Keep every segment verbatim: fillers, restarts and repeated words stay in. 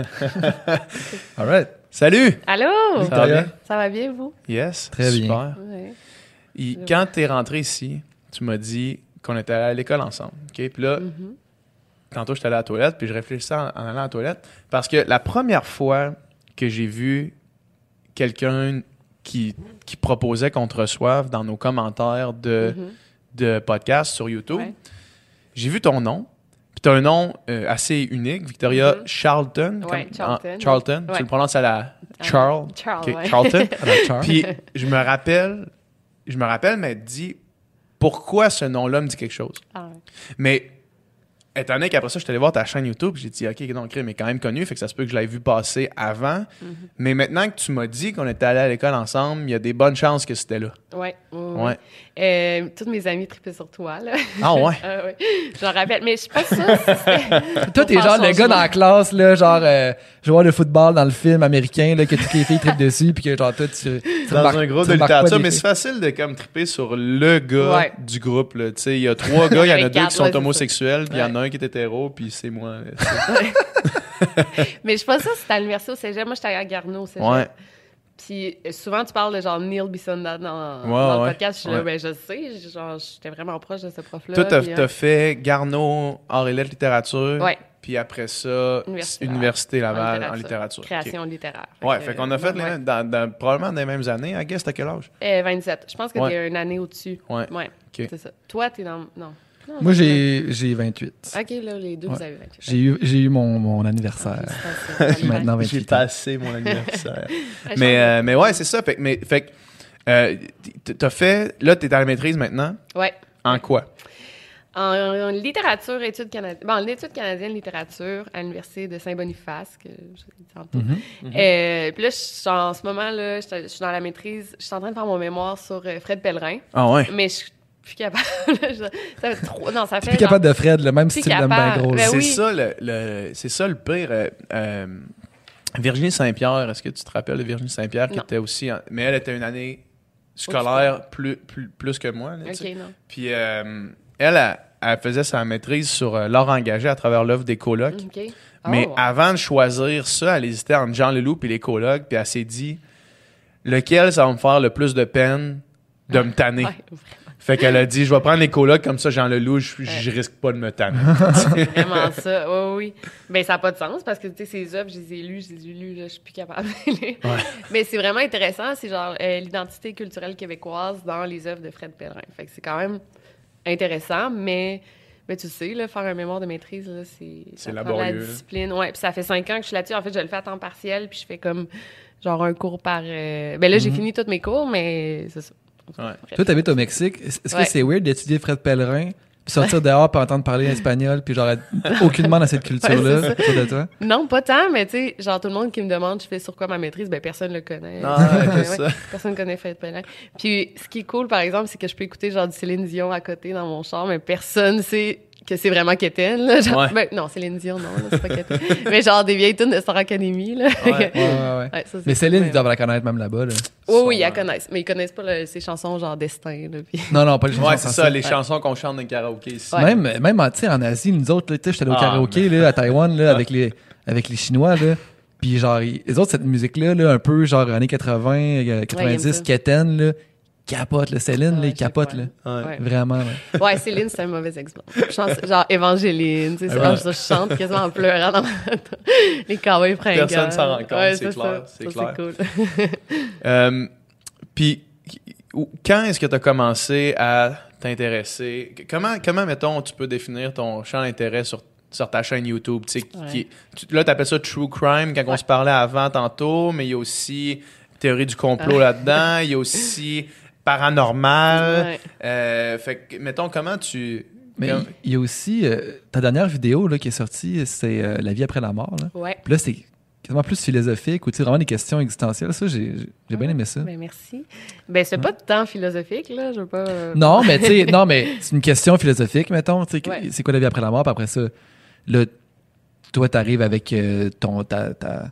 All right. Salut! Allô? Ça va bien? Ça va bien, vous? Yes. Très super. bien. Ouais. Et quand t'es rentré ici, tu m'as dit qu'on était allé à l'école ensemble. OK? Puis là, Mm-hmm. tantôt, j'étais allé à la toilette, puis je réfléchissais en, en allant à la toilette. Parce que la première fois que j'ai vu quelqu'un qui, qui proposait qu'on te reçoive dans nos commentaires de, Mm-hmm. de podcasts sur YouTube, Ouais. j'ai vu ton nom. Puis t'as un nom euh, assez unique, Victoria Mm-hmm. Charlton. Ouais, Charlton. ah, Charlton. Ouais. Tu le prononces à la Ah, Charles. Charles, OK, ouais. Charlton. Alors, Charles. Puis je me rappelle, je me rappelle m'être dit pourquoi ce nom-là me dit quelque chose. Ah, ouais. Mais étant donné qu'après ça, je suis allé voir ta chaîne YouTube, j'ai dit, OK, non, crime est quand même connu, fait que ça se peut que je l'avais vu passer avant. Mm-hmm. Mais maintenant que tu m'as dit qu'on était allé à l'école ensemble, il y a des bonnes chances que c'était là. Ouais, ouais, Ouais. ouais. Euh, toutes mes amies tripaient sur toi, là. Ah ouais? Ah ouais. J'en rappelle, mais je suis pas sûre si c'était... Toi, t'es pour genre faire le gars dans changement. la classe, là, genre euh, joueur de football dans le film américain, là, que toutes les filles trippent dessus, puis que genre toi, tu. tu Dans remarques- un groupe tu de remarques pas littérature, des mais filles. c'est facile de comme triper sur le gars Ouais. du groupe. là. Tu sais, il y a trois gars, il y en a Avec deux quatre, qui sont ouais, c'est ça. homosexuels, puis il y en a Ouais. un qui est hétéro, puis c'est moi. là, tu sais. Mais je suis pas sûre si c'était à l'université au cégep. Moi, j'étais à Garneau au cégep. Ouais. Puis euh, souvent, tu parles de genre Neil Bissonda dans, Ouais, dans le ouais. podcast. Je suis Ouais. là, ben je sais. Genre, j'étais vraiment proche de ce prof-là. Toi, t'as puis, t'as euh, fait Garneau, art et lettres, littérature. Ouais. Puis après ça, Université Université Laval. Laval En en littérature. Création littéraire. OK. Ouais, que, fait qu'on a fait ouais. les- dans, dans- probablement dans les mêmes années. I guess, t'as quel âge? Euh, vingt-sept. Je pense que Ouais. t'es une année au-dessus. Ouais. Ouais. OK. C'est ça. Toi, t'es dans. Non. Non, Moi, c'est j'ai, j'ai vingt-huit. ça. OK, là, les deux, Ouais. vous avez vingt-huit. J'ai eu, j'ai eu mon, mon anniversaire. Ah, J'ai maintenant J'ai vingt-huit ans. passé mon anniversaire. Ouais, mais, je euh, mais ouais, c'est ça. Fait, que- mais, fait que, euh, t- t'as fait... Là, t'es à la maîtrise maintenant. Ouais. En quoi? En, en littérature, études canadiennes. Bon, en études canadiennes, littérature, à l'Université de Saint-Boniface, que je l'ai dit tantôt. Mhm. Euh, puis là, je suis en en ce moment, là, je suis je suis dans la maîtrise, je suis en train de faire mon mémoire sur euh, Fred Pellerin, Ah ouais? mais je suis plus capable. ça fait trop. Non, ça fait. T'es plus capable de Fred, là, même si Plus tu l'aimes bien capable. gros. là. Ben c'est, oui. ça, le, le- c'est ça le pire. euh, euh, Virginie Saint-Pierre, est-ce que tu te rappelles de Virginie Saint-Pierre qui Non. était aussi... en- mais elle était une année scolaire plus, plus, plus que moi. Là, tu sais. OK, non. Puis euh, elle, elle, elle faisait sa maîtrise sur euh, l'art engagé à travers l'œuvre des colocs. OK. Mais Oh. avant de choisir ça, elle hésitait entre Jean Leloup et les colocs, puis elle s'est dit lequel ça va me faire le plus de peine de me tanner. Ouais, vraiment, Fait qu'elle a dit je vais prendre les colocs comme ça, Jean Leloup, je, je risque pas de me tanner. vraiment ça. Oui, oui. Ben, ça n'a pas de sens parce que, tu sais, ces œuvres, je les ai lues, je les ai lues, là, je suis plus capable de les lire. Mais c'est vraiment intéressant. C'est genre euh, l'identité culturelle québécoise dans les œuvres de Fred Pellerin. Fait que c'est quand même intéressant, mais, mais tu sais, là, faire un mémoire de maîtrise, là, c'est. C'est ça prend de laborieux, la là. discipline. Ouais, puis ça fait cinq ans que je suis là-dessus. En fait, je le fais à temps partiel, puis je fais comme genre un cours par. euh, Ben là, j'ai fini tous mes cours, mais c'est ça. Ouais. Bref. Toi, t'habites au Mexique. Est-ce Ouais. que c'est weird d'étudier Fred Pellerin, puis sortir dehors, puis entendre parler espagnol, puis genre être aucunement dans cette culture-là Ouais, autour de toi? Non, pas tant, mais tu sais, genre tout le monde qui me demande je fais sur quoi ma maîtrise, ben personne le connaît. Ah, ouais, Ouais, c'est ouais. ça. Personne connaît Fred Pellerin. Puis ce qui est cool, par exemple, c'est que je peux écouter genre du Céline Dion à côté dans mon char, mais personne sait que c'est vraiment Kéten, là. Genre, Ouais. ben, non, Céline Dion, non, là, c'est pas Kéten. Mais genre des vieilles tunes de Star Academy, là. Ouais. Ouais, ouais, ouais. Ouais, ça, c'est Mais cool, Céline, mais- ils doivent la connaître même là-bas. Là. Oui, oui, ils la Sûrement. connaissent. Mais ils connaissent pas le- ses chansons genre Destin, là. Puis... Non, non, pas les chansons Ouais, c'est ça, françaises. les chansons qu'on chante dans le karaoké ici. Ouais. Même, même en, tu sais, en Asie, nous autres, là, tu sais, j'étais allé au Ah, karaoké là, à Taïwan là, avec, les, avec les Chinois. Là. Puis genre, ils- les autres, cette musique-là, là, un peu genre années quatre-vingts, euh, quatre-vingt-dix, ça. Kéten, là, capote. Là, Céline, là, Ouais, il capote. je Là. sais Ouais. Ouais. Vraiment. Là. Ouais, Céline, c'est un mauvais exemple. Je chante, genre Évangéline, tu sais, c'est Ouais. genre, je chante quasiment en pleurant dans ma... les cowboys fringants. Personne s'en rend compte, Ouais, c'est clair, ça. c'est Ça, clair. cool. Euh, Puis, où- quand est-ce que tu as commencé à t'intéresser? Comment, comment, mettons, tu peux définir ton champ d'intérêt sur, sur ta chaîne YouTube? Tu sais, qui- Ouais. qui- tu- là, tu appelles ça True Crime quand on Ouais. se parlait avant tantôt, mais il y a aussi théorie du complot Ah. là-dedans, il y a aussi paranormal. Ouais. Euh, fait que, mettons, comment tu... Mais comme- il y a aussi euh, ta dernière vidéo là, qui est sortie, c'est euh, La vie après la mort. Là. Ouais. Puis là, c'est quasiment plus philosophique ou tu sais, vraiment des questions existentielles. Ça, j'ai, j'ai bien aimé ça. Ben, merci. Ben, c'est pas de temps philosophique, là. Je veux pas. euh, Non, mais tu sais, non, mais c'est une question philosophique, mettons. Tu sais, Ouais. c'est quoi la vie après la mort? Puis après ça, là, toi, t'arrives avec euh, ton, ta, ta,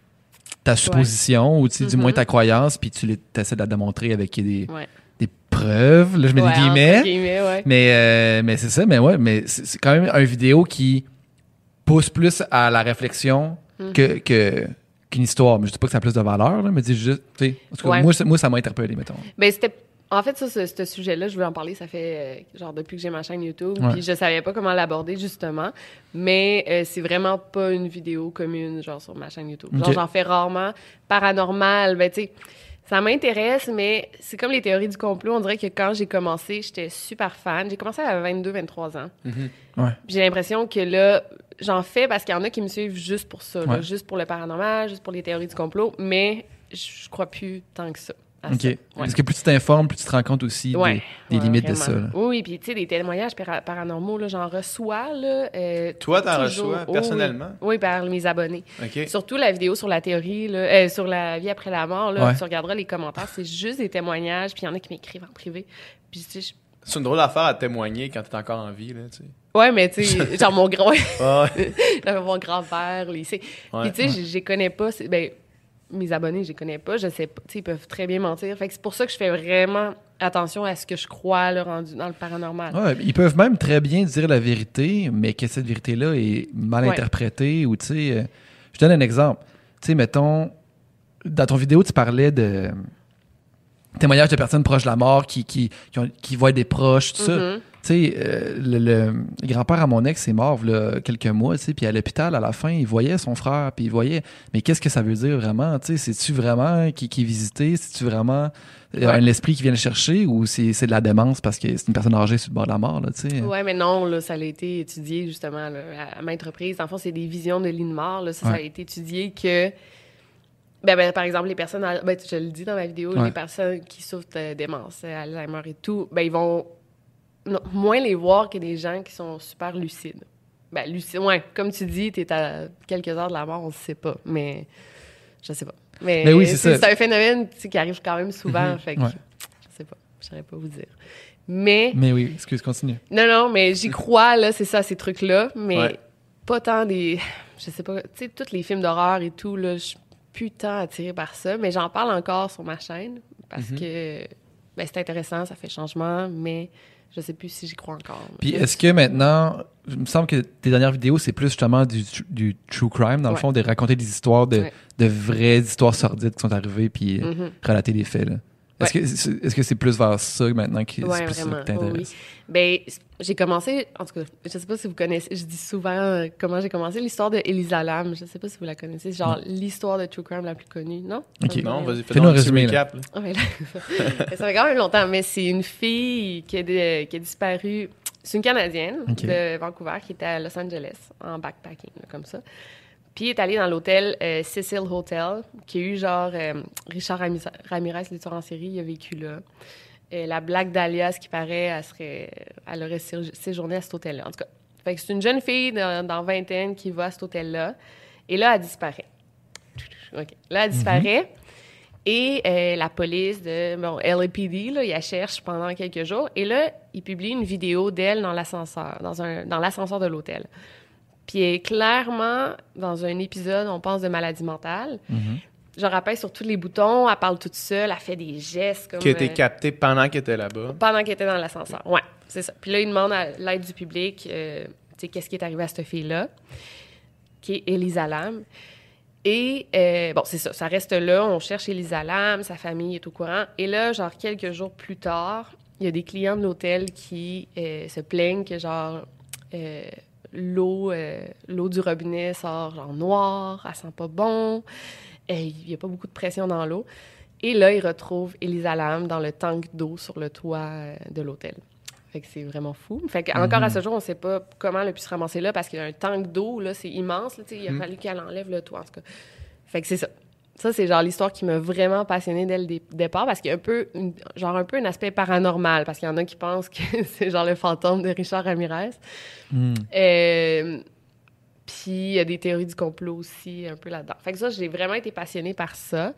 ta supposition ou tu sais, du Mhm. moins ta croyance, puis tu essaies de la démontrer avec des, Ouais. des preuves. Là, je mets Ouais, des guillemets. entre guillemets, ouais. Mais, euh, mais c'est ça, mais ouais, mais c'est, c'est quand même un vidéo qui pousse plus à la réflexion Mm-hmm. que, que, qu'une histoire. Mais je dis pas que ça a plus de valeur, là, mais dis juste, tu sais, en tout cas, Ouais. moi, ça- moi, ça m'a interpellé, mettons. Ben, c'était. En fait, ça, ce, ce sujet-là, je veux en parler, ça fait euh, genre depuis que j'ai ma chaîne YouTube, Ouais. puis je savais pas comment l'aborder, justement. Mais euh, c'est vraiment pas une vidéo commune, genre sur ma chaîne YouTube. Genre, Ok. j'en fais rarement. Paranormal, ben, tu sais, ça m'intéresse, mais c'est comme les théories du complot. On dirait que quand j'ai commencé, j'étais super fan. J'ai commencé à vingt-deux, vingt-trois ans. Ouais. Puis j'ai l'impression que là, j'en fais parce qu'il y en a qui me suivent juste pour ça, là, Ouais. juste pour le paranormal, juste pour les théories du complot, mais je je crois plus tant que ça. à OK. ça. Ouais. Parce que plus tu t'informes, plus tu te rends compte aussi Ouais, des, des ouais, limites de vraiment. ça. Là. Oui, puis tu sais, des témoignages para- paranormaux, là, j'en reçois. Là, euh, Toi, t'en toujours. reçois Oh, personnellement? Oui. Oui, par mes abonnés. OK. Surtout la vidéo sur la théorie, là, euh, sur la vie après la mort. Là, Ouais. Tu regarderas les commentaires, c'est juste des témoignages, puis il y en a qui m'écrivent en privé. Puis tu sais, je- C'est une drôle d'affaire à témoigner quand t'es encore en vie, là, tu sais. ouais, mais tu sais, genre mon grand, Ah, mon grand-père, au lycée. ouais. Puis tu sais, je je les connais pas. c'est- Ben, mes abonnés, je les connais pas. Je sais pas. Tu sais, ils peuvent très bien mentir. Fait que c'est pour ça que je fais vraiment attention à ce que je crois, là, rendu dans le paranormal. Ouais, ils peuvent même très bien dire la vérité, mais que cette vérité-là est mal Ouais. interprétée. Ou, tu sais, euh, je te donne un exemple. Tu sais, mettons, dans ton vidéo, tu parlais de témoignages de personnes proches de la mort qui, qui, qui, ont- qui voient des proches, tout ça. Mhm. Tu sais, euh, le, le- le grand-père à mon ex est mort là, quelques mois, tu sais, puis à l'hôpital, à la fin, il voyait son frère, puis il voyait... Mais qu'est-ce que ça veut dire vraiment? Tu sais, c'est-tu vraiment qui, qui est visité? C'est-tu vraiment euh, Ouais. un esprit qui vient le chercher? Ou c'est, c'est de la démence parce que c'est une personne âgée sur le bord de la mort, là, tu sais? Ouais, mais non, là, ça a été étudié justement là, à, à maintes reprises. En fait, c'est des visions de lit de mort. Là, ça, ça a Ouais. été étudié que, ben, ben, par exemple, les personnes, à- ben, je le dis dans ma vidéo, Ouais. les personnes qui souffrent de démence, euh, Alzheimer et tout, ben, ils vont non, moins les voir que des gens qui sont super lucides. Ben, lucide, ouais, comme tu dis, t'es à quelques heures de la mort, on ne sait pas, mais je sais pas. Mais, Mais oui, c'est ça. c'est un phénomène tu sais, qui arrive quand même souvent, fait que Ouais. je sais pas, je saurais pas vous dire. Mais Mais oui, excuse, continue. non, non, mais j'y crois, là, c'est ça, ces trucs-là, mais Ouais. pas tant des... Je sais pas, tu sais, tous les films d'horreur et tout, là, je suis plus tant attirée par ça, mais j'en parle encore sur ma chaîne, parce Mm-hmm. que ben, c'est intéressant, ça fait changement, mais je sais plus si j'y crois encore. Puis est-ce que maintenant, il me semble que tes dernières vidéos, c'est plus justement du, tr- du true crime, dans le Ouais. fond, de raconter des histoires, de, Ouais. de vraies histoires sordides qui sont arrivées, puis euh, Mhm. relater des faits, là. Est-ce que c'est, est-ce que c'est plus vers ça maintenant que Ouais, c'est plus ça vraiment. qui t'intéresse? Oui, oui. Ben, c- j'ai commencé, en tout cas, je sais pas si vous connaissez, je dis souvent euh, comment j'ai commencé, l'histoire de Elisa Lam, je sais pas si vous la connaissez, c'est genre l'histoire de true crime la plus connue, non? Ok. Ça vous Non, dit vas-y, rien? fais Fais-nous donc un un petit résumé, recap. là. Ah, mais là, ça fait quand même longtemps, mais c'est une fille qui a, dé- qui a disparu. C'est une Canadienne Ok. de Vancouver qui était à Los Angeles en backpacking, là, comme ça. Puis elle est allée dans l'hôtel euh, Cecil Hotel, qui a eu genre euh, Richard Ramis- Ramirez, le tueur en série, il a vécu là. Euh, la Black Dahlia, ce qui paraît, elle, serait, elle aurait sé- séjourné à cet hôtel-là. En tout cas, fait que c'est une jeune fille dans, dans vingtaine qui va à cet hôtel-là. Et là, elle disparaît. OK. Là, elle disparaît. Et euh, la police de bon, L A P D, là, ils la cherchent pendant quelques jours. Et là, ils publient une vidéo d'elle dans l'ascenseur, dans, un, dans l'ascenseur de l'hôtel. Puis elle est clairement, dans un épisode, on pense de maladie mentale. Mhm. Genre, elle pèse sur tous les boutons, elle parle toute seule, elle fait des gestes comme... Qui a été euh, capté pendant qu'elle était là-bas. pendant qu'elle était dans l'ascenseur. Ouais, c'est ça. Puis là, il demande à l'aide du public, euh, tu sais, qu'est-ce qui est arrivé à cette fille-là, qui est Elisa Lam. Et, euh, bon, c'est ça, ça reste là, on cherche Elisa Lam, sa famille est au courant. Et là, genre, quelques jours plus tard, il y a des clients de l'hôtel qui euh, se plaignent que, genre, euh, l'eau, euh, l'eau du robinet sort, genre, noire, elle sent pas bon, euh, il y a pas beaucoup de pression dans l'eau. Et là, ils retrouvent Elisa Lam dans le tank d'eau sur le toit euh, de l'hôtel. Fait que c'est vraiment fou. Fait qu'encore Mm-hmm. à ce jour, on sait pas comment elle a pu se ramasser là parce qu'il y a un tank d'eau, là, c'est immense. Là, tu sais, il a Mm. fallu qu'elle enlève le toit, en tout cas. Fait que c'est ça. Ça, c'est genre l'histoire qui m'a vraiment passionnée dès le dé- départ parce qu'il y a un peu, une- genre un peu un aspect paranormal parce qu'il y en a qui pensent que c'est genre le fantôme de Richard Ramirez. Mm. Euh, Puis il y a des théories du complot aussi un peu là-dedans. Fait que ça, j'ai vraiment été passionnée par ça.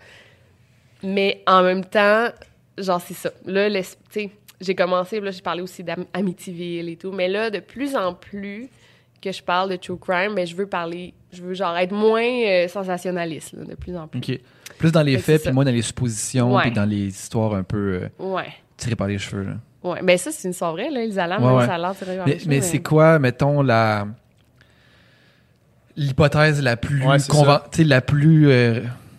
Mais en même temps, genre, c'est ça. Là, l'es- tu sais, j'ai commencé, là, j'ai parlé aussi d'Amityville et tout. Mais là, de plus en plus que je parle de true crime, ben, je veux parler, je veux genre être moins euh, sensationnaliste, là, de plus en plus. OK. Plus dans les Fait que faits, c'est puis ça. moins dans les suppositions, Ouais. puis dans les histoires un peu euh, Ouais. tirées par les cheveux, là. Ouais. Ben, ça, c'est une histoire vraie, là, Elisa Lam, Ouais, même, ouais. ça a l'air tiré par Mais, les cheveux, mais c'est quoi, mettons, la... l'hypothèse la plus Ouais, c'est conven- ça. tu sais, la plus euh,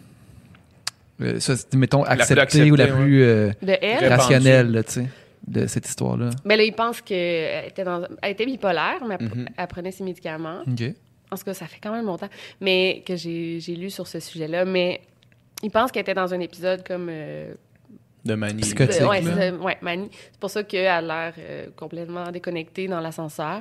euh, ça, c'est, mettons plus acceptée acceptée, ou la ouais. plus euh, De elle. Répandue. rationnelle là, tu sais, de cette histoire-là. Mais là, il pense qu'elle était, dans... elle était bipolaire, mais elle, Mhm. elle prenait ses médicaments. OK. En tout cas, ça fait quand même longtemps mais que j'ai, j'ai lu sur ce sujet-là. Mais il pense qu'elle était dans un épisode comme... Euh... De manie. Psychotique. de- ouais, là. c'est ça, ouais, manie. C'est pour ça qu'elle a l'air euh, complètement déconnectée dans l'ascenseur.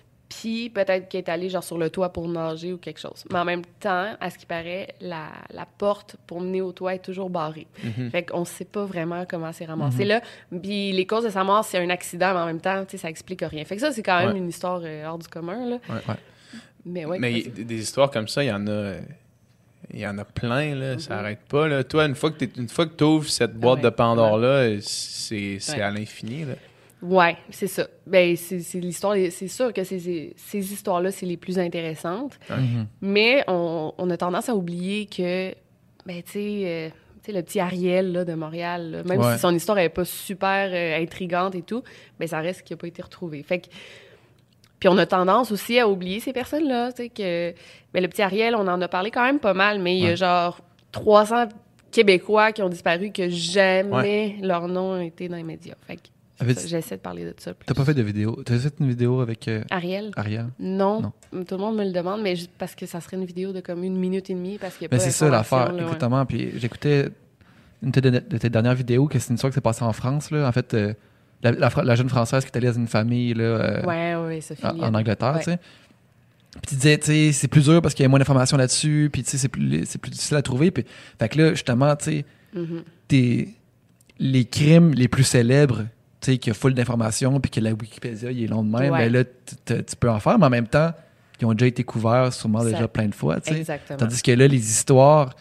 Puis peut-être qu'elle est allée genre sur le toit pour nager ou quelque chose. Mais en même temps, à ce qui paraît, la, la porte pour mener au toit est toujours barrée. Mhm. Fait qu'on sait pas vraiment comment c'est ramassé Mhm. là. Puis les causes de sa mort, c'est un accident, mais en même temps, tu sais, ça explique rien. Fait que ça, c'est quand même Ouais. une histoire euh, hors du commun, là. Ouais. Ouais. Mais ouais. Mais vas-y. des, des histoires comme ça, il y en a. euh, Il y en a plein, là. Mm-hmm. Ça arrête pas, là. Toi, une fois que tu une fois que ouvres cette boîte Ouais. de Pandore-là, c'est c'est Ouais. à l'infini, là. Ouais, c'est ça. Ben, c'est, c'est l'histoire. C'est sûr que ces, ces histoires-là, c'est les plus intéressantes. Mhm. Mais on, on a tendance à oublier que, ben, tu sais, euh, tu sais, le petit Ariel là, de Montréal, là, même Ouais. si son histoire n'est pas super euh, intrigante et tout, ben, ça reste qu'il n'a pas été retrouvé. Fait que. Puis on a tendance aussi à oublier ces personnes-là, tu sais, que... Ben, le petit Ariel, on en a parlé quand même pas mal, mais il y a Ouais. genre trois cents Québécois qui ont disparu que jamais leur nom a été dans les médias. Fait que c'est Avait- ça, j'essaie de parler de ça plus. T'as pas fait de vidéo. T'as fait une vidéo avec euh, Ariel? Ariel? Non. Non. Tout le monde me le demande, mais juste parce que ça serait une vidéo de comme une minute et demie, parce qu'il y a Mais pas c'est ça d'information, l'affaire, là, ouais. exactement. Puis j'écoutais une de tes, de tes dernières vidéos, que c'est une histoire qui s'est passée en France. Là. En fait, euh, la, la, Fra- la jeune Française qui est allée dans une famille là, euh, Ouais, ouais, Sophie. en, en Angleterre, Ouais. tu sais. Puis tu disais, tu sais, c'est plus dur parce qu'il y a moins d'informations là-dessus, puis tu sais, c'est plus, c'est plus difficile à trouver. Puis, fait que là, justement, tu sais, Mhm. des- les crimes les plus célèbres, tu sais, qu'il y a full d'informations, puis que la Wikipédia, il est long de même, Ouais. ben là, tu- tu tu peux en faire, mais en même temps, ils ont déjà été couverts sûrement Ça- déjà plein de fois, tu sais. Exactement. Tandis que là, les histoires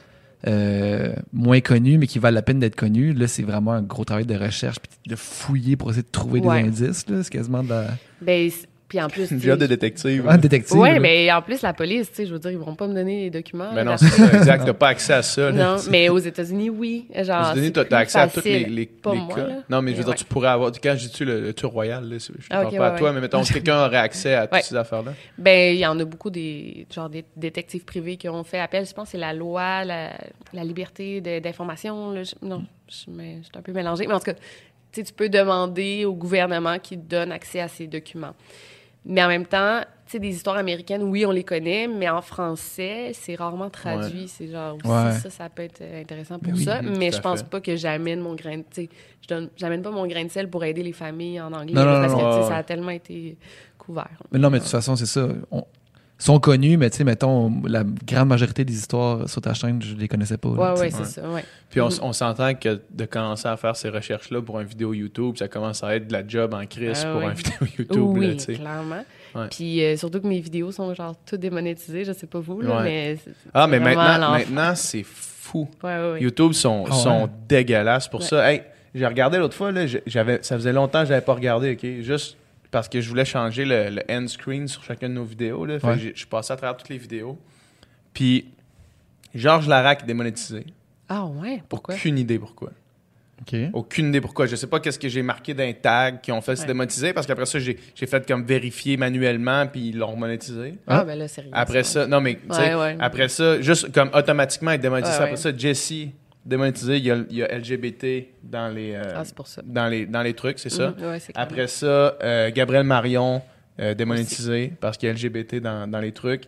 euh, moins connues, mais qui valent la peine d'être connues, là, c'est vraiment un gros travail de recherche, puis de fouiller pour essayer de trouver Ouais. des indices, là. C'est quasiment de la... Ben, c'est- puis en plus. Une tu job de sais, détective. Un détective. Ouais, là. mais en plus, la police, tu sais, je veux dire, ils vont pas me donner les documents. Mais là, non, parce c'est ça, exact. T'as pas accès à ça, là. Non, mais aux États-Unis, oui. Genre, Aux États-Unis, c'est t'as plus t'as accès à tous les, facile. les, Pas les moi, cas. là. Non, mais je veux Mais dire, ouais. tu pourrais avoir. Quand je dis le, le tour royal, là, c'est- je ne Ah, parle ok, pas à ouais, toi, ouais. mais mettons, quelqu'un aurait accès à toutes Ouais. ces affaires-là. Ben, il y en a beaucoup des genre des détectives privés qui ont fait appel. Je pense que c'est la loi, la, la liberté de- d'information. là. Je- non, je, me- je suis un peu mélangée. Mais en tout cas, tu sais, tu peux demander au gouvernement qui te donne accès à ces documents. Mais en même temps, tu sais, des histoires américaines, oui, on les connaît, mais en français, c'est rarement traduit. C'est genre aussi, Ouais. ça, ça peut être intéressant pour Oui, ça. oui, mais tout à je pense fait. pas que j'amène mon grain de... Tu sais, je donne, j'amène pas mon grain de sel pour aider les familles en anglais. Non, là, non, parce non, que, tu sais, ouais, ça ouais. a tellement été couvert. Mais non, mais de toute façon, c'est ça. On- Ils sont connus, mais tu sais, mettons, la grande majorité des histoires sur ta chaîne, je les connaissais pas. là, Ouais, tu ouais, sais. c'est ça, ouais. Puis on, Mhm. s- on s'entend que de commencer à faire ces recherches-là pour une vidéo YouTube, ça commence à être de la job en crise Ah pour ouais. une vidéo YouTube. Oui, là, tu sais. clairement. Ouais. Puis euh, surtout que mes vidéos sont genre toutes démonétisées, je sais pas vous, là, Ouais. mais... c'est- Ah, c'est mais vraiment maintenant, l'enfer. maintenant c'est fou. Ouais, ouais, ouais. YouTube sont, Ah ouais. sont dégueulasses pour Ouais. ça. Hey, j'ai regardé l'autre fois, là, j'ai- j'avais, ça faisait longtemps que je n'avais pas regardé, OK? Juste parce que je voulais changer le, le end screen sur chacune de nos vidéos. Là. Fait que Ouais. j'ai- je suis passé à travers toutes les vidéos. Puis, Georges Larac est démonétisé. Ah ouais, pourquoi? Aucune idée pourquoi. OK. Aucune idée pourquoi. Je sais pas qu'est-ce que j'ai marqué d'un tag qui ont fait se Ouais. démonétiser parce qu'après ça, j'ai, j'ai fait comme vérifier manuellement puis ils l'ont monétisé. Ah, Ah. ben là, c'est rien. Après ça, non mais, tu sais, Ouais, ouais. après ça, juste comme automatiquement être démonétisé. Ouais, Après ouais. ça, Jessie, démonétisé, il y a, il y a L G B T dans les, euh, Ah, c'est pour ça. dans les, dans les trucs, c'est ça. Mhm, ouais, c'est clair. Après ça, euh, Gabriel Marion, euh, démonétisé parce qu'il y a L G B T dans, dans les trucs.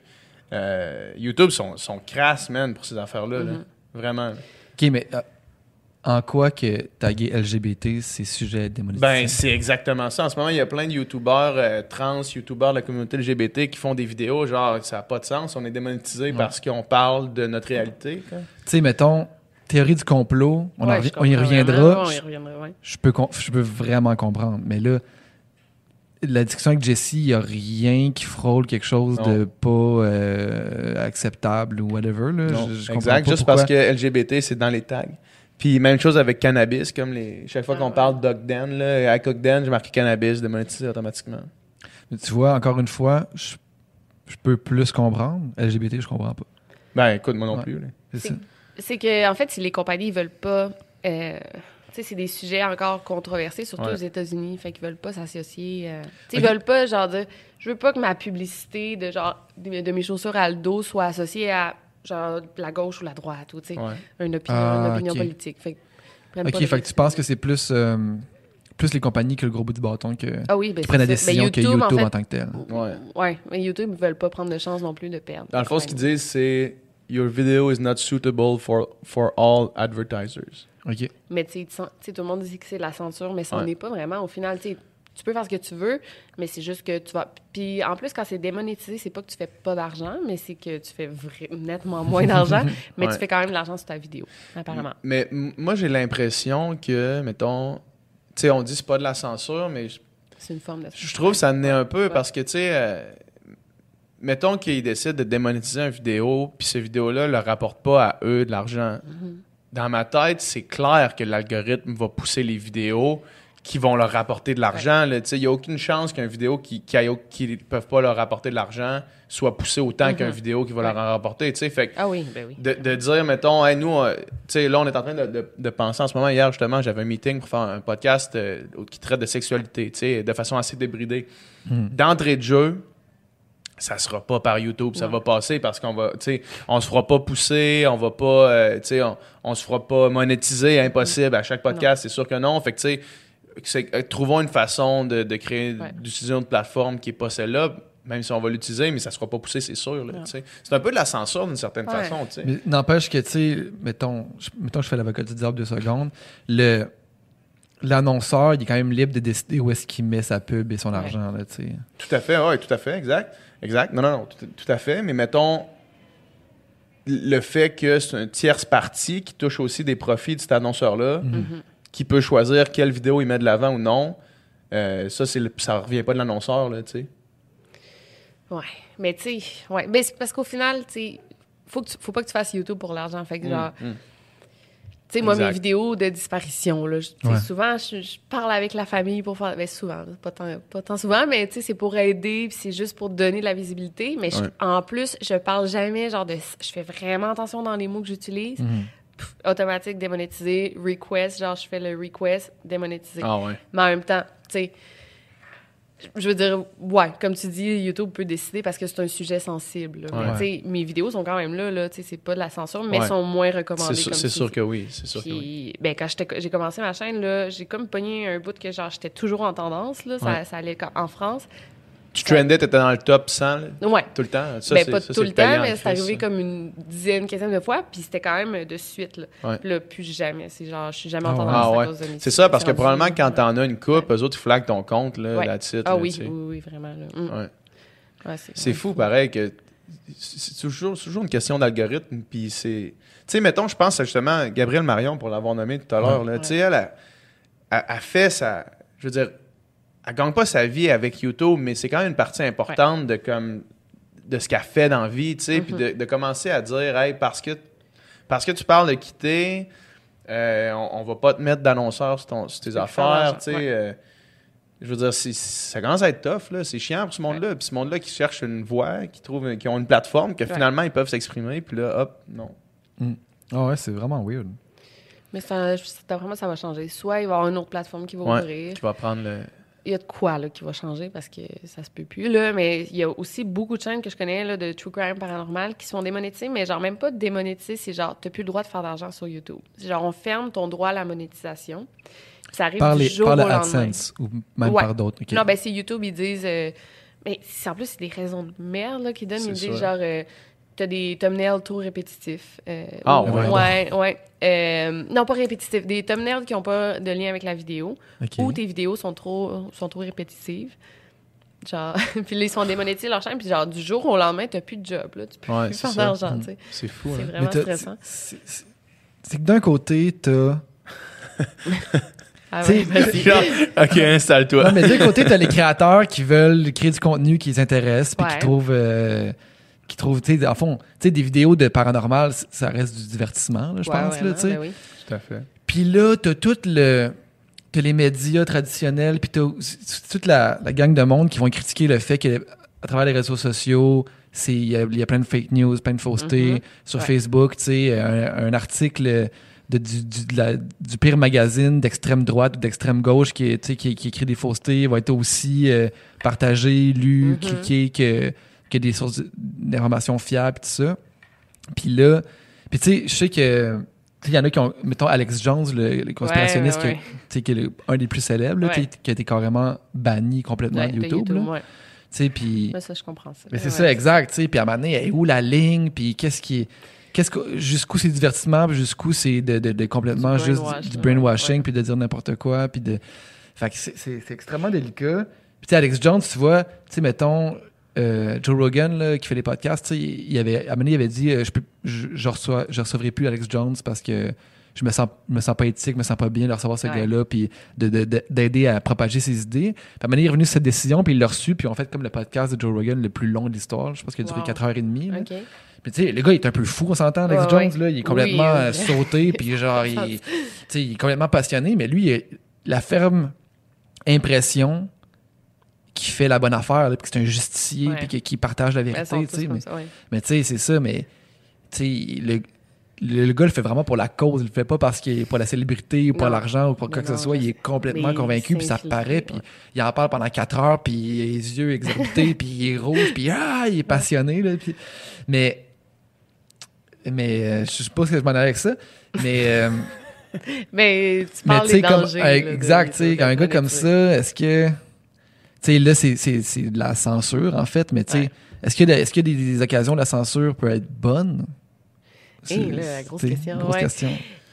Euh, YouTube sont, sont crasses, man, pour ces affaires-là. là. Mhm. Vraiment. OK, mais euh, en quoi que taguer L G B T, c'est sujet à démonétisation? Ben, c'est exactement ça. En ce moment, il y a plein de YouTubeurs euh, trans, YouTubeurs de la communauté L G B T qui font des vidéos genre, ça n'a pas de sens, on est démonétisé Ouais. parce qu'on parle de notre réalité. quoi. Tu sais, mettons, théorie du complot, on, en Ouais, revi- je on y comprends reviendra. vraiment. On y Je- reviendra, ouais. je peux, com- je peux vraiment comprendre. Mais là, la discussion avec Jessie, il n'y a rien qui frôle quelque chose Non. de pas euh, acceptable ou whatever. Là. Non, Je- je comprends exact, pas juste pourquoi. parce que L G B T, c'est dans les tags. Puis même chose avec cannabis, comme les chaque fois Ah qu'on ouais. parle d'Ogden, là, à Ogden, j'ai marqué cannabis, démonétisé automatiquement. Mais tu vois, encore une fois, je, je peux plus comprendre. L G B T, je comprends pas. Ben écoute, moi non Ouais. plus. là. C'est C'est- ça. C'est que, en fait, si les compagnies veulent pas euh, sais, c'est des sujets encore controversés, surtout Ouais. aux États-Unis. Fait qu'ils veulent pas s'associer. Euh... Tu sais, ils veulent pas, genre, dire, je veux pas que ma publicité de, genre, de, de mes chaussures Aldo soit associée à, genre, la gauche ou la droite, ou, tu sais, Ouais. une opinion, Ah, une opinion ok. politique. Fait que, prennent OK, pas de fait que tu risque. penses que c'est plus, euh, plus les compagnies que le gros bout du bâton que, Ah oui, ben, qui prennent la c'est ça. Ben, décision que YouTube, YouTube en en, fait, tant que tel. Ouais. Ouais, mais YouTube, ils veulent pas prendre de chance non plus de perdre. Dans le fond, ce qu'ils disent, c'est Your video is not suitable for, for all advertisers. OK. Mais tu sais, tu sens- tu sais, tout le monde dit que c'est la censure, mais ça Ouais. n'en est pas vraiment. Au final, tu sais, tu peux faire ce que tu veux, mais c'est juste que tu vas... Puis en plus, quand c'est démonétisé, c'est pas que tu fais pas d'argent, mais c'est que tu fais vra- nettement moins d'argent, mais Ouais. tu fais quand même de l'argent sur ta vidéo, apparemment. Mais m- moi, j'ai l'impression que, mettons, tu sais, on dit que c'est pas de la censure, mais je, C'est une forme de... je trouve que ça en est un peu Ouais. parce que, tu sais, euh, mettons qu'ils décident de démonétiser une vidéo, puis cette vidéo-là leur rapporte pas à eux de l'argent. Mm-hmm. Dans ma tête, c'est clair que l'algorithme va pousser les vidéos qui vont leur rapporter de l'argent. là. Tu sais, il n'y a aucune chance qu'une vidéo qui ne qui, peuvent pas leur rapporter de l'argent soit poussée autant Mhm. qu'une vidéo qui va Ouais. leur en rapporter. Tu sais, fait que Ah oui, ben oui. de, de dire, mettons, hey, nous, euh, tu sais, là, on est en train de, de- de penser en ce moment. Hier, justement, j'avais un meeting pour faire un podcast euh, qui traite de sexualité, tu sais, de façon assez débridée. D'entrée de jeu, ça sera pas par YouTube, ça Ouais. va passer parce qu'on va, tu sais, on se fera pas pousser, on va pas, euh, tu sais, on, on se fera pas monétiser, impossible à chaque podcast, c'est sûr que non. Fait que, tu sais, c'est- euh, trouvons une façon de, de créer, Ouais. d'utiliser une plateforme qui est pas celle-là, même si on va l'utiliser, mais ça sera pas poussé, c'est sûr. là, Ouais. tu sais. C'est un peu de la censure d'une certaine Ouais. façon, tu sais. Mais n'empêche que, tu sais, mettons, je- mettons que je fais l'avocat du diable deux secondes, le, l'annonceur, il est quand même libre de décider où est-ce qu'il met sa pub et son Ouais. argent, là, tu sais. Tout à fait, oui, tout à fait, exact. Exact. Non, non, non, tout, tout à fait. Mais mettons, le fait que c'est un tierce partie qui touche aussi des profits de cet annonceur-là, Mhm. qui peut choisir quelle vidéo il met de l'avant ou non, euh, ça, c'est le- ça revient pas de l'annonceur, là, tu sais. Ouais, mais tu sais, ouais, mais c'est parce qu'au final, tu sais, faut que tu- faut pas que tu fasses YouTube pour l'argent. Fait que genre, Mm, mm. tu sais, moi, Exact. mes vidéos de disparition, là, je- tu sais, Ouais. souvent, je, je parle avec la famille pour faire... Ben, souvent, là, pas tant, pas tant souvent, mais tu sais, c'est pour aider, puis c'est juste pour donner de la visibilité. Mais je- Ouais. en plus, je parle jamais, genre, de... Je fais vraiment attention dans les mots que j'utilise. Mhm. Pff, automatique, démonétisé, request, genre, je fais le request, démonétisé. Ah ouais. Mais en même temps, tu sais, je veux dire, ouais, comme tu dis, YouTube peut décider parce que c'est un sujet sensible. là. Ouais. Mais tu sais, mes vidéos sont quand même là, là, tu sais, c'est pas de la censure, mais Ouais. sont moins recommandées. C'est sûr, comme c'est tu sûr dis. que oui. C'est sûr que oui. Puis, ben, quand j'étais- j'ai commencé ma chaîne, là, j'ai comme pogné un bout que genre j'étais toujours en tendance, là, ça, Ouais. ça allait quand- en France. Tu trendais, t'étais dans le top cent, là, Ouais. tout le temps. Ça, Ben, c'est- pas ça, tout c'est le temps, payant, mais Chris, c'est arrivé ça. comme une dizaine, quinzaine de fois, puis c'était quand même de suite. Là. Ouais. Puis là, plus jamais. C'est genre, je suis jamais Ah en ouais. tendance Ah à ouais. cause de mes C'est ça, parce que rendu- probablement quand t'en as une coupe, Ouais. eux autres, ils flaguent ton compte, là, Ouais. là-dessus. Ah là, oui, tu sais. oui, oui, vraiment. Là. Mm. Ouais. Ouais, C'est fou, pareil, que c'est toujours, c'est toujours une question d'algorithme. Puis c'est. Tu sais, mettons, je pense à justement Gabrielle Marion, pour l'avoir nommé tout à l'heure. là. Ouais. Tu sais, elle, a- elle, elle fait sa. Je veux dire, elle gagne pas sa vie avec YouTube, mais c'est quand même une partie importante de comme de ce qu'elle fait dans la vie, tu sais. Puis de, de commencer à dire, hey, parce que, parce que tu parles de quitter, euh, on, on va pas te mettre d'annonceur sur, ton- sur tes peux faire affaires, l'argent, tu sais. ouais. euh, je veux dire, c'est- ça commence à être tough, là. C'est chiant pour ce monde-là. Puis ce monde-là qui cherche une voix, qui trouve, qui ont une plateforme, que Ouais. finalement, ils peuvent s'exprimer. Puis là, hop, non. Ah ouais, c'est vraiment weird. Mais ça, je- d'après moi, ça va changer. Soit il va y avoir une autre plateforme qui va Ouais, ouvrir. qui va prendre le... Il y a de quoi là, qui va changer parce que ça se peut plus. Là. Mais il y a aussi beaucoup de chaînes que je connais là, de True Crime Paranormal qui sont démonétisées, mais genre même pas démonétisées, c'est genre, t'as plus le droit de faire d'argent sur YouTube. C'est genre, on ferme ton droit à la monétisation. Puis ça arrive Par, du les, jour par au le lendemain. AdSense ou même Ouais. par d'autres. ok. Non, ben c'est YouTube, ils disent... euh, mais c'est- en plus, c'est des raisons de merde là, qu'ils donnent. Ils C'est disent ça. genre, euh, t'as des thumbnails trop répétitifs. euh, Ah, ou- ouais. Ouais, ouais. Euh, non, pas répétitifs. Des thumbnails qui n'ont pas de lien avec la vidéo. Ok. Ou tes vidéos sont trop, sont trop répétitives. Genre, puis là, ils sont démonétisés leur chaîne, puis genre, du jour au lendemain, t'as plus de job, là. Tu peux Ouais, plus c'est faire ça. d'argent, tu sais. C'est fou, C'est hein. vraiment Mais t'as- stressant. c'est- C'est c'est que d'un côté, t'as. Ah tu ouais, sais, vas-y. Genre, OK, installe-toi. Non, mais d'un côté, t'as les créateurs qui veulent créer du contenu qui les intéresse, puis Ouais. qui trouvent. euh, qui trouvent, tu sais, en fond, tu sais, des vidéos de paranormal, c- ça reste du divertissement, là, je Ouais, pense, là, vraiment, tu sais. ben oui. Tout à fait. Puis là, t'as tout le. T'as les médias traditionnels, puis t'as aussi toute la, la gang de monde qui vont critiquer le fait qu'à travers les réseaux sociaux, c'est il y, a- il y a plein de fake news, plein de faussetés Mhm. sur Ouais. Facebook, tu sais, un, un article de, du, du, de la- du pire magazine d'extrême droite ou d'extrême gauche qui, est, tu sais, qui, qui écrit des faussetés va être aussi euh, partagé, lu, Mhm. cliqué que, que des sources d'informations fiables et tout ça. Puis là, puis tu sais, je sais que tu sais, il y en a qui ont, mettons Alex Jones, le, le conspirationniste, Ouais, ouais, ouais. Qui, tu sais, qui est le- un des plus célèbres, là, Ouais. qui, qui a été carrément banni complètement Ouais, de de YouTube. là. ouais. Tu sais, puis... Ouais, ça, je comprends ça. Mais c'est Ouais. ça, exact, tu sais. Puis à un moment donné, elle est où la ligne? Puis qu'est-ce qui est... Qu'est-ce que, jusqu'où c'est divertissement, puis jusqu'où c'est de, de, de complètement Du juste brainwash, du, du là, brainwashing, ouais. puis de dire n'importe quoi, puis de... Fait que c'est, c'est, c'est extrêmement délicat. Puis tu sais, Alex Jones, tu vois, tu sais, mettons, euh, Joe Rogan, là, qui fait les podcasts, tu sais, il avait, à un moment donné, il avait dit, euh, je, peux, je, je, reçois, je recevrai plus Alex Jones parce que je me sens, je me sens pas éthique, je me sens pas bien de recevoir ce Ouais. gars-là, puis de, de, de- d'aider à propager ses idées. Puis à un moment donné, il est revenu sur cette décision, puis il l'a reçu, puis on fait comme le podcast de Joe Rogan le plus long de l'histoire. Je pense qu'il a duré Wow. quatre heures trente. Là. OK. Mais tu sais, le gars, il est un peu fou, on s'entend, Alex Ouais, Jones, ouais. là, il est complètement Oui, oui. euh, sauté, puis genre, il, tu sais, il est complètement passionné, mais lui, il a la ferme impression qu'il fait la bonne affaire, là, puis que c'est un justicier, Ouais. puis que- qu'il partage la Elles vérité, sont tu tous sais. comme Mais, ça, ouais. mais tu sais, c'est ça, mais tu sais, le, le, le gars le fait vraiment pour la cause, il le fait pas parce qu'il est pour la célébrité ou pour Non. l'argent ou pour quoi Mais que non, ce soit, je il est sais. complètement Mais convaincu, puis ça c'est paraît, infiltré, puis ouais. il en parle pendant quatre heures, puis il a les yeux exorbités, puis il est rouge, puis ah, il est passionné, là, puis... Mais... Mais euh, je sais pas ce que je m'en allais avec ça, mais... euh, Mais tu mais parles tu sais, des comme, dangers. euh, là, de- exact, tu sais, de- quand un gars de- comme de- ça, est-ce que, tu sais, là, c'est, c'est, c'est de la censure, en fait, mais tu sais, Ouais. est-ce que, est-ce que des, des occasions où la censure peut être bonne? C'est- là, la grosse tu sais, question, grosse ouais. question.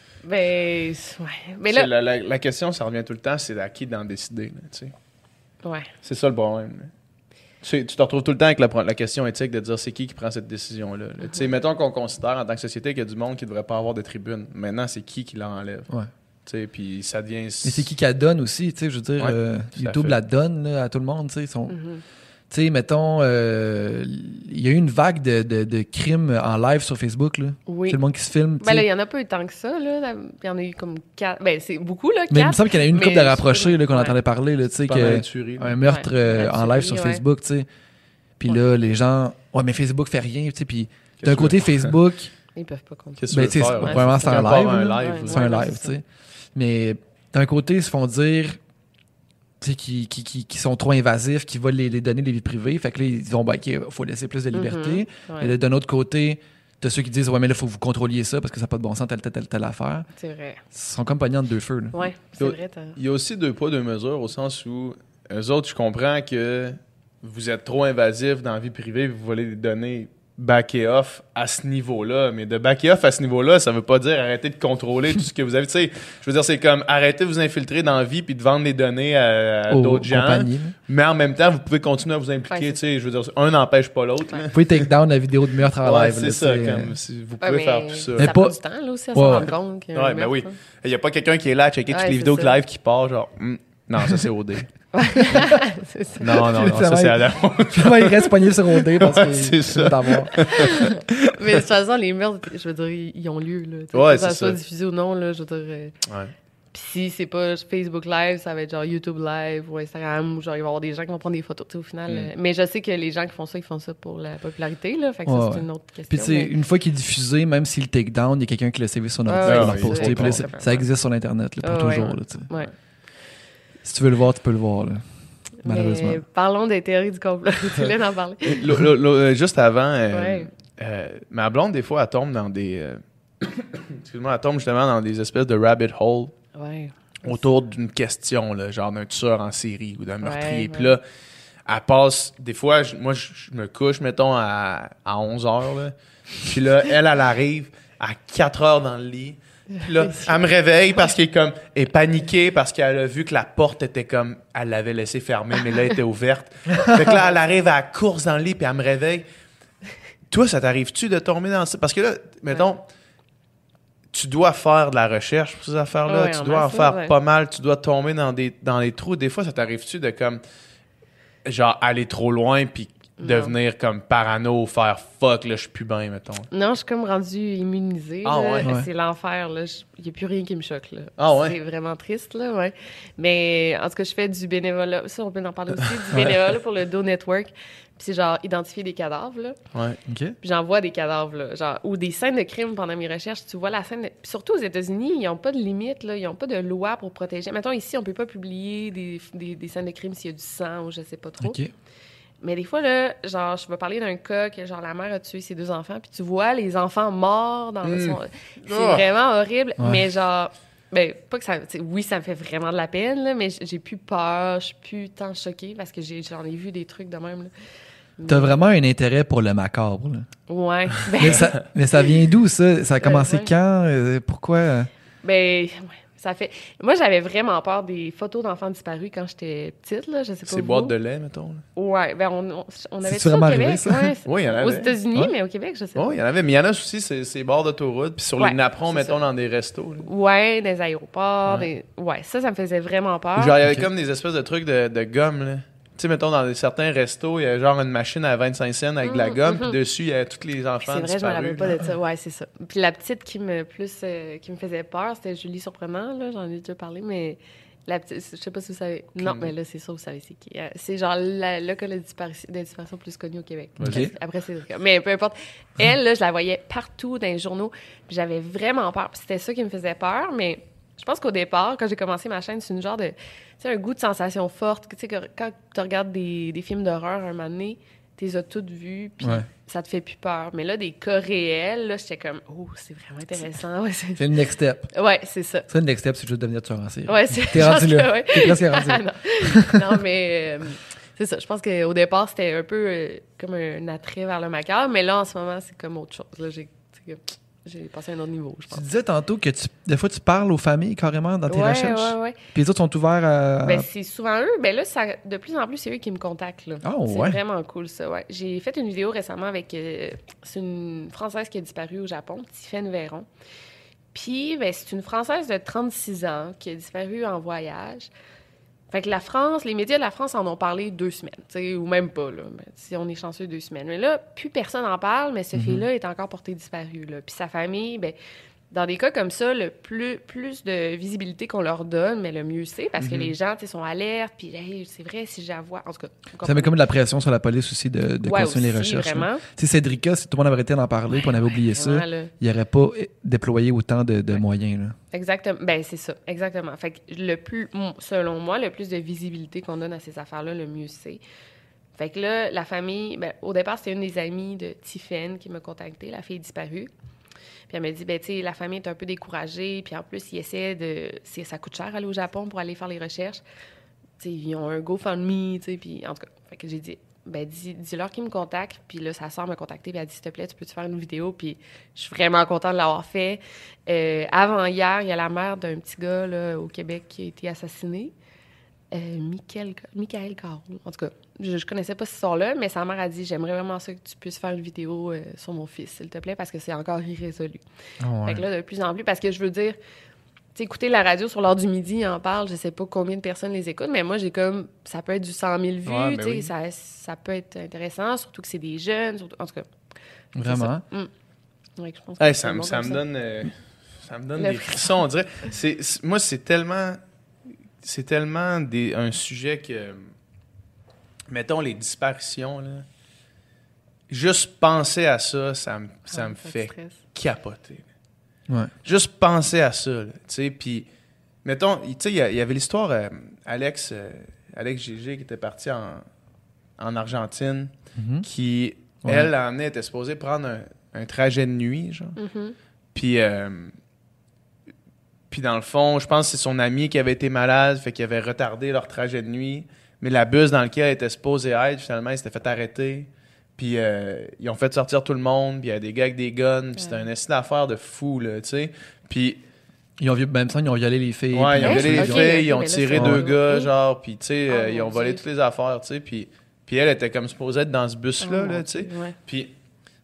Ben, ouais. Mais C'est là, La, la, la question, ça revient tout le temps, c'est à qui d'en décider. Là, tu sais. ouais. C'est ça le problème. là. Tu, sais, tu te retrouves tout le temps avec la, pro- la question éthique de dire c'est qui qui prend cette décision-là. là. Tu sais, mettons qu'on considère en tant que société qu'il y a du monde qui ne devrait pas avoir de tribune. Maintenant, c'est qui qui l'enlève. Ouais. Tu sais, puis ça devient. Mais c'est qui qui la donne aussi, tu sais, je veux dire, Ouais, euh, tout à YouTube fait. la donne là, à tout le monde, tu sais, ils sont... Mhm. Tu sais, mettons, euh, il y a eu une vague de, de, de crimes en live sur Facebook, là. Oui. C'est le monde qui se filme, tu Ben là, il sais. y en a pas eu tant que ça, là. Il y en a eu comme quatre. Ben, c'est beaucoup, là, Mais il me quatre. semble qu'il y en a eu une mais couple de je- rapprochés, là, qu'on ouais. entendait parler, là, tu sais, pas mal que... de tueries, là. un meurtre Ouais, euh, la en live tuerie, sur ouais. Facebook, tu sais. Puis Ouais. là, les gens... Ouais, mais Facebook fait rien, tu sais. Puis d'un que côté, tu veux? Facebook... Ils peuvent pas compter. Qu'est-ce que ben, tu veux tu sais, faire? ouais, vraiment, c'est c'est un encore live. un là. live, Ouais, C'est un ouais, live, c'est tu sais. Mais d'un côté, ils se font dire... Tu sais, qui, qui, qui, qui sont trop invasifs, qui veulent les, les donner les vies privées. Fait que là, ils disent, ben, OK, faut laisser plus de liberté. Mhm. Ouais. Et là, d'un autre côté, t'as ceux qui disent, ouais, mais là, faut que vous contrôliez ça parce que ça n'a pas de bon sens, telle, telle, telle, telle affaire. C'est vrai. Ils sont comme pognants de deux feux, là. Ouais, c'est Donc, vrai. t'as- Il y a aussi deux poids, deux mesures, au sens où eux autres, je comprends que vous êtes trop invasif dans la vie privée, vous voulez des données backer off à ce niveau-là. Mais de backer off à ce niveau-là, ça veut pas dire arrêter de contrôler tout ce que vous avez. Tu sais, je veux dire, c'est comme arrêter de vous infiltrer dans la vie puis de vendre les données à, à Aux d'autres gens. compagnies, là. Mais en même temps, vous pouvez continuer à vous impliquer. Ouais, tu sais, je veux dire, un n'empêche pas l'autre. là. Vous pouvez take down la vidéo de meurtre en Ouais, live. c'est là, ça. tu sais, Comme, euh. si vous Ouais, pouvez mais faire tout ça. Mais ça pas- prend du temps, là, aussi, à Ouais. s'en rendre compte. qu'il y a un Ouais, ben meurtre, oui. là. Il n'y a pas quelqu'un qui est là à checker Ouais, toutes les c'est vidéos de ça. live qui part, genre, Hum, non, ça c'est O D. C'est ça. Non, non, non, Ça ça va c'est être- Adam. Finalement, il reste pogné sur O D parce Ouais, que c'est ça. d'avoir. Mais de toute façon, les meurtres, je veux dire, ils ils ont lieu. Là, tu sais, Ouais, que ça c'est soit ça. diffusé ou non, là, je veux dire. euh, Ouais. Puis si c'est pas Facebook Live, ça va être genre YouTube Live ou Instagram, ou genre il va y avoir des gens qui vont prendre des photos, tu sais, au final. Mm. euh, Mais je sais que les gens qui font ça, ils font ça pour la popularité, là. Fait que Ouais, ça, c'est ouais. une autre question. Puis tu sais, mais- une fois qu'il est diffusé, même s'il le take down, il y a quelqu'un qui l'a sauvé sur notre Ah site, ouais, qui l'a oui, posté. c'est Puis là, bon. c'est- ça existe sur Internet là, pour Ah ouais. toujours. Là, tu sais. Ouais. Si tu veux le voir, tu peux le voir. Là. Malheureusement. Mais parlons des théories du complot. Tu voulais en parler? L- l- l- juste avant, euh, Ouais. euh, ma blonde, des fois, elle tombe dans des. euh, Excuse-moi, elle tombe justement dans des espèces de rabbit hole Ouais. autour d'une question, là, genre d'un tueur en série ou d'un meurtrier. Ouais, Puis ouais. là, elle passe. Des fois, je- moi, je je me couche, mettons, à, à onze heures. Là. Puis là, elle, elle arrive à quatre heures dans le lit. Puis là, elle me réveille parce qu'elle est comme elle est paniquée parce qu'elle a vu que la porte était comme elle l'avait laissée fermée, mais là, elle était ouverte. Fait que là, elle arrive à la course dans le lit puis elle me réveille. Toi, ça t'arrive-tu de tomber dans ça? Parce que là, mettons, tu dois faire de la recherche pour ces affaires-là. Ouais, tu en dois en masse, faire ouais. pas mal. Tu dois tomber dans des dans les trous. Des fois, ça t'arrive-tu de comme genre aller trop loin puis devenir comme parano, faire fuck, là, je suis plus bien, mettons. Non, je suis comme rendue immunisée. Ah là. ouais? Ouais. C'est l'enfer, là. Il n'y a plus rien qui me choque, là. Ah ouais? C'est vraiment triste, là, ouais. Mais en tout cas, je fais du bénévolat. Ça, on peut en parler aussi. Du bénévolat pour le Do Network. Puis c'est genre identifier des cadavres, là. Ouais. OK. Puis j'envoie des cadavres, là. Genre, ou des scènes de crime pendant mes recherches. Tu vois la scène. de- Puis surtout aux États-Unis, ils n'ont pas de limite, là. Ils n'ont pas de loi pour protéger. Mettons, ici, on peut pas publier des, des, des scènes de crime s'il y a du sang ou je sais pas trop. OK. Mais des fois, là, genre, je vais parler d'un cas que, genre, la mère a tué ses deux enfants, puis tu vois les enfants morts dans Mm. son... C'est Oh. vraiment horrible, Ouais. mais genre... Ben, pas que ça... tu sais, oui, ça me fait vraiment de la peine, là, mais j'ai plus peur, je suis plus tant choquée, parce que j'ai, j'en ai vu des trucs de même, là. T'as vraiment un intérêt pour le macabre, là. Ouais. Ben, Mais ça, mais ça vient d'où, ça? Ça a commencé ouais. quand? Euh, Pourquoi? euh? ben, ouais, ça fait... Moi, j'avais vraiment peur des photos d'enfants disparus quand j'étais petite, là, je sais pas Ces vous. boîtes de lait, mettons. Là. Ouais, ben, on, on, on avait C'est-tu ça au vraiment Québec, arrivé, ça? ouais, Oui, il y en aux avait. États-Unis, Ouais. mais au Québec, je sais pas. Oh, il y en avait, mais il y en a aussi, c'est ces bords d'autoroute, puis sur Ouais, les napperons, c'est mettons, ça. dans des restos. Là. Ouais, des aéroports, Ouais. des... ouais, ça, ça me faisait vraiment peur. Genre, il y avait Ok. comme des espèces de trucs de, de gomme, là. Tu sais, mettons, dans des- certains restos, il y a genre une machine à vingt-cinq cents avec de la Mhm, gomme, mhm. puis dessus, il y a tous les enfants C'est vrai, je me disparus. rappelle pas là. de ça. Ouais, c'est ça. Puis la petite qui me plus euh, qui me faisait peur, c'était Julie Surprenant, là, j'en ai déjà parlé, mais la petite, je sais pas si vous savez. Non, mais là, c'est sûr, vous savez c'est qui. Euh, C'est genre la- le cas de disparition, de disparition plus connu au Québec. Ok. Après, c'est le cas. Mais peu importe. Elle, là, je la voyais partout dans les journaux, puis j'avais vraiment peur. Puis c'était ça qui me faisait peur, mais je pense qu'au départ, quand j'ai commencé ma chaîne, c'est une genre de... Tu sais, un goût de sensation forte. Tu sais, que quand tu regardes des, des films d'horreur un moment donné, tu les as toutes vues, puis Ouais. ça te fait plus peur. Mais là, des cas réels, là, j'étais comme, oh, c'est vraiment intéressant. Ouais, c'est, C'est une next step. ouais, c'est ça. Ça, une next step, c'est juste devenir tueur en série. Ouais, c'est, T'es je rendu pense là. que, ouais. T'es presque rendu là. non. non, mais euh, c'est ça. Je pense qu'au départ, c'était un peu euh, comme un attrait vers le macabre, mais là, en ce moment, c'est comme autre chose. Là, j'ai, c'est que- j'ai passé à un autre niveau, je Tu pense. disais tantôt que tu, des fois, tu parles aux familles carrément dans tes ouais, recherches. ouais, ouais. Puis les autres sont ouverts à. Ben, c'est souvent eux. Ben là, ça, de plus en plus, c'est eux qui me contactent. Là. Oh, c'est ouais. vraiment cool, ça. Ouais. J'ai fait une vidéo récemment avec... euh, c'est une Française qui a disparu au Japon, Tiffaine Véron. Puis, ben, c'est une Française de trente-six ans qui a disparu en voyage. Fait que la France, les médias de la France en ont parlé deux semaines, tu sais, ou même pas, là. Ben, si on est chanceux, deux semaines. Mais là, plus personne n'en parle, mais ce Mhm. fille-là est encore portée disparue, là. Puis sa famille, ben, dans des cas comme ça, le plus, plus de visibilité qu'on leur donne, mais le mieux c'est, parce que Mhm. les gens, tu sais, sont alertes, puis hey, c'est vrai, si je la vois... En tout cas, vous Ça met comprenez. comme de la pression sur la police aussi de, de Ouais, continuer les aussi, recherches. là. vraiment. Tu sais, Cédrica, si tout le monde avait arrêté d'en parler, puis on avait oublié Vraiment, ça, là. il n'y aurait pas eh, déployé autant de, de Ouais. moyens. Là. Exactement. Ben, c'est ça. Exactement. Fait que le plus, m- selon moi, le plus de visibilité qu'on donne à ces affaires-là, le mieux c'est. Fait que là, la famille, ben, au départ, c'était une des amies de Tiffaine qui m'a contactée, la fille disparue. Puis elle m'a dit, ben, tu sais, la famille est un peu découragée, puis en plus, ils essaient de. c'est- Ça coûte cher aller au Japon pour aller faire les recherches. Tu sais, ils ont un GoFundMe, tu sais, puis en tout cas, fait que j'ai dit, ben, dis- dis-leur qu'ils me contactent, puis là, sa soeur m'a contacté, puis elle a dit, s'il te plaît, tu peux-tu faire une vidéo, puis je suis vraiment contente de l'avoir fait. Euh, avant hier, il y a la mère d'un petit gars, là, au Québec, qui a été assassiné. Euh, Michael, Michael Caron. En tout cas, je, je connaissais pas ce histoire-là, mais sa mère a dit, j'aimerais vraiment ça que tu puisses faire une vidéo euh, sur mon fils, s'il te plaît, parce que c'est encore irrésolu. Oh, ouais. Fait que là, de plus en plus, parce que je veux dire, tu sais, écouter la radio sur l'heure du midi, ils en parle, je sais pas combien de personnes les écoutent, mais moi, j'ai comme, ça peut être du cent mille vues, Ouais, ben tu sais, oui. ça, ça peut être intéressant, surtout que c'est des jeunes, surtout, en tout cas. c'est Vraiment. ça. Mm. Ouais, je pense que Hey, c'est ça, me- bon ça comme me donne, euh, ça me donne Le des frissons, on dirait. C'est, c'est- moi, c'est tellement, c'est tellement des, un sujet que, mettons les disparitions là, juste penser à ça, ça me, ça Ah, me te fait stresse. capoter. Ouais. Juste penser à ça, là, tu sais, puis, mettons, tu sais, il y, a- il y avait l'histoire, euh, Alex, euh, Alex Gégé qui était parti en, en Argentine, Mhm. qui, Ouais. elle, l'an dernier, était supposée prendre un, un trajet de nuit, genre. Mhm. Puis, euh, puis dans le fond, je pense que c'est son ami qui avait été malade, fait qu'il avait retardé leur trajet de nuit. Mais la bus dans laquelle elle était supposée être, finalement, il s'était fait arrêter. Puis euh, ils ont fait sortir tout le monde, puis il y a des gars avec des guns, puis c'était Ouais. un essai d'affaires de fou, là, tu sais. Puis, Ils ont, vi- même ça, ils ont violé les filles. ouais, ils ont Ouais, violé les ok, filles, ok, ils ont mais là, tiré c'est- deux Ouais. gars, Oui. genre, puis tu sais, Oh, euh, ils ont mon volé Dieu. toutes les affaires, tu sais. Puis, puis elle était comme supposée être dans ce Oh, bus-là, mon là, tu sais. Dieu, ouais. Puis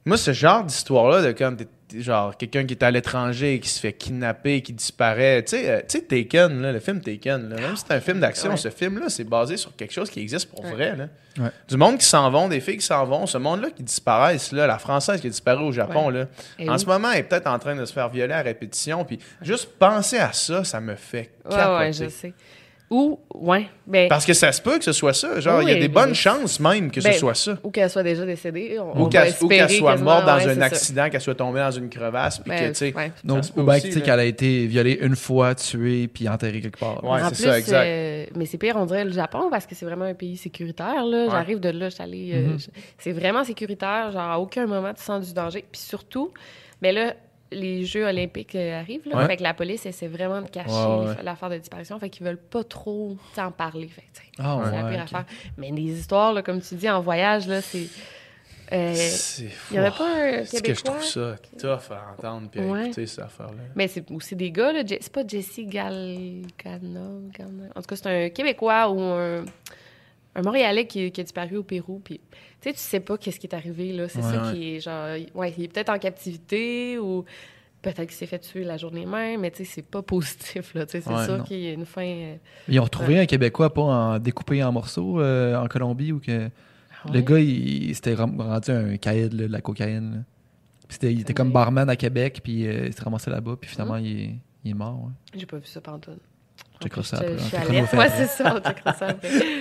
Moi, ce genre d'histoire-là, de comme t'es- t'es genre quelqu'un qui est à l'étranger, qui se fait kidnapper, qui disparaît. Tu sais, euh, tu sais, Taken, là, le film Taken, là, même si c'est un film d'action, Ouais. ce film-là, c'est basé sur quelque chose qui existe pour Ouais. vrai. Là. Ouais. Du monde qui s'en vont, des filles qui s'en vont, ce monde-là qui disparaissent, là, la Française qui a disparu au Japon, là, Eh en oui. ce moment, elle est peut-être en train de se faire violer à répétition. Puis juste penser à ça, ça me fait Ouais, capoter. ouais, je sais. Ou, ouais, ben, Parce que ça se peut que ce soit ça. Genre, il Oui, y a des mais- bonnes chances même que Ben, ce soit ça. ou qu'elle soit déjà décédée. On, Ou on qu'elle va ou qu'elle espérer soit quasiment, morte dans ouais, un c'est ça. accident, qu'elle soit tombée dans une crevasse, puis Ben, que, tu sais... ouais. Non, Ça se peut ou bien aussi, tu sais là. qu'elle a été violée une fois, tuée, puis enterrée quelque part. Ouais, en c'est plus, ça, exact. euh, mais c'est pire, on dirait le Japon, parce que c'est vraiment un pays sécuritaire. Là. Ouais. J'arrive de là, je suis allée, euh, Mhm. je- c'est vraiment sécuritaire. Genre, à aucun moment, tu sens du danger. Puis surtout, mais là, les Jeux olympiques euh, arrivent. Là, Ouais. Fait que la police essaie vraiment de cacher Ouais, ouais. les- l'affaire de disparition. Fait qu'ils veulent pas trop tu sais, en parler. Fait que, tu sais, Ah, c'est la ouais, pire ok. affaire. Mais les histoires, là, comme tu dis, en voyage, là, c'est... euh, C'est fou. il y avait pas un C'est que je Québécois... trouve ça tough à entendre puis à Ouais. écouter, cette affaire-là. Mais c'est aussi des gars, là. Je- C'est pas Jesse Galcana. Galna- En tout cas, c'est un Québécois ou un, un Montréalais qui, qui a disparu au Pérou. Puis, tu sais, tu sais pas qu'est-ce qui est arrivé, là. C'est Ouais, ça ouais. qui est genre. Ouais, il est peut-être en captivité ou peut-être qu'il s'est fait tuer la journée même, mais tu sais, c'est pas positif, là. Tu sais, c'est Ouais, sûr non. qu'il y a une fin. euh, Ils ont retrouvé un Québécois pas en découpé en morceaux euh, en Colombie ou que le ouais. gars il, il s'était ram- rendu un caïd là, de la cocaïne. Là. Puis c'était- il était comme Ouais. barman à Québec puis euh, il s'est ramassé là-bas puis finalement Hum. il, est, il est mort. Ouais. J'ai pas vu ça pantoute. Je checkera ça Je- après. Je On suis checkera allée. nos faits Ouais, après. c'est ça, on checkera ça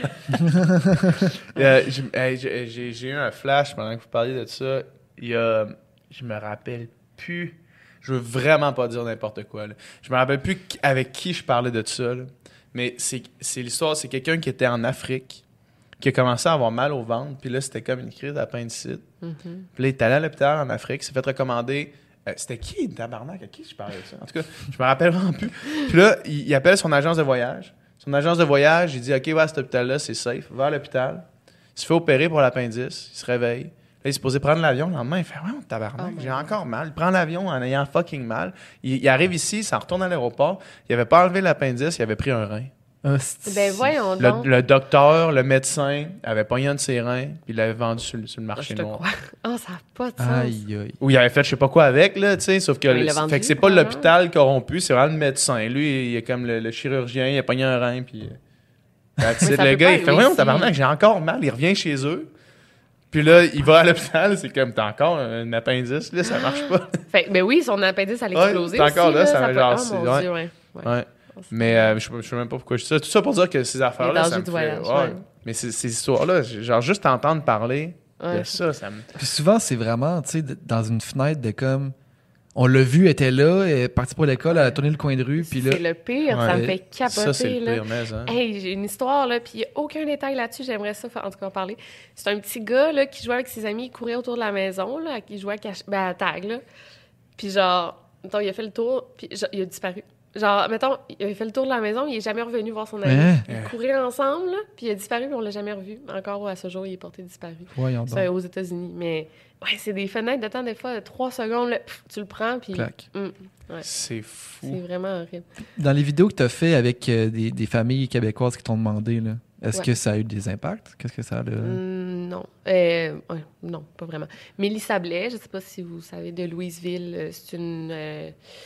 après. Euh, j'ai- hey, j'ai j'ai- j'ai eu un flash pendant que vous parliez de ça. Il y a... Je me rappelle plus... Je veux vraiment pas dire n'importe quoi. Là. Je me rappelle plus qui- avec qui je parlais de ça. Là. Mais c'est c'est l'histoire, c'est quelqu'un qui était en Afrique, qui a commencé à avoir mal au ventre, puis là, c'était comme une crise d'appendicite. Mhm. Puis là, il est allé à l'hôpital en Afrique, il s'est fait recommander... euh, c'était qui, tabarnak? À qui je parlais de ça? En tout cas, je me rappelle vraiment plus. Puis là, il, il appelle son agence de voyage. Son agence de voyage, il dit « OK, va à cet hôpital-là, c'est safe. » Va à l'hôpital. Il se fait opérer pour l'appendice. Il se réveille. Là, il est supposé prendre l'avion. Le lendemain, il fait « Ouais, mon tabarnak, Oh my j'ai God. encore mal. » Il prend l'avion en ayant fucking mal. Il, il arrive ici, il s'en retourne à l'aéroport. Il avait pas enlevé l'appendice, il avait pris un rein. Ah, c'est- Ben voyons Le, donc. le docteur, le médecin, avait pogné un de ses reins, puis il l'avait vendu sur, le- sur le Je marché te noir. crois. Ah, ça n'a pas de sens. Aïe aïe. Ou il avait fait je sais pas quoi avec, là, tu sais, sauf que, Ouais, il le- l'a vendu, fait que c'est pas probablement. l'hôpital corrompu, c'est vraiment le médecin. Lui, il est comme le, le chirurgien, il a pogné un rein, puis... euh, that's Mais it. ça le peut gars, pas il fait « arriver Voyons, ici. tabarnak, j'ai encore mal. » Il revient chez eux, puis là, il va à l'hôpital, c'est comme « T'as encore un appendice, là, ça marche pas. Fait, ben oui, son appendice allait Ouais, exploser c'est encore aussi, là, ça ça va peut- genre, Ah, c'est- mon ouais. Dieu, ouais. » Ouais. Ouais. Mais euh, je, je sais même pas pourquoi je dis ça. Tout ça pour dire que ces affaires-là, dangers ça me du fait... voyage, ouais. ouais. Mais ces, ces histoires-là, genre juste t'entendre parler Ouais. de ça, ça me... Puis souvent c'est vraiment tu sais d- dans une fenêtre de comme on l'a vu, elle était là, elle est partie pour l'école, elle a tourné le coin de rue puis là C'est le pire, ça Ouais. me fait capoter. Ça, c'est le là. pire, mais... Hein. Hey, j'ai une histoire, là, puis il n'y a aucun détail là-dessus. J'aimerais ça, faire- en tout cas, en parler. C'est un petit gars, là, qui jouait avec ses amis, il courait autour de la maison, là, qui jouait à, cache... ben, à tag, là. Puis genre, mettons, il a fait le tour, puis genre, il a disparu. Genre, mettons, il a fait le tour de la maison, il est jamais revenu voir son ami. Hein? Ils couraient ensemble, là, puis il a disparu, puis on l'a jamais revu. Encore à ce jour, il est porté disparu. voyons C'est donc. aux États-Unis. Mais ouais, c'est des fenêtres de temps, des fois, de trois secondes, là, pff, tu le prends, puis Clac. hum, C'est fou. c'est vraiment horrible. Dans les vidéos que tu as fait avec euh, des, des familles québécoises qui t'ont demandé là, est-ce Ouais. que ça a eu des impacts? Qu'est-ce que ça a Euh. le... Hum, non. Euh, ouais, non, pas vraiment. Mélissa Blais, je ne sais pas si vous savez, de Louisville, euh, c'est une... euh,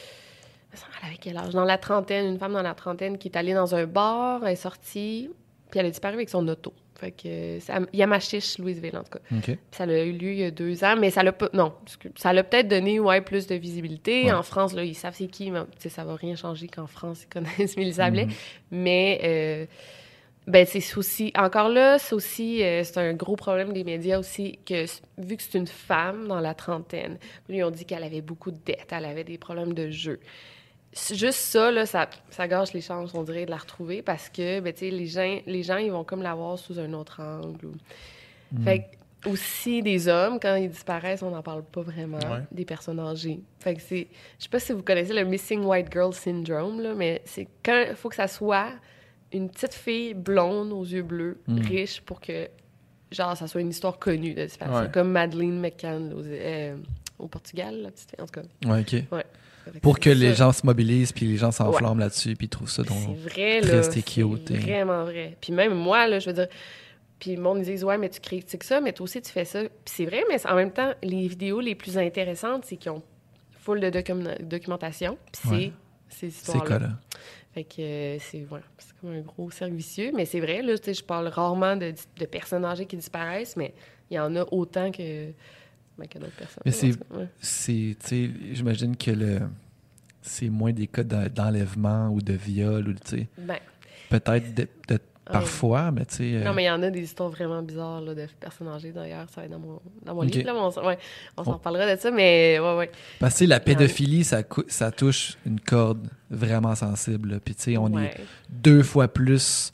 elle avait quel âge? Dans la trentaine, une femme dans la trentaine qui est allée dans un bar, elle est sortie, puis elle a disparu avec son auto. Fait que, euh, c'est à Yamachiche, Louisville, en tout cas. OK. Puis ça a eu lieu il y a deux ans, mais ça l'a pas... Non, parce que ça l'a peut-être donné, ouais, plus de visibilité. Ouais. En France, là, ils savent c'est qui, mais tu sais, ça va rien changer qu'en France, ils connaissent Mélissa Blais. Mhm. Mais... euh, ben c'est aussi encore là, c'est aussi euh, c'est un gros problème des médias aussi que vu que c'est une femme dans la trentaine, lui on dit qu'elle avait beaucoup de dettes, elle avait des problèmes de jeu. C'est juste ça là, ça, ça gâche les chances on dirait de la retrouver parce que ben tu sais les gens les gens ils vont comme la voir sous un autre angle. Ou... Mhm. Fait que aussi des hommes quand ils disparaissent, on n'en parle pas vraiment Ouais. des personnes âgées. Fait que c'est je sais pas si vous connaissez le Missing White Girl Syndrome là, mais c'est quand il faut que ça soit une petite fille blonde aux yeux bleus, Mm. riche, pour que, genre, ça soit une histoire connue de disparition. Ouais. Comme Madeleine McCann là, aux- euh, au Portugal, la petite fille, en tout cas. Ouais, OK. Fait Pour c'est que les ça. gens se mobilisent puis les gens s'enflamment là-dessus puis ils trouvent ça donc C'est vrai, là. triste et C'est cute et- vraiment vrai. Puis même moi, là, je veux dire, Puis le monde, ils disent, ouais, mais tu critiques ça, mais toi aussi, tu fais ça. Puis c'est vrai, mais en même temps, les vidéos les plus intéressantes, c'est qu'ils ont full de docu- documentation. Puis Ouais. c'est ces C'est histoires-là. quoi, là? Fait que euh, c'est, voilà, c'est comme un gros cercle vicieux. Mais c'est vrai, là, tu sais, je parle rarement de, de personnes âgées qui disparaissent, mais il y en a autant que, ben, que d'autres personnes. Mais c'est- Ouais. C'est, tu sais, j'imagine que le c'est moins des cas d'en- d'enlèvement ou de viol ou, tu sais, Ben, peut-être de- de- Ah, parfois, mais tu sais... euh, non, mais il y en a des histoires vraiment bizarres là, de personnes âgées, d'ailleurs. Ça va être dans mon, dans mon Ok. livre, là, mais on, s'en- ouais, on s'en On- parlera de ça, mais ouais, ouais. Parce que tu sais, la Il y en a- pédophilie, ça, cou- ça touche une corde vraiment sensible. là. Puis tu sais, on Ouais. est deux fois plus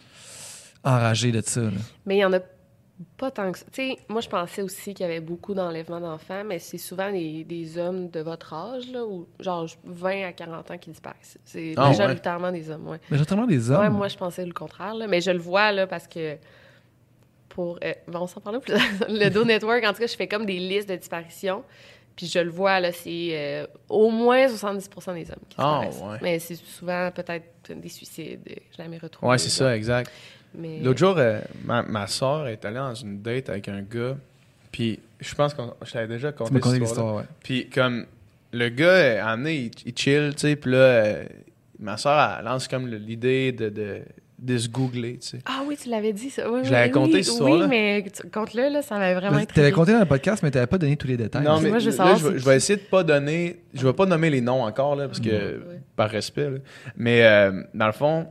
enragé de ça. là. Mais il y en a pas tant que ça. Tu sais, moi, je pensais aussi qu'il y avait beaucoup d'enlèvements d'enfants, mais c'est souvent des, des hommes de votre âge, là, ou genre vingt à quarante ans qui disparaissent. C'est Ah, majoritairement des hommes, ouais. Mais généralement, des hommes... Ouais, moi, je pensais le contraire, là, mais je le vois, là, parce que pour... euh, bon, on s'en parle plus. Le Do Network, en tout cas, je fais comme des listes de disparitions, puis je le vois, là, c'est euh, au moins soixante-dix pour cent des hommes qui Ah, disparaissent. ouais. Mais c'est souvent peut-être des suicides, euh, jamais retrouvés. Ouais, c'est ça, exact. Mais... L'autre jour, euh, ma, ma soeur est allée dans une date avec un gars, puis je pense que je t'avais déjà Tu conté m'as conté cette histoire-là. l'histoire, ouais. Puis comme le gars, euh, à un moment donné, il, il chill, tu sais, puis là, euh, ma soeur, elle lance comme le- l'idée de, de, de se googler, tu sais. Ah oui, tu l'avais dit, ça. Oui, Je oui, l'avais oui, conté, oui, cette histoire-là. Oui, mais tu- conte-le, là, ça m'avait vraiment Tu intrigué. avais compté dans le podcast, mais tu n'avais pas donné tous les détails. Non, mais Moi, je veux là, savoir je, vais- c'est je vais qui. essayer de pas donner. Je vais pas nommer les noms encore, là, parce que. Ouais. Par respect, là. Mais euh, dans le fond,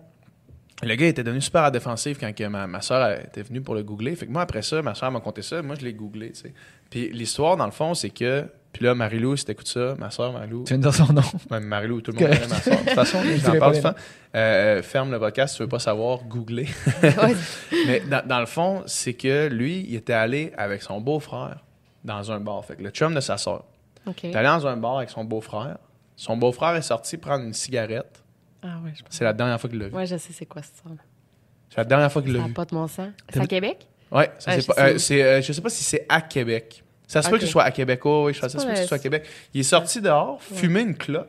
le gars était devenu super à défensif quand que ma, ma soeur était venue pour le googler. Fait que moi, après ça, ma soeur m'a conté ça. Moi, je l'ai googlé, tu sais. Puis l'histoire, dans le fond, c'est que. Puis là, Marie-Lou, si t'écoutes ça, ma soeur Marie-Lou. Tu viens de dire son nom. Ouais, Marie-Lou, tout le monde Correct. connaît ma soeur. De toute façon, Je j'en dirais parle pas souvent. Euh, ferme le podcast si tu veux pas savoir, googler. Ouais. Mais dans, dans le fond, c'est que lui, il était allé avec son beau-frère dans un bar. Fait que le chum de sa soeur. OK. Il est allé dans un bar avec son beau-frère. Son beau-frère est sorti prendre une cigarette. Ah ouais, je pense. C'est la dernière fois qu'il l'a vu. Ouais, je sais c'est quoi cette histoire. C'est la dernière fois qu'il Ça l'a n'a vu. pas de mon sang. C'est T'as- à Québec? Ouais, ça, Ouais, c'est je pas, sais euh, où. c'est, euh, je sais pas si c'est à Québec. Ça se peut Ok. que ce soit à Québec. Oh, oui, je sais C'est pas pas que ce la- soit à Québec. Il est sorti dehors, Ouais. fumer une clope.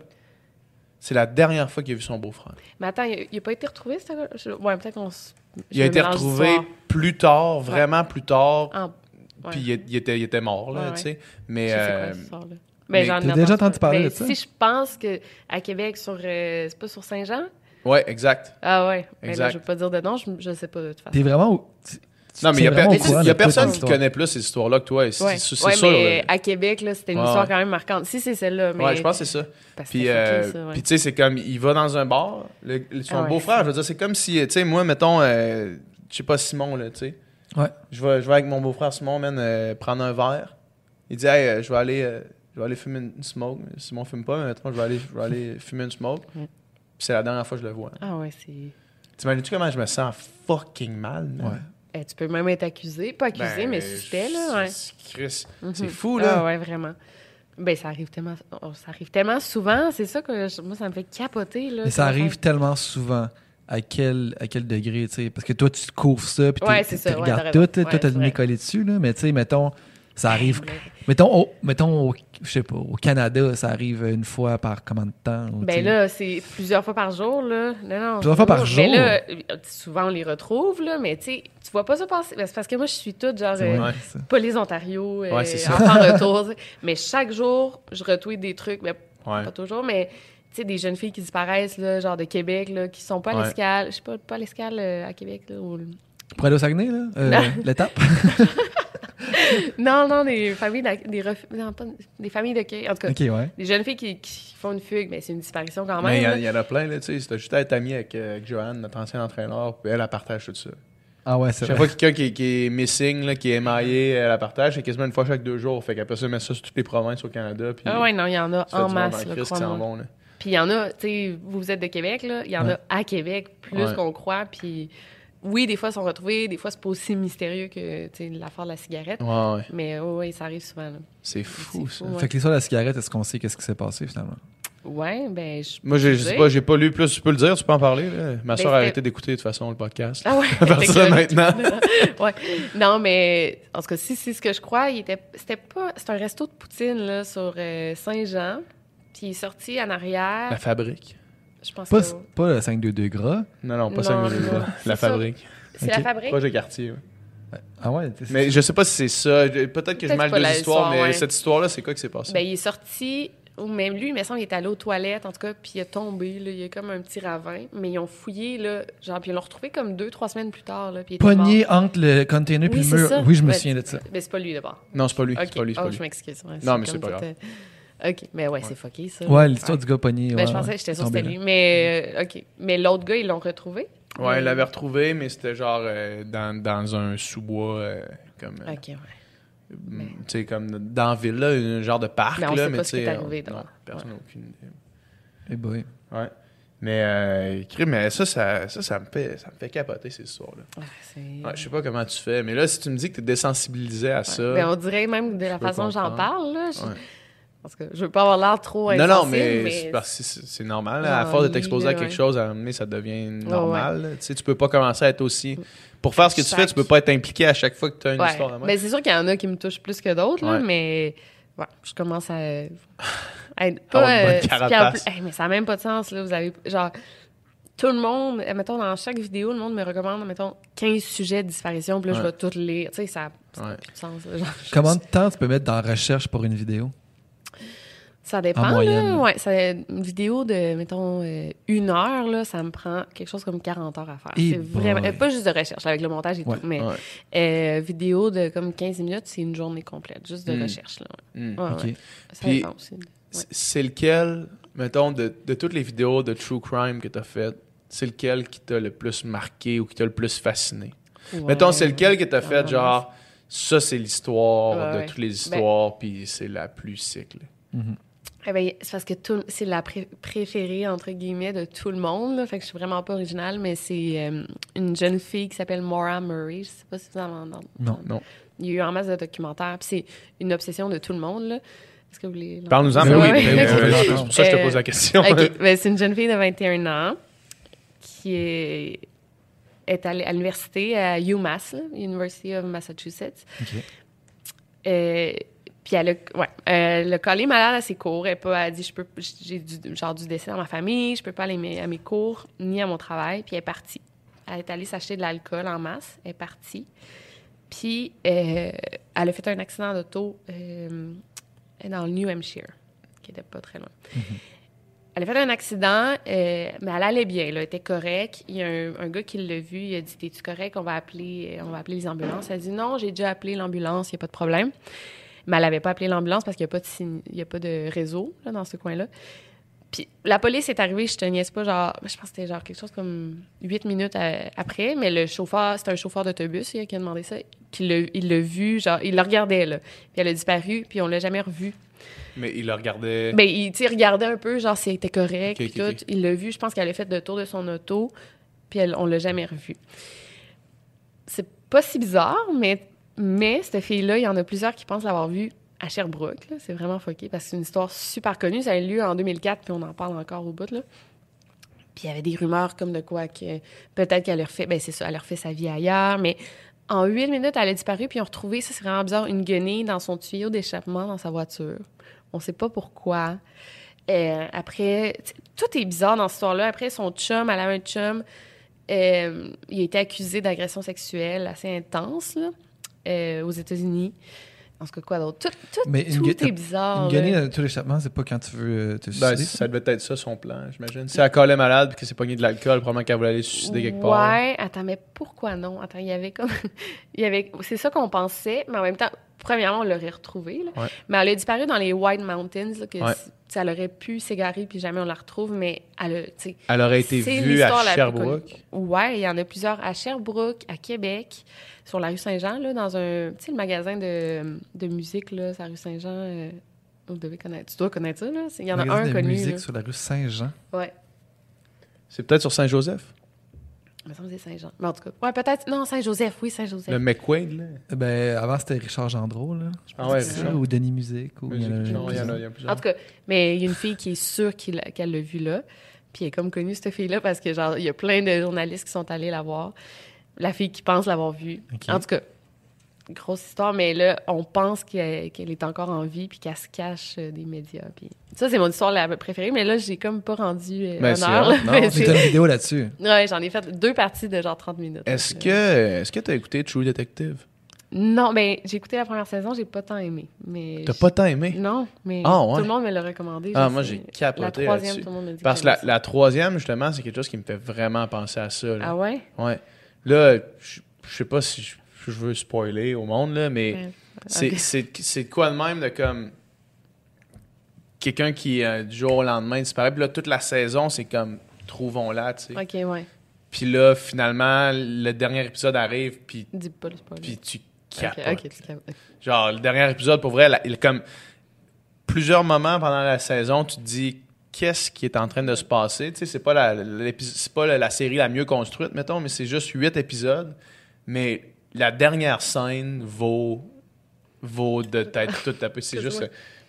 C'est la dernière fois qu'il a vu son beau-frère. Mais attends, il n'a pas été retrouvé, ce gars? Je- Ouais, peut-être qu'on se... Il je a me été mélange retrouvé d'histoires. plus tard, vraiment plus tard. Ah, ouais. Puis il, est- il était, il était mort, là, Ouais, ouais. tu sais. Mais, Je sais c'est quoi euh, cette histoire-là. mais Ben, j'en ai t'as déjà entendu parler Mais de ça? Si je pense qu'à Québec, sur, euh, c'est pas sur Saint-Jean? ouais, exact. Ah ouais. Ben là, Exact. je veux pas dire de nom, je, je sais pas de toute façon. T'es vraiment... au- tu- tu Non, mais il y a, tiens per- vraiment au il y a courant de toute personne qui l'histoire. connaît plus ces histoires-là que toi. C'est, Ouais, c'est, c'est ouais sûr. mais là. à Québec, là, c'était une Ouais, histoire ouais. quand même marquante. Si c'est celle-là, mais... Ouais, je pense que c'est ça. Parce que Puis, c'était euh, fucké, ça, ouais. puis tu sais, c'est comme, il va dans un bar, le- le- son Ah ouais, beau-frère, c'est- je veux dire, c'est comme si, tu sais, moi, mettons, euh, je sais pas, Simon, là, tu sais. Ouais. Je vais, je vais avec mon beau-frère Simon, man, euh, prendre un verre. Il dit, hey, euh, je vais aller, euh, je vais aller fumer une smoke. Simon fume pas, mais mettons, je vais aller, je vais aller fumer une smoke. Ouais. Puis c'est la dernière fois que je le vois. Ah ouais, c'est... T'imagines-tu comment je me sens fucking mal, man? Ouais. Eh, tu peux même être accusé. Pas accusé, Ben, mais suspect, là, ouais. c'est- Chris, Mhm. c'est fou, là. Ah ouais, vraiment. Ben, ça arrive tellement, oh, ça arrive tellement souvent. C'est ça que je- moi, ça me fait capoter, là. Mais ça cette arrive affaire. tellement souvent. À quel, à quel degré, tu sais? Parce que toi, tu te couvres ça, puis Ouais, t'es- c'est tu ça, ouais, regardes t'as tout, raison. toi, Ouais, t'as c'est le nez vrai. collé dessus, là. Mais tu sais, mettons, ça arrive... Ben, Mettons, au, mettons au, je sais pas, au Canada, ça arrive une fois par combien de temps? ou, tu sais? Ben là, c'est plusieurs fois par jour, là. Non, non. Plusieurs fois par Mais jour? là, euh, souvent, on les retrouve, là, mais tu sais, tu vois pas ça passer. Ben, c'est parce que moi, je suis toute, genre, C'est euh, vrai, Ouais. ça. Police Ontario, euh, Ouais, c'est ça. enfant retour. tu sais. Mais chaque jour, je retweet des trucs, ben, Ouais. pas toujours, mais tu sais, des jeunes filles qui disparaissent, là, genre de Québec, là, qui sont pas à Ouais. l'escale, je sais pas, pas à l'escale euh, à Québec, là. ou- Pour aller au Saguenay, là? Euh, Non. L'étape? Non, non, des familles, d'ac- des, ref- non, pas- des familles d'accueil, en tout cas. OK, ouais. Des jeunes filles qui, qui font une fugue, mais c'est une disparition quand Mais même. il y, a- là. il y en a plein, là, tu sais. C'était juste à être ami avec, euh, avec Joanne, notre ancien entraîneur, puis elle, elle partage tout ça. Ah ouais, c'est Chaque vrai. fois quelqu'un qui, est- qui est missing, là, qui est émaillé, elle la partage, c'est quasiment une fois chaque deux jours. Fait qu'après ça, met ça sur toutes les provinces au Canada. Puis Ah ouais, non, il y en a ça fait en du monde masse, en là, Christ qui s'en crois-moi. vont, là. Puis il y en a, tu sais, vous êtes de Québec, là, il y en Ouais. a à Québec plus Ouais. qu'on croit. Puis oui, des fois, ils sont retrouvés, des fois, c'est pas aussi mystérieux que, tu sais, l'affaire de la cigarette. Ouais, ouais. Mais oui, ouais, ça arrive souvent, là. C'est fou, C'est ça. fou, ouais. Fait que l'histoire de la cigarette, est-ce qu'on sait qu'est-ce qui s'est passé, finalement? Ouais, ben, je... Moi, j'ai- je sais sais. pas, j'ai pas lu plus. Tu peux le dire, tu peux en parler, là. Ma soeur a c'était- arrêté d'écouter, de toute façon, le podcast. Ah ouais, À partir de t'es maintenant. ouais. Non, mais en tout cas, si c'est ce que je crois, il était, c'était pas, c'est un resto de poutine là sur euh, Saint-Jean, puis il est sorti en arrière. La fabrique. Je pense Pas, que pas le cinq deux deux gras. Non, non, pas Non, ça. non, La c'est ça. fabrique. c'est Ok. la fabrique. Projet quartier, ouais. Ah ouais? Mais je sais pas si c'est ça. Peut-être que Peut-être je mêle pas deux la histoires, histoire, mais ouais. cette histoire-là, c'est quoi qui s'est passé? Ben, il est sorti, ou même lui, il me semble qu'il est allé aux toilettes, en tout cas, puis il est tombé, là, il y a comme un petit ravin, mais ils ont fouillé, là, genre, puis ils l'ont retrouvé comme deux, trois semaines plus tard, là, puis il était Pogné mort. entre le container Oui, et c'est le mur. ça. Oui, je me Ouais, souviens de ça. Mais c'est pas lui, d'abord. Non, c'est pas lui. OK. C'est pas lui, c'est Oh, pas je lui. m'excuse. Ouais, Non, mais comme c'est pas tout, grave. euh, OK, mais ouais, c'est fucké, ça. Ouais, l'histoire du gars pogné. Ben, ouais, je pensais, ouais. j'étais sûre que Tombé c'était là. lui, mais euh, OK. Mais l'autre gars, ils l'ont retrouvé? Ouais, Mais- il l'avait retrouvé, mais c'était genre euh, dans, dans un sous-bois, euh, comme, euh, OK, ouais. mm, tu sais, comme dans la ville, là, un genre de parc, Mais on là, sait mais pas tu ce qui sais, est arrivé, on- non, donc. personne n'a Ouais. aucune idée. Eh boy. Ouais. Mais, euh, crime, mais ça, ça, ça, ça me fait, ça me fait capoter, ces histoires-là. Ouais, c'est... Ouais, je sais pas comment tu fais, mais là, si tu me dis que t'es désensibilisé à ça... Ben, on dirait même de la peux façon dont j'en comprendre. parle, là. je- Ouais. Parce que je veux pas avoir l'air trop Non, insensible, non, mais, mais... c'est parce que c'est c'est normal. là. Genre, à force de lui, t'exposer là, à quelque ouais. chose, à un moment donné, ça devient normal. là. Tu sais, tu peux pas commencer à être aussi... Mm. Pour faire ce que tu Chaque- fais, tu peux pas être impliqué à chaque fois que tu as une Ouais. histoire de même. Mais c'est sûr qu'il y en a qui me touchent plus que d'autres, là, Ouais. mais ouais, je commence à, à être Avoir pas... une bonne euh, puis en carapace. plus- hey, mais ça n'a même pas de sens, là. Vous avez... Genre, tout le monde, mettons, dans chaque vidéo, le monde me recommande, mettons, quinze sujets de disparition, puis là, je Ouais. vais toutes lire. Tu sais, ça n'a Ouais. plus de sens, là. Genre, je- Combien de temps tu peux mettre dans recherche pour une vidéo? Ça dépend, En moyenne, là. là. Ouais, ça, une vidéo de, mettons, euh, une heure, là, ça me prend quelque chose comme quarante heures à faire. Eh C'est vraiment... boy. euh, pas juste de recherche, avec le montage et Ouais. tout, mais Ouais. euh, vidéo de comme quinze minutes, c'est une journée complète, juste de Mm. recherche, là. Mm. Ouais, OK. ouais. Ça Puis- dépend aussi. Ouais. C'est- C'est lequel, mettons, de, de toutes les vidéos de true crime que tu as faites, c'est lequel qui t'a le plus marqué ou qui t'a le plus fasciné? Mettons, Ouais, c'est lequel que tu as ouais, fait, ouais. genre, ça, c'est l'histoire Ouais, de ouais. toutes les histoires, puis c'est la plus sick. là. Mhm. Eh ben, c'est parce que tout- c'est la pré- préférée, entre guillemets, de tout le monde. Là, fait que je suis vraiment pas originale, mais c'est euh, une jeune fille qui s'appelle Maura Murray. Je sais pas si vous en entendez. Non. Non. Il y a eu en masse de documentaires. Puis c'est une obsession de tout le monde. Là. Est-ce que vous voulez... l'entendre? Parle-nous-en, Ben mais oui, oui, ben oui, mais, on veut euh, l'entendre. c'est pour ça que je te Euh, pose la question. OK. Ben, c'est une jeune fille de vingt et un ans qui est, est allée à l'université à UMass, là, University of Massachusetts. OK. Euh, puis elle a, ouais, elle a collé malade à ses cours. Elle, a pas, elle a dit, je peux, j'ai du, genre du décès dans ma famille, je peux pas aller mes- à mes cours ni à mon travail. Puis elle est partie. Elle est allée s'acheter de l'alcool en masse. Elle est partie. Puis euh, elle a fait un accident d'auto euh, dans le New Hampshire, qui était pas très loin. Elle a fait un accident, euh, mais elle allait bien, là, elle était correcte. Il y a un, un gars qui l'a vu, il a dit « T'es-tu correct? On va appeler, on va appeler les ambulances. » Elle a dit « Non, j'ai déjà appelé l'ambulance, il n'y a pas de problème. » Mais elle n'avait pas appelé l'ambulance parce qu'il n'y a pas de, sign- il y a pas de réseau là, dans ce coin-là. Puis la police est arrivée, je te niaise pas, genre, je pense que c'était genre quelque chose comme huit minutes à- après, mais le chauffeur, c'était un chauffeur d'autobus il, qui a demandé ça, qui l'a, il l'a vu, genre, il le regardait, là. Puis elle a disparu, puis on l'a jamais revue. Mais il le regardait. Ben, il, tu sais, il regardait un peu, genre, si elle était correct, Ok, puis ok, tout. ok. Il l'a vu, je pense qu'elle a fait le tour de son auto, puis elle, on l'a jamais revue. C'est pas si bizarre, mais, mais cette fille-là, il y en a plusieurs qui pensent l'avoir vue à Sherbrooke, là. C'est vraiment fucké, parce que c'est une histoire super connue. Ça a eu lieu en deux mille quatre, puis on en parle encore au bout, là. Puis il y avait des rumeurs comme de quoi que peut-être qu'elle a refait, ben c'est ça, elle a refait sa vie ailleurs, mais en huit minutes, elle a disparu, puis ils ont retrouvé, ça c'est vraiment bizarre, une guenille dans son tuyau d'échappement dans sa voiture. On sait pas pourquoi. Euh, après, t- tout est bizarre dans cette histoire-là. Après, son chum, elle a un chum, euh, il a été accusé d'agression sexuelle assez intense, là, euh, aux États-Unis. En tout cas, quoi d'autre? Tout, tout, Mais une tout gue- est bizarre. Une là. guenille de tout l'échappement, c'est pas quand tu veux euh, te Ben, suicider. ça devait être ça son plan, j'imagine. Si elle collait malade et qu'elle s'est pognée de l'alcool, probablement qu'elle voulait aller se suicider quelque part. Ouais, attends, mais pourquoi non? Attends, il y avait comme... il y avait... C'est ça qu'on pensait, mais en même temps, premièrement, on l'aurait retrouvée, là. Ouais. Mais elle a disparu dans les White Mountains, là, que Ouais. si- si elle aurait pu s'égarer, puis jamais on la retrouve, mais elle a, tu sais... Elle aurait été C'est vue l'histoire à la plus Sherbrooke. connue. Ouais, il y en a plusieurs à Sherbrooke, à Québec, sur la rue Saint-Jean, là, dans un... Tu sais, le magasin de, de musique, là, sur la rue Saint-Jean... euh, vous devez connaître... Tu dois connaître ça, là? Il y en a Magasin un de connu, musique là. sur la rue Saint-Jean. Ouais. C'est peut-être sur Saint-Joseph. Il me semble que c'est Saint-Jean. Mais en tout cas, ouais, peut-être... Non, Saint-Joseph, oui, Saint-Joseph. Le McQuaid, là. Eh Ben, avant, c'était Richard Gendreau, là. Je Ah pense ouais, que c'est ça, Richard. ou Denis Musique. Ou il y en a- Non, il y en a, il y en a plusieurs. En tout cas, mais il y a une fille qui est sûre qu'il- qu'elle l'a vue là. Puis elle est comme connue, cette fille-là, parce que genre, il y a plein de journalistes qui sont allés la voir. La fille qui pense l'avoir vue. Ok. En tout cas, grosse histoire, mais là, on pense qu'elle, qu'elle est encore en vie puis qu'elle se cache euh, des médias. Puis... Ça, c'est mon histoire la préférée, mais là, j'ai comme pas rendu euh, Ben, c'est honneur. hot, là. non, Mais Mais c'est- t'as une vidéo là-dessus. Ouais, j'en ai fait deux parties de genre trente minutes. Est-ce là. que est-ce que t'as écouté True Detective? Non, ben j'ai écouté la première saison, j'ai pas tant aimé. Mais T'as je- pas tant aimé? Non, mais Ah, ouais. tout le monde me l'a recommandé. Ah, je moi, sais. j'ai capoté La troisième, là-dessus. tout le monde me dit Parce que que la, j'aime la troisième, justement, c'est quelque chose qui me fait vraiment penser à ça. ça. Là. Ah ouais? Ouais. Là, je je sais pas si je, je veux spoiler au monde, là, mais Ouais. c'est, Ok. c'est, c'est de quoi de même de comme quelqu'un qui, euh, du jour au lendemain, disparaît. Puis là, toute la saison, c'est comme trouvons-la, tu sais. Ok, ouais. Puis là, finalement, le dernier épisode arrive, puis, Dis pas le spoiler. puis tu Ok, capotes. ok, tu capotes. Genre, le dernier épisode, pour vrai, la- il, comme plusieurs moments pendant la saison, tu te dis qu'est-ce qui est en train de se passer. Tu sais, c'est pas la, l'épi- c'est pas la, la série la mieux construite, mettons, mais c'est juste huit épisodes. Mais la dernière scène vaut, vaut de tête toute tapée. C'est juste.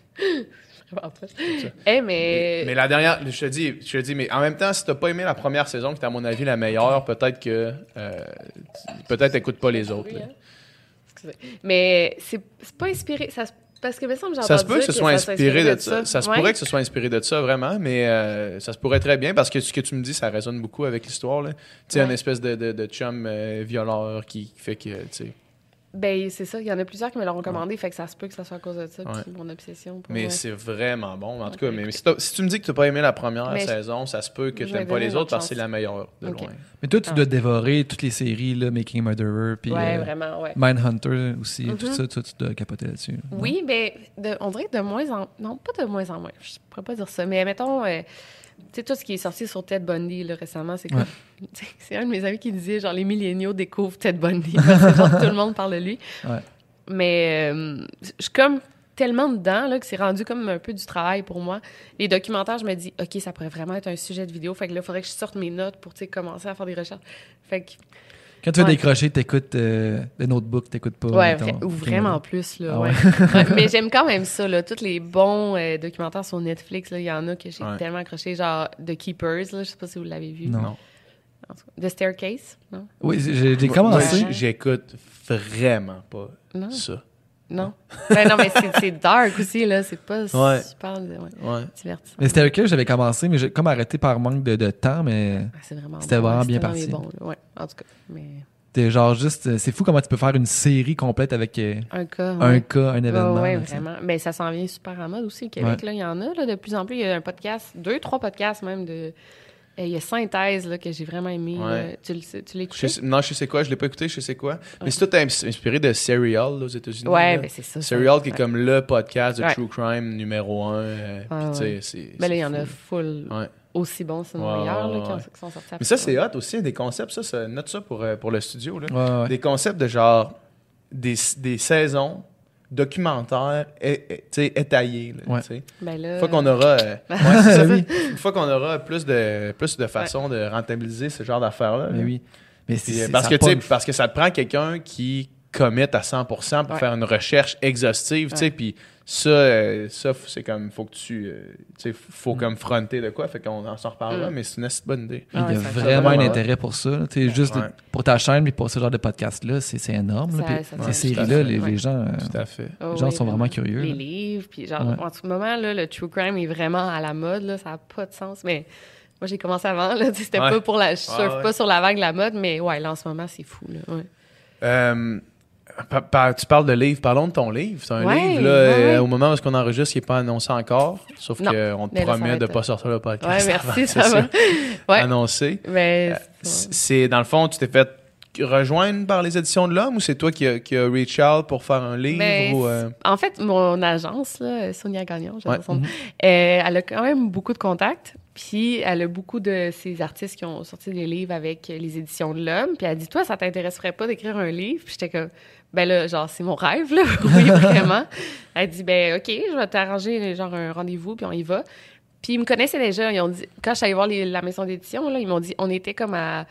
Vraiment pas. Eh, mais. Mais la dernière, je te dis, je te dis, mais en même temps, si t'as pas aimé la première saison, qui est à mon avis la meilleure, peut-être que. euh, tu- peut-être écoute pas les autres. Oui, là. hein. Excusez. Mais c'est c'est pas inspiré. Ça, se- parce que, me semble, j'ai Ça se entendu peut que ce dire soit ça inspiré de ça. Ça se Ouais. pourrait que ce soit inspiré de ça, vraiment, mais euh, ça se pourrait très bien parce que ce que tu me dis, ça résonne beaucoup avec l'histoire. là. Tu sais, Ouais. une espèce de, de, de chum euh, violeur qui fait que, tu sais. Ben, c'est ça. Il y en a plusieurs qui me l'ont recommandé, fait que ça se peut que ça soit à cause de ça, Ouais. puis mon obsession. Pour Mais ouais. c'est vraiment bon. En tout Ok. cas, mais, mais si, t'as- si tu me dis que tu n'as pas aimé la première Mais je- saison, ça se peut que je tu vais n'aimes pas donner les une autres autre parce que c'est chance. la meilleure de Ok. loin. Mais toi, tu Ah. dois dévorer toutes les séries, là, Making a Murderer, puis Ouais, euh, vraiment, ouais. Mindhunter aussi, tout Mhm. ça, toi, tu dois capoter là-dessus. non? Oui, mais de- on dirait que de moins en... Non, pas de moins en moins. Je pourrais pas dire ça. Mais mettons, euh, tu sais, tout ce qui est sorti sur Ted Bundy là, récemment, c'est comme... Ouais. Tu sais, c'est un de mes amis qui disait, genre, les milléniaux découvrent Ted Bundy. Parce que, genre, tout le monde parle de lui. Ouais. Mais euh, je suis comme tellement dedans là, que c'est rendu comme un peu du travail pour moi. Les documentaires, je me dis, OK, ça pourrait vraiment être un sujet de vidéo. Fait que là, il faudrait que je sorte mes notes pour, tu sais, commencer à faire des recherches. Fait que, Quand tu veux Ouais. décrocher, t'écoutes euh, le notebook, t'écoutes pas. ouais, mettons, vra- ou King vraiment of- plus, là, Ah ouais. ouais? Ouais, mais j'aime quand même ça, là. Tous les bons euh, documentaires sur Netflix, là, il y en a que j'ai Ouais. tellement accroché, genre The Keepers, là, je sais pas si vous l'avez vu. Non. Non. En tout cas, The Staircase, non? Oui, j'ai j'ai Moi, commencé. j- j'écoute vraiment pas Non? ça. Non? Ben non, mais c'est, c'est dark aussi, là. C'est pas Ouais. super ouais, Ouais. divertissant. Mais Staircase, j'avais commencé, mais j'ai comme arrêté par manque de, de temps, mais Ah, c'est vraiment C'était bon, vraiment ouais, bien c'était parti. bon, là. Ouais, en tout cas. Mais t'es genre juste. euh, C'est fou comment tu peux faire une série complète avec euh, un cas. un ouais. cas, un événement. Ouais, ouais, là, tu sais. vraiment. Mais ça s'en vient super en mode aussi au Québec. Ouais. Là, il y en a là, de plus en plus. Il y a un podcast, deux, trois podcasts même de. Euh, Il y a Synthèse là, que j'ai vraiment aimé. Ouais. là. Tu, le sais- tu l'as Je écouté? sais- non, je sais quoi, je l'ai pas écouté, je sais quoi. Mais c'est tout ins- inspiré de Serial là, aux États-Unis. Ouais, là. ben c'est ça. ça. Serial qui est Ouais. comme le podcast de Ouais. True Crime numéro un. euh, Ah, puis tu sais, ouais. c'est. Ben là, c'est il y en a fou. full Ouais. aussi bons, sinon Ouais, meilleurs, ouais, là, qui, ont- ouais. qui sont sortis après. Mais ça, c'est hot aussi, des concepts, ça, ça note ça pour, euh, pour le studio. Là. Ouais, ouais. Des concepts de genre des, des saisons documentaires é- é- tu sais, étayés. Là, Ouais. tu sais. Ben là. Une fois qu'on aura, euh, ouais, c'est ça. Oui. Une fois qu'on aura plus de, plus de façons de rentabiliser ce genre d'affaires-là. Mais là. oui. Mais Puis, c'est, euh, parce, ça que, tu sais, pogne. parce que ça te prend quelqu'un qui commit à cent pour cent pour Ouais. faire une recherche exhaustive, tu sais, Ouais. puis ça, euh, ça, f- c'est comme, faut que tu, euh, tu sais, faut Mm. comme fronter de quoi, fait qu'on en s'en reparlera, Mm. mais c'est une assez bonne idée. Il y a Ah ouais, ça- vraiment un vraiment. intérêt pour ça. là. Tu sais, juste de- Ouais. pour ta chaîne et pour ce genre de podcast-là, c'est, c'est énorme. là. Ça- Puis ça ces tient- séries-là, tout à les, fait. les gens, euh, Tout à fait. Oh, les gens oui, sont vraiment curieux. Les là. livres, puis genre, Ouais. en ce moment, là, le true crime est vraiment à la mode, là, ça n'a pas de sens, mais moi, j'ai commencé avant, là, tu sais, c'était Ouais. pas pour la... Je surfe Ouais, ouais. pas sur la vague de la mode, mais ouais, là, en ce moment, c'est fou, là, ouais. Euh, pa- pa- tu parles de livre, parlons de ton livre. C'est un Ouais, livre, là, ouais, euh, ouais. au moment où on enregistre, il n'est pas annoncé encore, sauf Non, qu'on te mais là, ça promet va de ne être- pas sortir le Ouais, podcast. merci, avant, ça c'est va. Ouais, Annoncé. mais... Euh, c'est- C'est, dans le fond, tu t'es fait rejoindre par les éditions de l'Homme ou c'est toi qui a, qui a reach out pour faire un livre? Ben, ou, euh, En fait, mon agence, là, Sonia Gagnon, j'adore Ouais. son nom, euh, elle a quand même beaucoup de contacts. Puis elle a beaucoup de ces artistes qui ont sorti des livres avec les éditions de l'Homme. Puis elle dit, toi, ça t'intéresserait pas d'écrire un livre? Puis j'étais comme, ben là, genre, c'est mon rêve, là. Oui, vraiment. Elle dit, ben OK, je vais t'arranger genre un rendez-vous, puis on y va. Puis ils me connaissaient déjà. Ils ont dit, quand je suis allée voir les- la maison d'édition, là, ils m'ont dit, on était comme à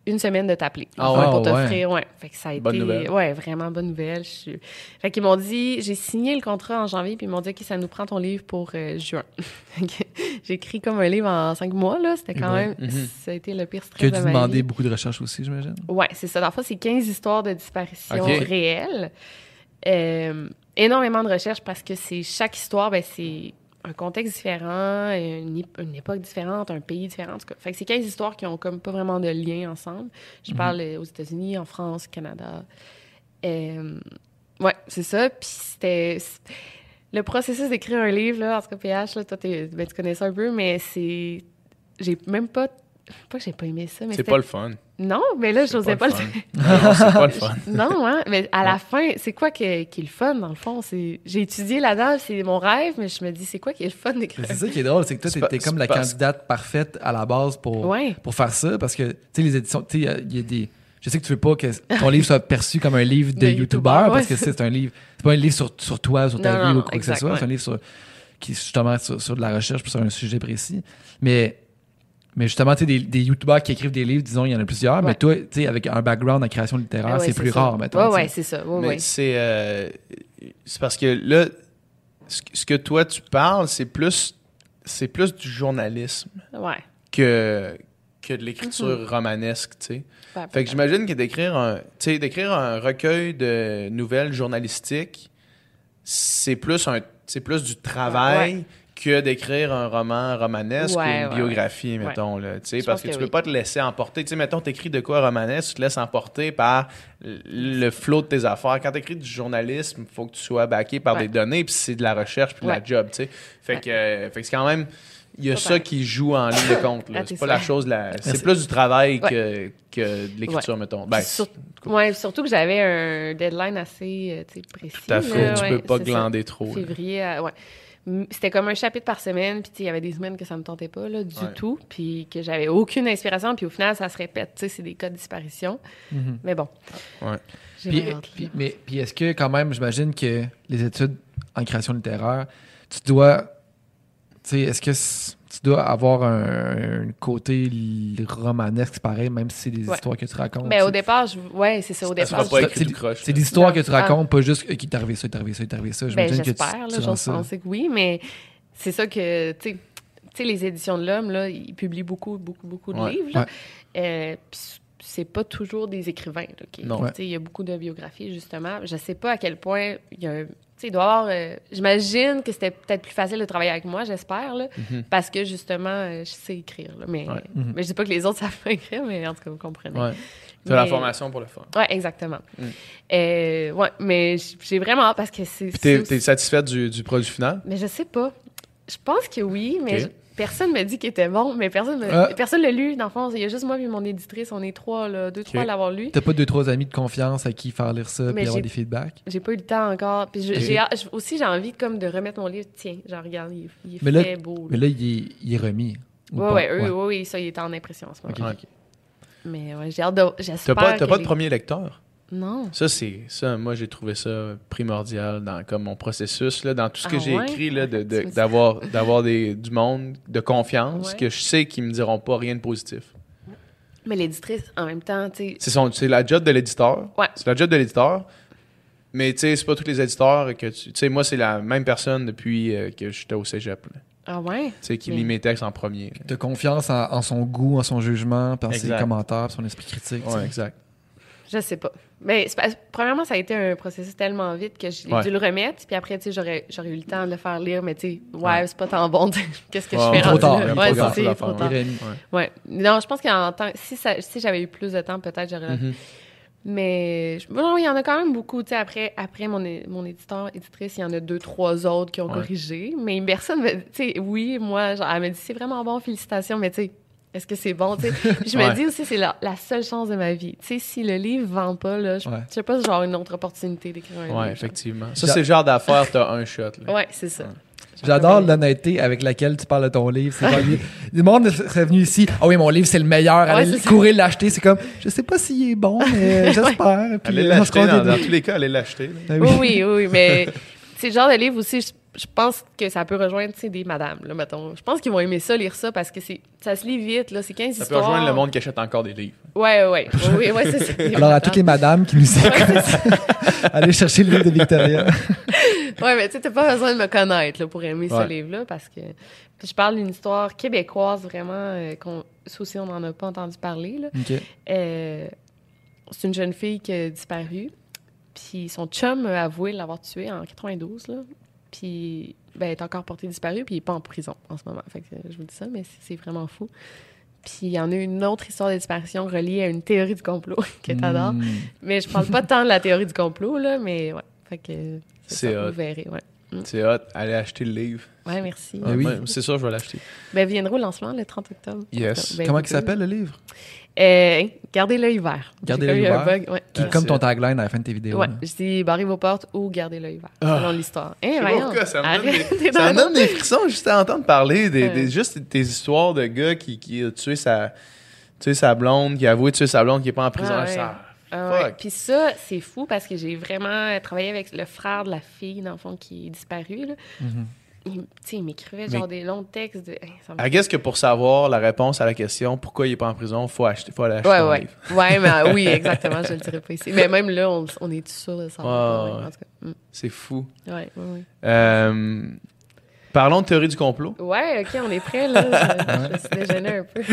une semaine de t'appeler. Ah ouais, ouais? pour Ah ouais. t'offrir, ouais. Fait que ça a été... Bonne nouvelle. Ouais, vraiment bonne nouvelle. Je suis... Fait qu'ils m'ont dit... J'ai signé le contrat en janvier, puis ils m'ont dit, OK, ça nous prend ton livre pour euh, juin. J'ai écrit comme un livre en cinq mois, là. C'était quand Ouais. même... Mm-hmm. Ça a été le pire stress Que de tu ma demandais vie. beaucoup de recherches aussi, j'imagine. Ouais, c'est ça. Dans le fond, c'est quinze histoires de disparition OK. réelles. Euh, énormément de recherches parce que c'est chaque histoire, ben, c'est un contexte différent, une, une époque différente, un pays différent. En tout cas. Fait que c'est quinze histoires qui ont comme pas vraiment de lien ensemble. Je Mhm. parle euh, aux États-Unis, en France, Canada. Euh, ouais, c'est ça. Puis c'était... Le processus d'écrire un livre, là, en tout cas, P H, là, toi, t'es- ben, tu connais ça un peu, mais c'est... J'ai même pas... Pas que j'ai pas aimé ça, mais C'est c'était- pas le fun. Non, mais là, C'est j'osais pas, le le... fun. Non, c'est pas le fun. Non, hein, mais à la fin, c'est quoi qui est, qui est le fun, dans le fond? C'est... J'ai étudié là-dedans, c'est mon rêve, mais je me dis, c'est quoi qui est le fun d'écrire? Mais c'est ça qui est drôle, c'est que toi, C'est t'es, pas- t'es comme c'est la pas- candidate parfaite à la base pour, Ouais. pour faire ça, parce que, tu sais, les éditions, tu sais, il y a des... Je sais que tu veux pas que ton livre soit perçu comme un livre de, De YouTuber, YouTuber, parce ouais. que c'est un livre... C'est pas un livre sur, sur toi, sur ta Non, vie non, ou quoi exact, que ce soit. ouais. C'est un livre sur, qui est justement sur, sur de la recherche, puis sur un sujet précis. Mais... Mais justement, tu sais, des, des YouTubers qui écrivent des livres, disons, il y en a plusieurs, mais Ouais. toi, tu sais, avec un background en création littéraire, Ah ouais, c'est plus ça. rare, mettons. Ouais, tu sais. ouais, c'est ça. Ouais, Mais ouais. c'est euh, c'est parce que là, ce que- ce que toi tu parles, c'est plus c'est plus du journalisme Ouais. que que de l'écriture romanesque, tu sais. Ouais, Fait que j'imagine que d'écrire un, tu sais, d'écrire un recueil de nouvelles journalistiques, c'est plus un, c'est plus du travail Ouais. que d'écrire un roman romanesque Ouais, ou une ouais, biographie, ouais. mettons, là, tu sais, Je parce pense que, que tu peux oui. pas te laisser emporter. Tu sais, mettons, t'écris de quoi romanesque, tu te laisses emporter par le- le flot de tes affaires. Quand t'écris du journalisme, il faut que tu sois backé par Ouais. des données, puis c'est de la recherche, puis de la Ouais. job, tu sais. Fait Ouais. que, euh, fait que c'est quand même... Il y a Pas ça pareil. qui joue en ligne de compte. Là. Ah, t'es C'est pas sûr. la chose... La... C'est c'est- plus du travail Ouais. que, que de l'écriture, mettons. Ben, Puis sur- Ouais, surtout que j'avais un deadline assez euh, tu sais, précis. tout à fait. là, Tu ouais, peux pas c'est ça. glander trop. là. Février, à- ouais. M- C'était comme un chapitre par semaine, puis tu sais, il y avait des semaines que ça me tentait pas, là, du Ouais. tout, puis que j'avais aucune inspiration, puis au final, ça se répète, tu sais, c'est des cas de disparition. Mhm. Mais bon. Ouais. J'ai Puis, vraiment hâte, là. puis- mais, puis est-ce que quand même, j'imagine que les études en création littéraire, tu dois, tu sais, est-ce que c- tu dois avoir un, un côté li- romanesque pareil, même si c'est des Ouais. histoires que tu racontes? Mais tu au sais. départ, je... ouais, c'est ça, au Ça départ. sera pas je- écrit c'est tout croche. C'est là. des histoires Non. que tu Ah. racontes, pas juste euh, qui t'est arrivé ça, t'est arrivé ça, t'est arrivé ça. Ben, J'imagine que tu, j'espère, tu là, rends j'ose ça. penser que oui, mais c'est ça que, tu sais, tu sais, les éditions de l'Homme, là, ils publient beaucoup, beaucoup, beaucoup de Ouais. livres, là. Ouais. Euh, puis c'est pas toujours des écrivains, là, qui- Non. tu sais, il y a beaucoup de biographies, justement. Je sais pas à quel point il y a un... Tu sais, il doit y avoir... euh, j'imagine que c'était peut-être plus facile de travailler avec moi, j'espère, là, Mhm. parce que, justement, euh, je sais écrire, là, mais, Ouais. Mhm. mais je dis pas que les autres savent pas écrire, mais en tout cas, vous comprenez. Ouais. Tu as la Mais- formation pour le faire. Ouais, exactement. Mm. Euh, ouais, mais j- j'ai vraiment hâte parce que c'est... Puis c'est t'es, aussi- t'es satisfaite du, du produit final? Mais je sais pas. Je pense que oui, mais Ok. je- personne me dit qu'il était bon, mais personne me... Ah. personne l'a lu, dans le fond. Il y a juste moi et mon éditrice, on est trois, là, deux, trois à l'avoir lu. T'as pas deux, trois amis de confiance à qui faire lire ça Mais puis avoir j'ai- des feedbacks? J'ai pas eu le temps encore. Puis je- Ok. j'ai hâte- je- aussi, j'ai envie comme de remettre mon livre. Tiens, genre, regarde, il, il est Mais là- très beau. Mais là, il est, il est remis. ou Ouais, pas? ouais, oui, oui, oui, ça, il est en impression en ce moment. Ok. Ouais. Mais ouais, j'ai hâte de... T'as J'espère pas, t'as que pas de les- premier lecteur? Non. Ça, c'est ça. Moi, j'ai trouvé ça primordial dans comme mon processus, là, dans tout ce que Ah j'ai ouais? écrit, là, de, de- Tu me dis- d'avoir, d'avoir des, du monde de confiance Ouais. que je sais qu'ils me diront pas rien de positif. Mais l'éditrice, en même temps, tu sais... C'est, son, c'est la job de l'éditeur. Ouais. C'est la job de l'éditeur. Mais tu sais, c'est pas tous les éditeurs que tu. Tu sais, moi, c'est la même personne depuis euh, que j'étais au cégep. là. Ah ouais? Tu sais, qui Mais- lit mes textes en premier. là. T'as confiance en, en son goût, en son jugement, par ses Exact. commentaires, par son esprit critique. tu sais. Ouais, exact. Je sais pas. Mais c'est pas- premièrement, ça a été un processus tellement vite que j'ai Ouais. dû le remettre. Puis après, tu sais, j'aurais, j'aurais eu le temps de le faire lire. Mais tu sais, ouais, Ouais. c'est pas tant bon. tu sais, Qu'est-ce que Ouais, je fais trop rendu tard, là? il y a Ouais, trop c'est tard, c'est faut trop la tard. Jérémy. Ouais. Non, je pense qu'en temps... Si, ça, si j'avais eu plus de temps, peut-être j'aurais... Mhm. Mais je- non, il y en a quand même beaucoup. Tu sais, après, après mon, é- mon éditeur, éditrice, il y en a deux, trois autres qui ont Ouais. corrigé. Mais personne me... Tu sais, oui, moi, genre, elle m'a dit, c'est vraiment bon, félicitations. Mais tu sais, est-ce que c'est bon, tu sais? Puis je me Ouais. dis aussi, c'est la, la seule chance de ma vie. Tu sais, si le livre vend pas, là, je, Ouais. je sais pas, genre une autre opportunité d'écrire un livre. Ouais, genre. effectivement. Ça, J'a- c'est le genre d'affaire, t'as un shot. Là. Ouais, c'est ça. Ouais. J'adore l'honnêteté avec laquelle tu parles de ton livre. C'est pas lui. Le monde serait venu ici. Ah oui, mon livre, c'est le meilleur. Allez c'est ça. courir l'acheter. C'est comme, je sais pas s'il est bon, mais j'espère. Puis, Allez euh, on se l'acheter, dans, croise les dans doigts. tous les cas, allez l'acheter. là. Ah Oui, oui, oui, mais c'est le genre de livre aussi, je, je pense que ça peut rejoindre, tu sais, des madames, là, mettons. Je pense qu'ils vont aimer ça, lire ça, parce que c'est, ça se lit vite, là. C'est quinze Ça histoires. peut rejoindre le monde qui achète encore des livres. Ouais, ouais. Oui, oui, ouais, c'est ça. Alors, à toutes les madames qui nous écoutent, allez chercher le livre de Victoria. Ouais, mais tu sais, t'as pas besoin de me connaître, là, pour aimer Ouais. ce livre-là, parce que je parle d'une histoire québécoise, vraiment, euh, qu'on, ça aussi, on n'en a pas entendu parler, là. OK. Euh, c'est une jeune fille qui a disparu, puis son chum a avoué l'avoir tuée en quatre-vingt-douze, là. Puis, ben, elle est encore portée disparue, puis il est pas en prison en ce moment. Fait que je vous dis ça, mais c'est, c'est vraiment fou. Puis, il y en a une autre histoire de disparition reliée à une théorie du complot que t'adores. Mm. Mais je parle pas tant de la théorie du complot, là, mais ouais. Fait que c'est, C'est ça, hot. vous verrez, ouais. C'est hot. Allez acheter le livre. Ouais, merci. Ah oui. Ouais, c'est sûr, je vais l'acheter. Ben, viendra au lancement le trente octobre. Yes. Ben, Comment il écoutez, s'appelle, le livre? Euh, gardez l'œil vert. Gardez J'ai l'œil comme eu un ouvert. bug, ouais. Qui est Ah, comme ton c'est- tagline à la fin de tes vidéos. Ouais, là. je dis barrez vos portes ou gardez l'œil vert, Ah. selon l'histoire. Hein, Je sais pas voyons. pourquoi, ça me donne Arrête, des, t'es ça me dans donne des frissons juste à entendre parler des, Ouais. des- juste tes histoires de gars qui, qui a tué sa, tué sa blonde, qui a avoué tuer sa blonde, qui est pas en prison. Ah ouais. Ça, Ah ouais. fuck. Puis ça, c'est fou parce que j'ai vraiment travaillé avec le frère de la fille, dans le fond, qui est disparu. Là. Mhm. Il, tu sais, il m'écrivait Mais- genre des longs textes. De... Hey, ça me- I guess que pour savoir la réponse à la question pourquoi il est pas en prison, faut acheter, faut aller acheter Ouais, ton ouais. livre. Ouais, mais euh, oui, exactement, je le dirais pas ici. Mais même là, on, on est sûr de savoir. Ouais, Ouais, ouais. en tout cas. C'est fou. Mm. Ouais, ouais, ouais. Euh, parlons de théorie du complot. Ouais, OK, on est prêt, là. Je, je me suis déjeunée un peu.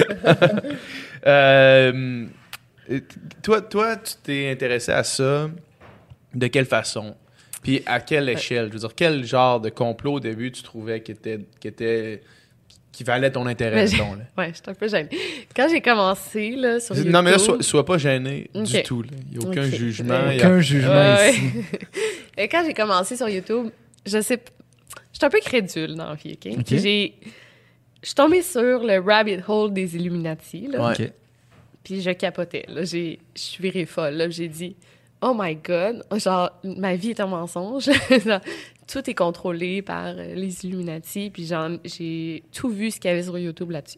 Euh, t- toi, toi, tu t'es intéressé à ça de quelle façon? Puis à quelle échelle? Je veux dire, quel genre de complot au début tu trouvais qui était, qui était qui valait ton intérêt, Mais j'ai- disons, là? Ouais, je suis un peu gênée. Quand j'ai commencé, là, sur YouTube... Non, mais là, sois, sois pas gêné du Ok. tout. Il n'y a aucun Ok. jugement. il y a- Aucun jugement Ouais, ouais. ici. Et quand j'ai commencé sur YouTube, je sais p- j'étais un peu crédule dans la vie, OK? OK. Puis j'ai... Je suis tombée sur le rabbit hole des Illuminati, là. Ouais. OK. Puis je capotais, là. J'ai... Je suis virée folle, là. J'ai dit... Oh my God! Genre, ma vie est un mensonge. Genre, tout est contrôlé par euh, les Illuminati. Puis j'en- j'ai tout vu ce qu'il y avait sur YouTube là-dessus.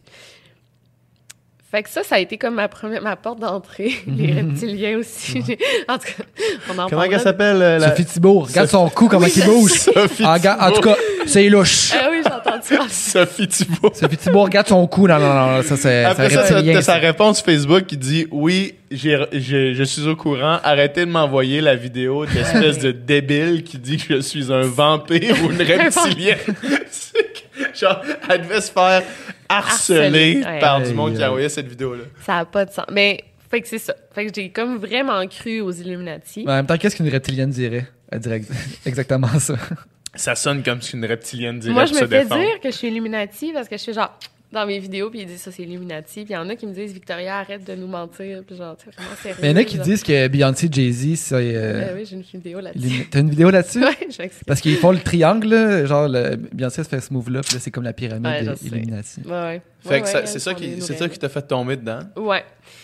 Fait que ça, ça a été comme ma première, ma porte d'entrée. Les reptiliens aussi. J'ai- En tout cas, on en Comment parlera. elle s'appelle? euh, la- Sophie Thibault, regarde son cou, comment il bouge. Sophie Ah, regarde- en tout cas, c'est louche. Ah oui, j'ai entendu parler. Sophie Thibault. Sophie Thibault, regarde son cou. Non, non, non, ça, c'est Après c'est ça, t'as reptilien, t'as sa ça. réponse Facebook qui dit « Oui, j'ai, j'ai- je suis au courant. Arrêtez de m'envoyer la vidéo d'espèce de débile qui dit que je suis un vampire ou une reptilienne. » C'est que, genre, elle devait se faire harceler Harceler, ouais. par du monde Aïe, qui a aïe. envoyé cette vidéo-là. Ça n'a pas de sens. Mais, fait que c'est ça. Fait que j'ai comme vraiment cru aux Illuminati. Mais en même temps, qu'est-ce qu'une reptilienne dirait? Elle dirait ex- exactement ça. Ça sonne comme si une reptilienne dirait Moi, pour je se me fais défendre. dire que je suis Illuminati parce que je fais genre dans mes vidéos, puis ils disent ça, c'est Illuminati. Puis il y en a qui me disent Victoria, arrête de nous mentir. Puis genre, c'est vraiment sérieux. Mais il y en a qui genre. disent que Beyoncé, Jay-Z, c'est. euh, Ah oui, j'ai une vidéo là-dessus. illumi- T'as une vidéo là-dessus? Ouais, je m'excuse. Parce qu'ils font le triangle, là, genre le, Beyoncé se fait ce move-là, puis là, c'est comme la pyramide Ouais, je des sais. Illuminati. Ouais, ouais. Fait Ouais, que ouais, ça- elles c'est ça font qui, des c'est ça nouvelles. qui t'a fait tomber dedans. Ouais.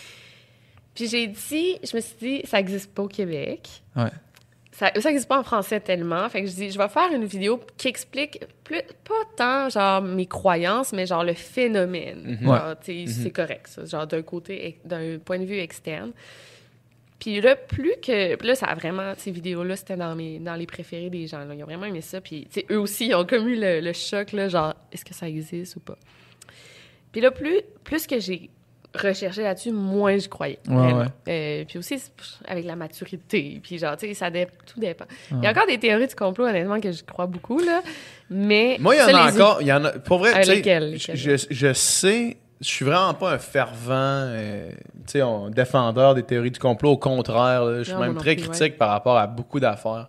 Puis j'ai dit, je me suis dit, ça n'existe pas au Québec. Ouais. Ça n'existe pas en français tellement. Fait que je dis, je vais faire une vidéo qui explique plus, pas tant, genre, mes croyances, mais genre le phénomène. Mhm. Genre, tu sais, Mhm. c'est correct, ça. Genre, d'un côté, d'un point de vue externe. Puis là, plus que... Puis là, ça a vraiment... Ces vidéos-là, c'était dans, mes, dans les préférés des gens. Là. Ils ont vraiment aimé ça. Puis, tu sais, eux aussi, ils ont comme eu le, le choc, là, genre, est-ce que ça existe ou pas? Puis là, plus, plus que j'ai recherché là-dessus, moins je croyais. Ouais, vraiment. ouais. Euh, puis aussi, c'est avec la maturité. Puis genre, tu sais, ça dé- tout dépend. Il y Ouais. a encore des théories du complot, honnêtement, que je crois beaucoup, là. Mais... Moi, il y en ça, a les- encore. Il y en a, pour vrai, Ah, tu sais, lesquels, lesquels? je, je sais, je suis vraiment pas un fervent euh, tu sais, un défendeur des théories du complot. Au contraire, là, je suis Non, même moi non très plus, critique ouais. par rapport à beaucoup d'affaires.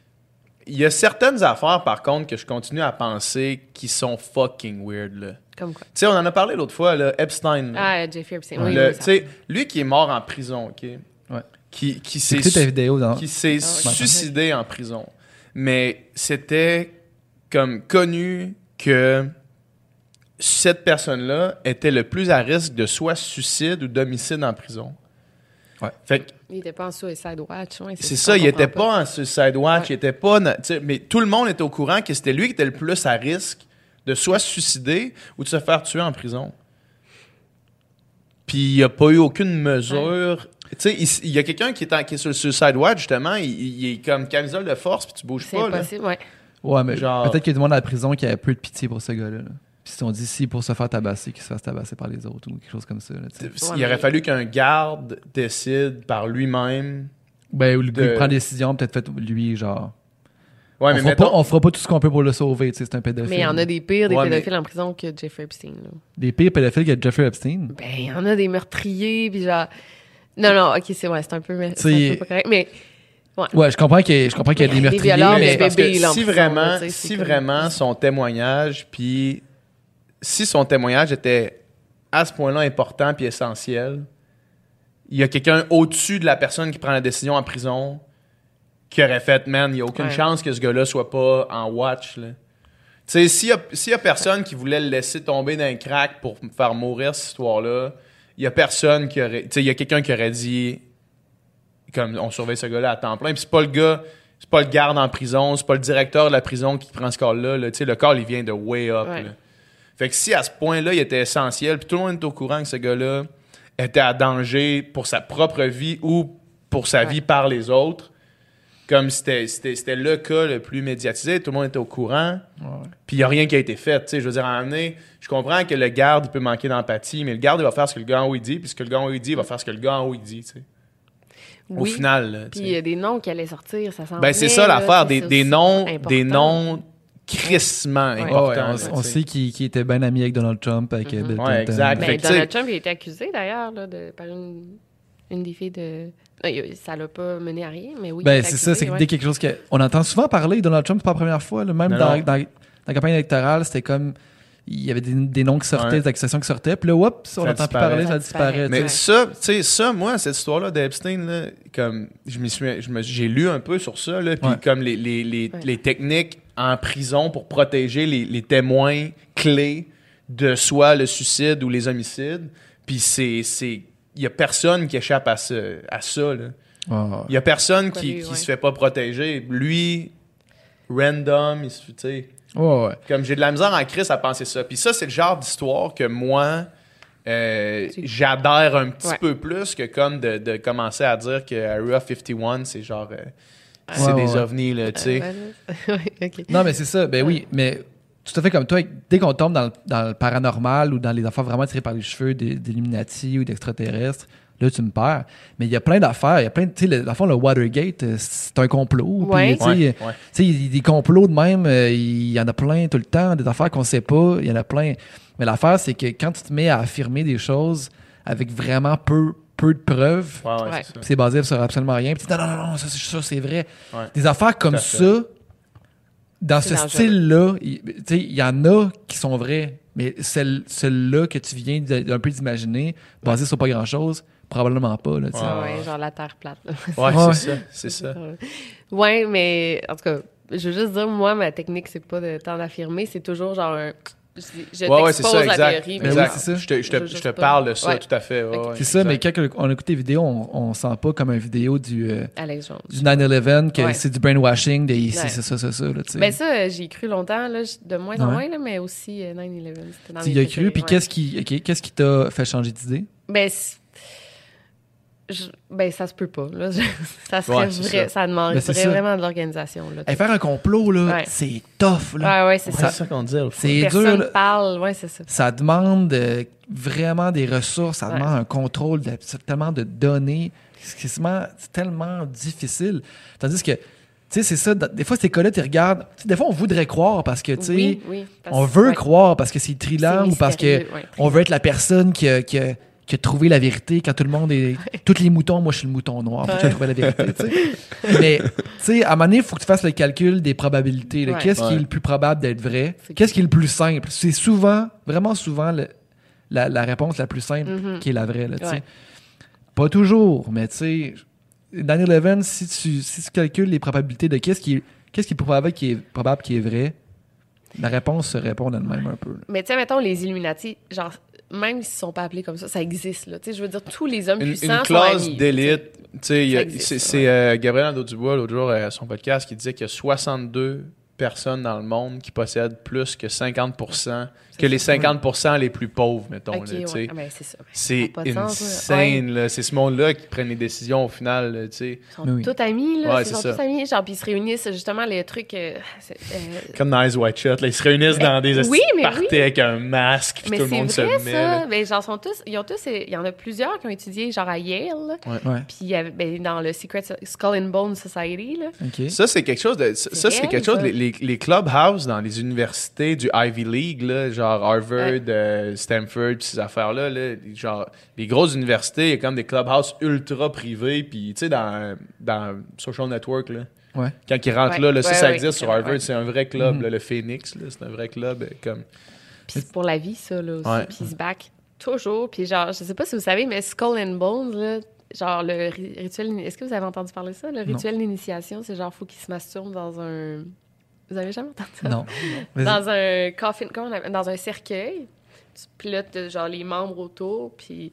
Il y a certaines affaires, par contre, que je continue à penser qui sont fucking weird. Là. Comme quoi? Tu sais, on en a parlé l'autre fois, là, Epstein. là. Ah, Jeffrey Epstein. Oui, Le- oui, tu ça. sais, lui qui est mort en prison, OK? Ouais. Qui, qui J'ai s'est écouté ta vidéo dans. qui s'est Ah ouais. suicidé en prison. Mais c'était comme connu que cette personne-là était le plus à risque de soit suicide ou d'homicide en prison. Ouais. Fait que Il était pas en suicide watch. Ouais, c'est ça, ça, on il était comprend pas en suicide watch, Ouais. il était pas... na- tu sais, mais tout le monde était au courant que c'était lui qui était le plus à risque de soit se suicider ou de se faire tuer en prison. Puis il n'y a pas eu aucune mesure... Tu sais, il, il y a quelqu'un qui est, en- qui est sur le suicide watch, justement, il, il est comme camisole de force, puis tu bouges C'est pas. Là. impossible, ouais. Ouais, mais Genre- peut-être qu'il y a du monde à la prison qui avait peu de pitié pour ce gars-là. Là. Puis si on dit si pour se faire tabasser, qu'il se fasse tabasser par les autres ou quelque chose comme ça. Là, tu sais. Ouais, Il aurait mais- fallu qu'un garde décide par lui-même. Ben, ou le gars De- qui prend des décisions, peut-être fait lui, genre. Ouais, on, mais fera mettons... pas, on fera pas tout ce qu'on peut pour le sauver, tu sais, c'est un pédophile. Mais il y en a des pires, des Ouais, mais- pédophiles en prison que Jeffrey Epstein. Là. Des pires pédophiles que Jeffrey Epstein. Ben, il y en a des meurtriers, puis genre... Non, non, OK, c'est ouais, c'est un peu, c'est C'est- un peu pas correct, mais... Ouais, je comprends qu'il y a, je comprends qu'il y a Mais des des meurtriers, violeurs, mais des parce que bébés, là, en si prison, vraiment, là, tu sais, c'est si comme- vraiment son témoignage, puis si son témoignage était à ce point-là important puis essentiel, il y a quelqu'un au-dessus de la personne qui prend la décision en prison qui aurait fait, man, il n'y a aucune Ouais. chance que ce gars-là soit pas en watch. Là. Tu sais, s'il y a, s'il y a personne qui voulait le laisser tomber dans un crack pour faire mourir cette histoire-là, il y a personne qui aurait. Tu sais, il y a quelqu'un qui aurait dit, comme on surveille ce gars-là à temps plein, puis c'est pas le gars. C'est pas le garde en prison, c'est pas le directeur de la prison qui prend ce call-là. Là. Tu sais, le call, il vient de way up. Ouais. Là. Fait que si à ce point-là, il était essentiel, puis tout le monde est au courant que ce gars-là était à danger pour sa propre vie ou pour sa Ouais. vie par les autres, comme c'était, c'était, c'était le cas le plus médiatisé, tout le monde était au courant, Ouais. puis il n'y a rien qui a été fait. Tu sais, je veux dire, à un moment donné, je comprends que le garde il peut manquer d'empathie, mais le garde il va faire ce que le gars en haut il dit, puis ce que le gars en haut il dit, il va faire ce que le gars en haut il dit. Tu sais. Au Oui. final, là, tu Puis sais. il y a des noms qui allaient sortir, ça s'en Ben, c'est vient, ça là, l'affaire, c'est des, ça des aussi noms, important. des noms crissement Ouais. Ouais, importants. ouais, là, on, on tu sais. sait qu'il qu'il était bien ami avec Donald Trump, avec Mhm. Bill Ouais, Clinton. exact. Mais Fait que, Donald tu sais- Trump, il a été accusé d'ailleurs là, de, par une, une des filles de. Non, il- ça l'a pas mené à rien, mais oui. il a Ben, été c'est ça, accusé, c'est que ouais. dès quelque chose que. On entend souvent parler de Donald Trump, c'est pas la première fois, là, même Non, dans, non. dans- dans la campagne électorale, c'était comme. Il y avait des, des noms qui sortaient, Ouais. des accusations qui sortaient, puis là, oups, on Ça n'entend plus disparaît. parler, ça Ça disparaît. disparaît. tu Mais sais. ça, tu sais, ça, moi, cette histoire-là d'Epstein, là, comme, je m'y suis, je me, j'ai lu un peu sur ça, là, puis Ouais. comme les, les, les, Ouais. les techniques en prison pour protéger les, les témoins clés de soit le suicide ou les homicides, puis c'est, c'est, il y a personne qui échappe à, ce, à ça, là. Ah, Il y a personne Quoi, qui, lui, qui ouais. se fait pas protéger. Lui, random, il se, tu sais, ouais, ouais. comme j'ai de la misère en crise à penser ça. Puis ça, c'est le genre d'histoire que moi, euh, Tu- j'adhère un petit Ouais. peu plus que comme de, de commencer à dire que Area cinquante et un, c'est genre... euh, c'est Ouais, des ouais. ovnis, là, tu sais. Euh, ouais, ok. Non, mais c'est ça, ben oui, mais tout à fait comme toi, dès qu'on tombe dans le, dans le paranormal ou dans les affaires vraiment tirées par les cheveux des- d'Illuminati ou d'extraterrestres, là, tu me perds. Mais il y a plein d'affaires, il y a plein de, tu sais, le- dans le fond, le Watergate, euh, c'est un complot. puis, Ouais. tu sais, Ouais, ouais. tu sais, il y a des complots de même, euh, il y en a plein tout le temps, des affaires qu'on sait pas, il y en a plein. Mais l'affaire, c'est que quand tu te mets à affirmer des choses avec vraiment peu, peu de preuves, Ouais, ouais, Ouais. c'est ça. puis c'est basé sur absolument rien, puis tu dis non, non, non, ça, c'est sûr, c'est vrai. Ouais. Des affaires comme Tout à fait. ça, dans C'est ce dangereux. style-là, il tu sais, il y en a qui sont vrais, mais celle- celle-là que tu viens de- d'un peu d'imaginer, basée sur pas grand-chose, probablement pas. Là, tu sais. Ouais. Ah ouais, genre la terre plate. là. Ouais, Ouais. c'est ça, c'est ça. Ouais, mais en tout cas, je veux juste dire, moi, ma technique, c'est pas de tant d'affirmer, c'est toujours genre un. Je, je Ouais, ouais, c'est t'expose ça, la exact. théorie. Ben mais oui, exact. c'est ça. Je te, je te, Je veux je juste te pas- parle de ça, Ouais. tout à fait. ouais, Ok. ouais, C'est ça, mais exact. quand on écoute les vidéos, on, on sent pas comme une vidéo du, euh, Alex Jones. du nine eleven, que Ouais. c'est du brainwashing, de c'est Ouais. c'est ça, c'est ça. Là, tu sais. Ben ça, euh, j'y ai cru longtemps, là, j- de moins en Ouais. moins, là, mais aussi euh, nine eleven. C'était dans tu mes y as préférés, cru, puis ouais. qu'est-ce qui, ok, qu'est-ce qui t'a fait changer d'idée? Ben, c'est- je- ben, ça se peut pas. Là. Je- ça serait Ouais, c'est vrai, ça. ça, demanderait Ben, c'est ça. vraiment de l'organisation. Là, Hey, faire un complot, là, Ouais. c'est tough. Là. ouais, ouais, c'est Ouais, ça. c'est ça qu'on dit. le fond. C'est dur. Personne là. parle, ouais, c'est ça. Ça demande euh, vraiment des ressources, ça Ouais. demande un contrôle, de, tellement de données. C'est quasiment- c'est tellement difficile. Tandis que, tu sais, c'est ça, dans- des fois, ces cas-là, tu regardes, tu sais, des fois, on voudrait croire parce que, tu sais, Oui, oui. parce- on veut ouais, croire parce que c'est trillant c'est ou parce que mystérieux, ouais, on veut être la personne qui a, qui a- qui a trouvé la vérité quand tout le monde est. Tous les moutons, moi, je suis le mouton noir. Faut que j'ai trouvé la vérité, tu sais. Mais, tu sais, à un moment donné, il faut que tu fasses le calcul des probabilités. là. Ouais. Qu'est-ce qui est Ouais. le plus probable d'être vrai? C'est Qu'est-ce qui est le plus simple? C'est souvent, vraiment souvent, le- la, la réponse la plus simple Mhm. qui est la vraie, là, tu sais. Ouais. Pas toujours, mais tu sais, nine eleven, si tu, si tu calcules les probabilités de qu'est-ce qui est, qu'est-ce qui est probable qui est probable qui est vrai, la réponse se répond elle-même un peu. là. Mais tu sais, mettons, les Illuminati, genre, même s'ils sont pas appelés comme ça, ça existe, là. Tu sais, je veux dire, tous les hommes Une, puissants une sont classe amis, d'élite. Tu sais, il y a- Ça existe, c'est ouais. c'est, euh, Gabriel Nadeau-Dubois, l'autre jour, à son podcast, qui disait qu'il y a soixante-deux personnes dans le monde qui possèdent plus que cinquante pour cent, que les cinquante pour cent les plus pauvres, mettons. Okay, là, ouais. Ah, ben, c'est ça. c'est ça insane. Là. C'est ce monde-là qui prennent les décisions au final. Là, ils sont oui. tous amis. Là, ouais, ils c'est sont ça. tous amis. Genre, puis ils se réunissent, justement, les trucs... Euh, euh... Comme dans Eyes Wide Shut. Là, ils se réunissent dans des oui, parties oui. avec un masque, puis tout le monde vrai, se met. Ça. Ben, genre, sont tous, ils ont tous... Il y en a plusieurs qui ont étudié, genre, à Yale. Ouais. Ouais. Puis il y avait, ben, dans le Secret Skull and Bones Society. Là. Okay. Ça, c'est quelque chose de... Ça, c'est, c'est quelque chose... Les, les, les clubhouse dans les universités du Ivy League, là, genre Harvard, ouais. euh, Stanford, ces affaires-là, là, genre, les grosses universités, il y a comme des clubhouse ultra privés, puis, tu sais, dans, dans Social Network, là, ouais. quand ils rentrent ouais. là, là, ça, ouais, ça ouais, existe sur Harvard, ouais. c'est un vrai club, mm-hmm. là, le Phoenix, là, c'est un vrai club, comme... Puis c'est pour la vie, ça, là, aussi, ouais. puis ils se back toujours, puis genre, je sais pas si vous savez, mais Skull and Bones, là, genre, le rituel... Est-ce que vous avez entendu parler de ça? Le rituel non. d'initiation, c'est genre, faut qu'ils se masturbent dans un... Vous avez jamais entendu ça? Non. Dans un coffin... Comment on appelle? Dans un cercueil. Puis là, t'as genre les membres autour, puis...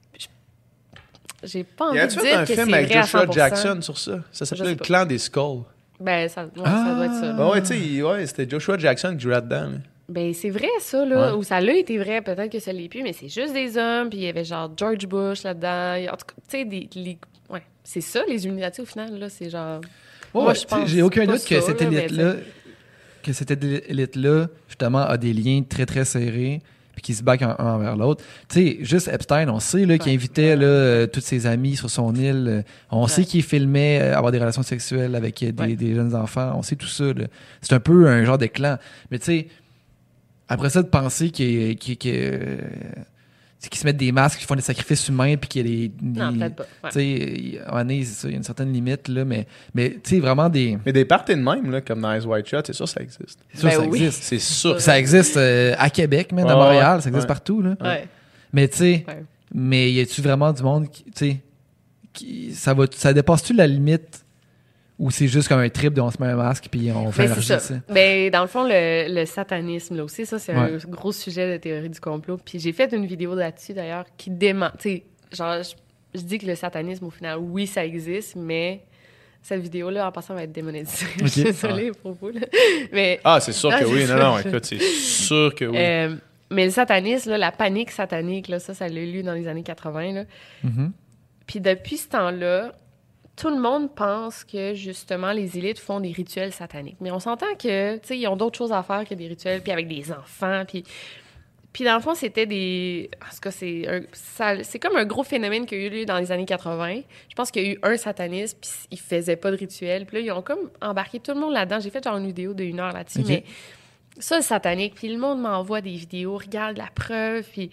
J'ai pas envie de dire que c'est vrai à cent pour cent. Il y a un film avec Joshua Jackson sur ça. Ça s'appelait Le Clan des Skulls. Ben, ça, ouais, ah. ça doit être ça. Ben ouais, tu sais, ouais, c'était Joshua Jackson qui jouait là-dedans. Là. Ben, c'est vrai, ça, là. Ouais. Ou ça l'a été vrai, peut-être que ça l'est plus, mais c'est juste des hommes, puis il y avait genre George Bush là-dedans. En tout cas, tu sais, des... Les... Ouais, c'est ça, les Illuminati, au final, là, c'est genre... Oh, moi, je pense j'ai aucun doute que ça, cette là, élite-là... que cette élite-là, justement, a des liens très, très serrés puis qui se battent un, un envers l'autre. Tu sais, juste Epstein, on sait là, qu'il ouais. invitait là, euh, tous ses amis sur son île. On ouais. sait qu'il filmait euh, avoir des relations sexuelles avec euh, des, ouais. des jeunes enfants. On sait tout ça. Là. C'est un peu un genre de clan. Mais tu sais, après ça, de penser qu'il qu qu euh, qu'ils se mettent des masques, qu'ils font des sacrifices humains, puis qu'il y a des... des non, peut-être pas. Ouais. Tu sais, à un moment donné, c'est ça, il y a une certaine limite, là, mais, mais tu sais, vraiment des... Mais des parties de même, là, comme dans Eyes Wide Shut, c'est sûr ça existe. C'est sûr ben ça oui. existe. C'est sûr. Ça existe euh, à Québec, même, à ouais, Montréal, ça existe ouais. partout, là. Ouais. Mais tu sais, ouais. mais y a-tu vraiment du monde qui, tu sais, qui... Ça, va, ça dépasse-tu la limite ou c'est juste comme un trip de on se met un masque puis on fait un ça. Ben, dans le fond, le, le satanisme, là aussi, ça, c'est ouais. un gros sujet de théorie du complot. Puis j'ai fait une vidéo là-dessus, d'ailleurs, qui dément... Tu sais, genre, je, je dis que le satanisme, au final, oui, ça existe, mais cette vidéo-là, en passant, va être démonétisée. Okay. Je suis désolée ah. pour vous, là. Mais... Ah, c'est sûr que oui. Non, non, écoute, c'est sûr que oui. Euh, mais le satanisme, là, la panique satanique, là, ça, ça l'a lu dans les années quatre-vingts, là. Mm-hmm. Puis depuis ce temps-là, tout le monde pense que, justement, les élites font des rituels sataniques. Mais on s'entend que, tu sais, ils ont d'autres choses à faire que des rituels, puis avec des enfants, puis... Puis dans le fond, c'était des... En tout cas, c'est, un... Ça... c'est comme un gros phénomène qu'il y a eu lieu dans les années quatre-vingts. Je pense qu'il y a eu un sataniste, puis il faisait pas de rituel. Puis là, ils ont comme embarqué tout le monde là-dedans. J'ai fait genre une vidéo de une heure là-dessus, okay. mais ça, le satanique. Puis le monde m'envoie des vidéos, regarde la preuve, puis...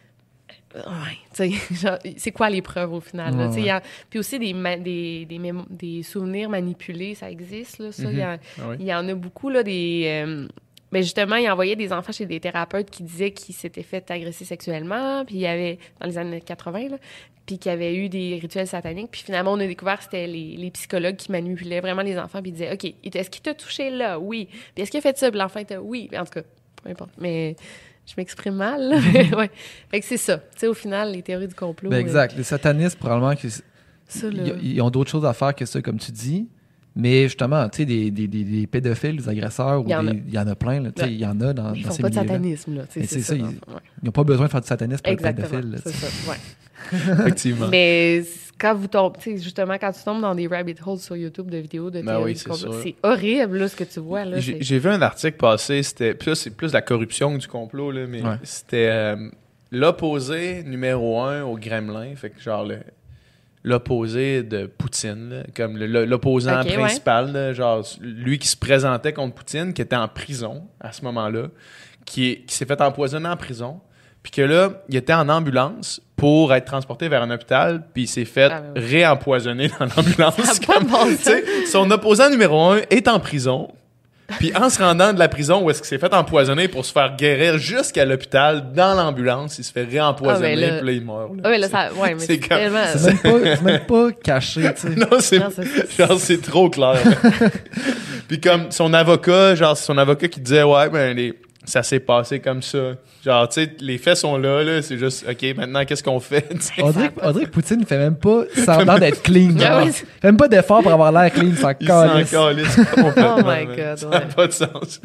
Ouais, tu sais, c'est quoi les preuves au final? Là, ouais, ouais. A, puis aussi des, ma, des, des, mémo- des souvenirs manipulés, ça existe, là, ça. Il mm-hmm. y, ah oui. y en a beaucoup, là, des... Euh, ben justement, il envoyait des enfants chez des thérapeutes qui disaient qu'ils s'étaient fait agresser sexuellement, puis il y avait, dans les années quatre-vingts, là, puis qu'il y avait eu des rituels sataniques, puis finalement, on a découvert que c'était les, les psychologues qui manipulaient vraiment les enfants, puis ils disaient, OK, est-ce qu'il t'a touché là? Oui. Puis est-ce qu'il a fait ça? Puis l'enfant était, oui. En tout cas, peu importe. Mais... Je m'exprime mal, là. ouais. Fait que c'est ça. Tu sais, au final, les théories du complot... Ben exact. Euh... Les satanistes, probablement, que ça, là... ils, ils ont d'autres choses à faire que ça, comme tu dis. Mais justement, tu sais, des, des, des, des pédophiles, des agresseurs, il y, des, il y en a plein. Il ouais. y en a dans, ils dans font ces pas milieux-là. de satanisme, là. C'est, c'est ça. ça ils n'ont pas besoin de faire du satanisme pour exactement, être pédophile. C'est ça, ouais. Effectivement. Mais quand vous tombez... Tu sais, justement, quand tu tombes dans des rabbit holes sur YouTube de vidéos de théories oui, du complot, c'est, c'est horrible, là, ce que tu vois, là. J'ai, c'est... j'ai vu un article passer, c'était... Puis là, c'est plus la corruption que du complot, là, mais ouais. c'était euh, l'opposé numéro un au Kremlin. Fait que genre... Le... l'opposé de Poutine, là, comme le, l'opposant okay, principal, ouais. là, genre lui qui se présentait contre Poutine, qui était en prison à ce moment-là, qui, est, qui s'est fait empoisonner en prison, puis que là, il était en ambulance pour être transporté vers un hôpital, puis il s'est fait ah, ouais. réempoisonner dans l'ambulance. Comme, bon son opposant numéro un est en prison, puis en se rendant de la prison où est-ce qu'il s'est fait empoisonner pour se faire guérir jusqu'à l'hôpital, dans l'ambulance, il se fait réempoisonner, ah, là, puis là, il meurt. Là, ah, mais là, ça, ouais, mais c'est, c'est, comme, tellement... c'est, même pas, c'est même pas caché, tu sais. Non, c'est, non, c'est, genre, c'est trop clair. Puis comme son avocat, genre, c'est son avocat qui disait, ouais, ben, les... Tu ça s'est passé comme ça. Genre, tu sais, les faits sont là, là, c'est juste, OK, maintenant, qu'est-ce qu'on fait? On dirait, on dirait que Poutine ne fait même pas semblant d'être clean. Ah Genre. oui. Il fait même pas d'effort pour avoir l'air clean, ça Il s'en calisse. calisse complètement. Oh my man. God, Ça n'a ouais. pas de sens.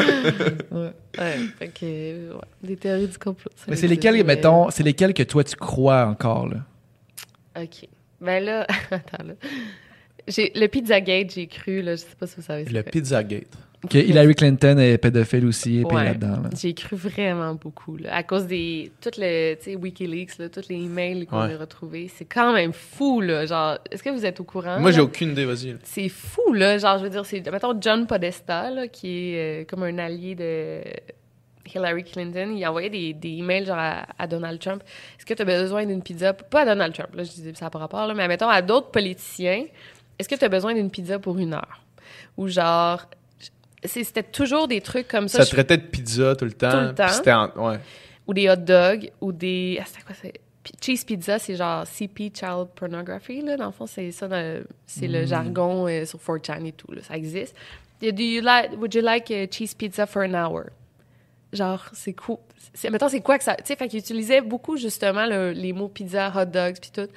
Ouais. Ouais, fait que, ouais, des théories du complot. ça Mais c'est existe, lesquels, mais- mettons, c'est lesquels que toi tu crois encore, là? OK. Ben là, attends, là. J'ai, le Pizzagate, j'ai cru, là, je sais pas si vous savez. c'est Le quoi. Pizzagate. Que Hillary Clinton est pédophile aussi, et puis Ouais. là-dedans. Là. J'ai cru vraiment beaucoup, là, à cause des... Toutes les, tu sais, Wikileaks, là, tous les emails qu'on Ouais. a retrouvés. C'est quand même fou, là, genre... Est-ce que vous êtes au courant? Moi, là? j'ai aucune idée, vas-y. là. C'est fou, là. Genre, je veux dire, c'est, mettons, John Podesta, là, qui est euh, comme un allié de Hillary Clinton. Il envoyait des, des emails, genre, à, à Donald Trump. Est-ce que tu as besoin d'une pizza? Pas à Donald Trump, là, je disais, ça n'a pas rapport, là, mais mettons, à d'autres politiciens. Est-ce que tu as besoin d'une pizza pour une heure? Ou genre... c'est- C'était toujours des trucs comme ça. Ça Je- traitait de pizza tout le temps. Tout le temps. puis C'était en... ouais. Ou des hot dogs, ou des... Ah, c'était quoi, c'est... Puis cheese pizza, c'est genre C P Child Pornography, là. Dans le fond, c'est ça, dans- c'est le jargon euh, sur four chan et tout, là. Ça existe. Il y a du... Like, would you like a cheese pizza for an hour? Genre, c'est cool. C'est, mettons, c'est quoi que ça... Tu sais, fait qu'ils utilisaient beaucoup, justement, le- les mots pizza, hot dogs, puis tout,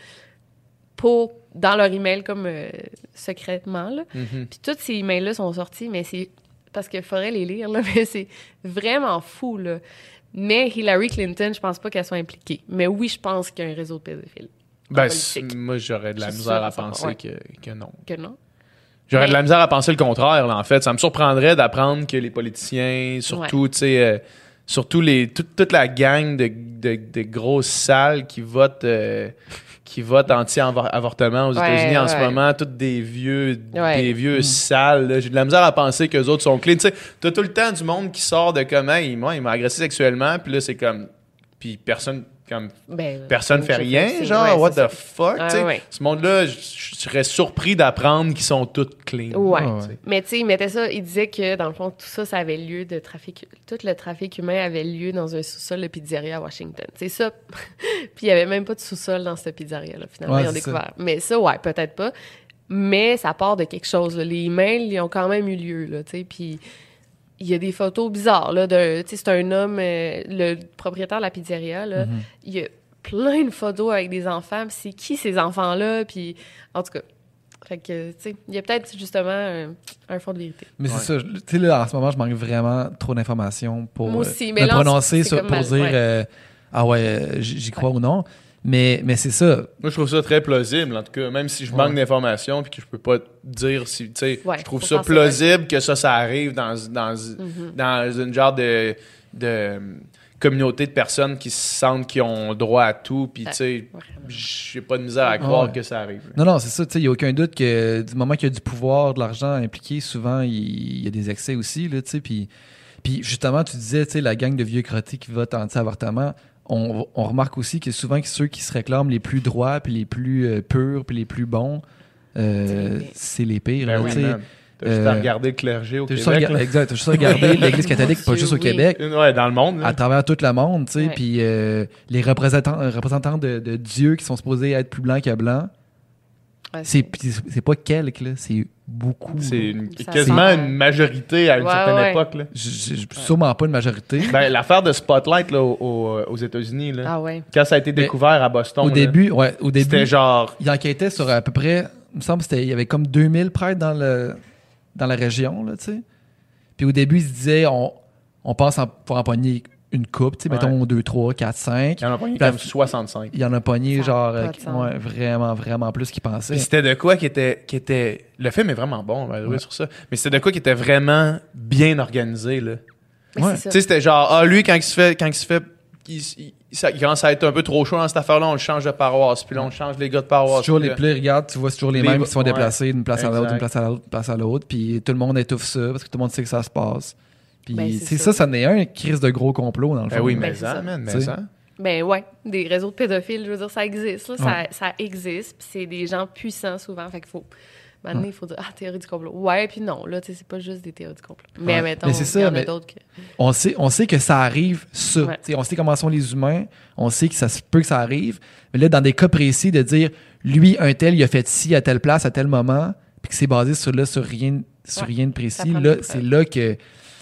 pour... dans leur email, comme euh, secrètement, là. Mhm. Puis tous ces emails-là sont sortis, mais c'est... Parce qu'il faudrait les lire, là, mais c'est vraiment fou, là. Mais Hillary Clinton, je pense pas qu'elle soit impliquée. Mais oui, je pense qu'il y a un réseau de pédophiles. Ben, politique. c'est- moi, j'aurais de la Je suis misère sûre à à cent pour cent, penser ouais. que, que non. Que non? J'aurais Mais- de la misère à penser le contraire, là, en fait. Ça me surprendrait d'apprendre que les politiciens, surtout, tu sais, euh, surtout les, toute, toute la gang de, de, de grosses salles qui votent, euh, qui votent anti-avortement aux Ouais, États-Unis en ce ouais. moment, toutes des vieux, Ouais. des vieux salles, là. J'ai de la misère à penser qu'eux autres sont clean. Tu sais, t'as tout le temps du monde qui sort de comment, il, moi, il m'a agressé sexuellement, puis là, c'est comme, puis personne, comme, Ben, personne c'est fait une rien, chose, genre, ouais, what c'est the fuck, Ouais, tu sais. ouais. Ce monde-là, je je serais surpris d'apprendre qu'ils sont tous clean. ça. Ouais. Ah, ouais. Mais tu sais, il mettait ça, il disait que, dans le fond, tout ça, ça avait lieu de trafic... Tout le trafic humain avait lieu dans un sous-sol de pizzeria à Washington. C'est ça. Puis il y avait même pas de sous-sol dans cette pizzeria-là, finalement, Ouais, ils ont c'est découvert. Mais ça, ouais, peut-être pas. Mais ça part de quelque chose, là. Les emails, ils ont quand même eu lieu, là, tu sais, puis... Il y a des photos bizarres, là, de... Tu sais, c'est un homme, euh, le propriétaire de la pizzeria, là, Mhm. il y a plein de photos avec des enfants, puis c'est qui ces enfants-là, puis... En tout cas, fait que, tu sais, il y a peut-être, justement, un, un fond de vérité. Mais Ouais. c'est ça. Tu sais, là, en ce moment, je manque vraiment trop d'informations pour Moi euh, aussi, mais me là, prononcer c'est sur, comme pour mal, dire ouais. euh, ah ouais, euh, j'y j'y crois ou non. Mais, mais c'est ça. Moi, je trouve ça très plausible, en tout cas. Même si je manque Ouais. d'informations puis que je peux pas dire si, tu sais, Ouais, je trouve faut ça penser plausible que ça, ça arrive dans, dans, Mhm. dans une genre de, de communauté de personnes qui se sentent qu'ils ont droit à tout. Puis, tu sais, Vraiment. j'ai pas de misère à croire Ouais. que ça arrive. Non, non, c'est ça. Il n'y a aucun doute que du moment qu'il y a du pouvoir, de l'argent impliqué, souvent, il il y a des excès aussi. Là, tu sais, puis, puis justement, tu disais, tu sais, la gang de vieux crottés qui votent anti-avortement, on, on remarque aussi que souvent, que ceux qui se réclament les plus droits, puis les plus euh, purs, puis les plus bons, euh, c'est les pires. Ben là, oui, tu sais. man. T'as juste à euh, regarder le clergé au T'as juste, Québec. à rega- exact, t'as juste à regarder l'Église catholique, Mon pas Dieu, juste au oui. Québec, là. Ouais, dans le monde. là. à travers tout le monde, tu sais, Ouais. puis euh, les représentants, euh, représentants de, de Dieu qui sont supposés être plus blancs que blancs, Ouais, c'est, puis c'est pas quelques, là, c'est beaucoup. C'est là. une- Ça quasiment sent- une majorité à une Ouais, certaine ouais. époque. Là. Je- je- je- Sûrement pas une majorité. Ben, l'affaire de Spotlight là, au- au- aux États-Unis, là, Ah ouais. quand ça a été Mais découvert à Boston, au là, début, ouais, au c'était début, genre... il enquêtait sur à peu près, il me semble que c'était, il y avait comme deux mille prêtres dans, le, dans la région, là, tu sais. Puis au début, il se disait, on, on pense en, pour en pogner une coupe, tu sais, Ouais. mettons deux, trois, quatre, cinq. Il y en a pogné La- comme soixante-cinq. Il y en a pogné, Ça a genre, pas euh, de sens. ouais, vraiment, vraiment plus qu'il pensait. Puis c'était de quoi qui était, qui était... Le film est vraiment bon, by the way, Ouais. sur ça. Mais c'était de quoi qui était vraiment bien organisé, là. Mais Ouais. c'est Tu sais, ça. c'était genre, ah, lui, quand il se fait... Quand il se fait il, il- ça, il commence à être un peu trop chaud dans cette affaire-là, on le change de paroisse. Puis là, on change les gars de C'est paroisse. toujours puis les là- plus, regarde, tu vois, c'est toujours les, Les- mêmes qui se font ouais. déplacer d'une place à l'autre, Exact. d'une place à l'autre, d'une place à l'autre, puis tout le monde étouffe ça parce que tout le monde sait que ça se passe. Puis Ben, c'est c'est ça. ça, ça n'est un crise de gros complot dans le fond. Ben oui, Ben, mais c'est ça, ça. man, mais Tu sais. ça. Ben ouais, des réseaux de pédophiles, je veux dire, ça existe, là, ça, Ouais. ça existe, puis c'est des gens puissants souvent, fait qu'il faut... Maintenant, il faut dire, ah, théorie du complot. Ouais, puis non, là, tu sais, c'est pas juste des théories du complot. Mais Ouais. mettons, Mais c'est ça, il y en a mais- d'autres que... On sait, on sait que ça arrive, ça. Ouais. Tu sais, on sait comment sont les humains, on sait que ça se peut que ça arrive, mais là, dans des cas précis, de dire, lui, un tel, il a fait ci à telle place, à tel moment, puis que c'est basé sur, là, sur, rien, sur Ouais. rien de Ça précis, prend là, des c'est preuves. là que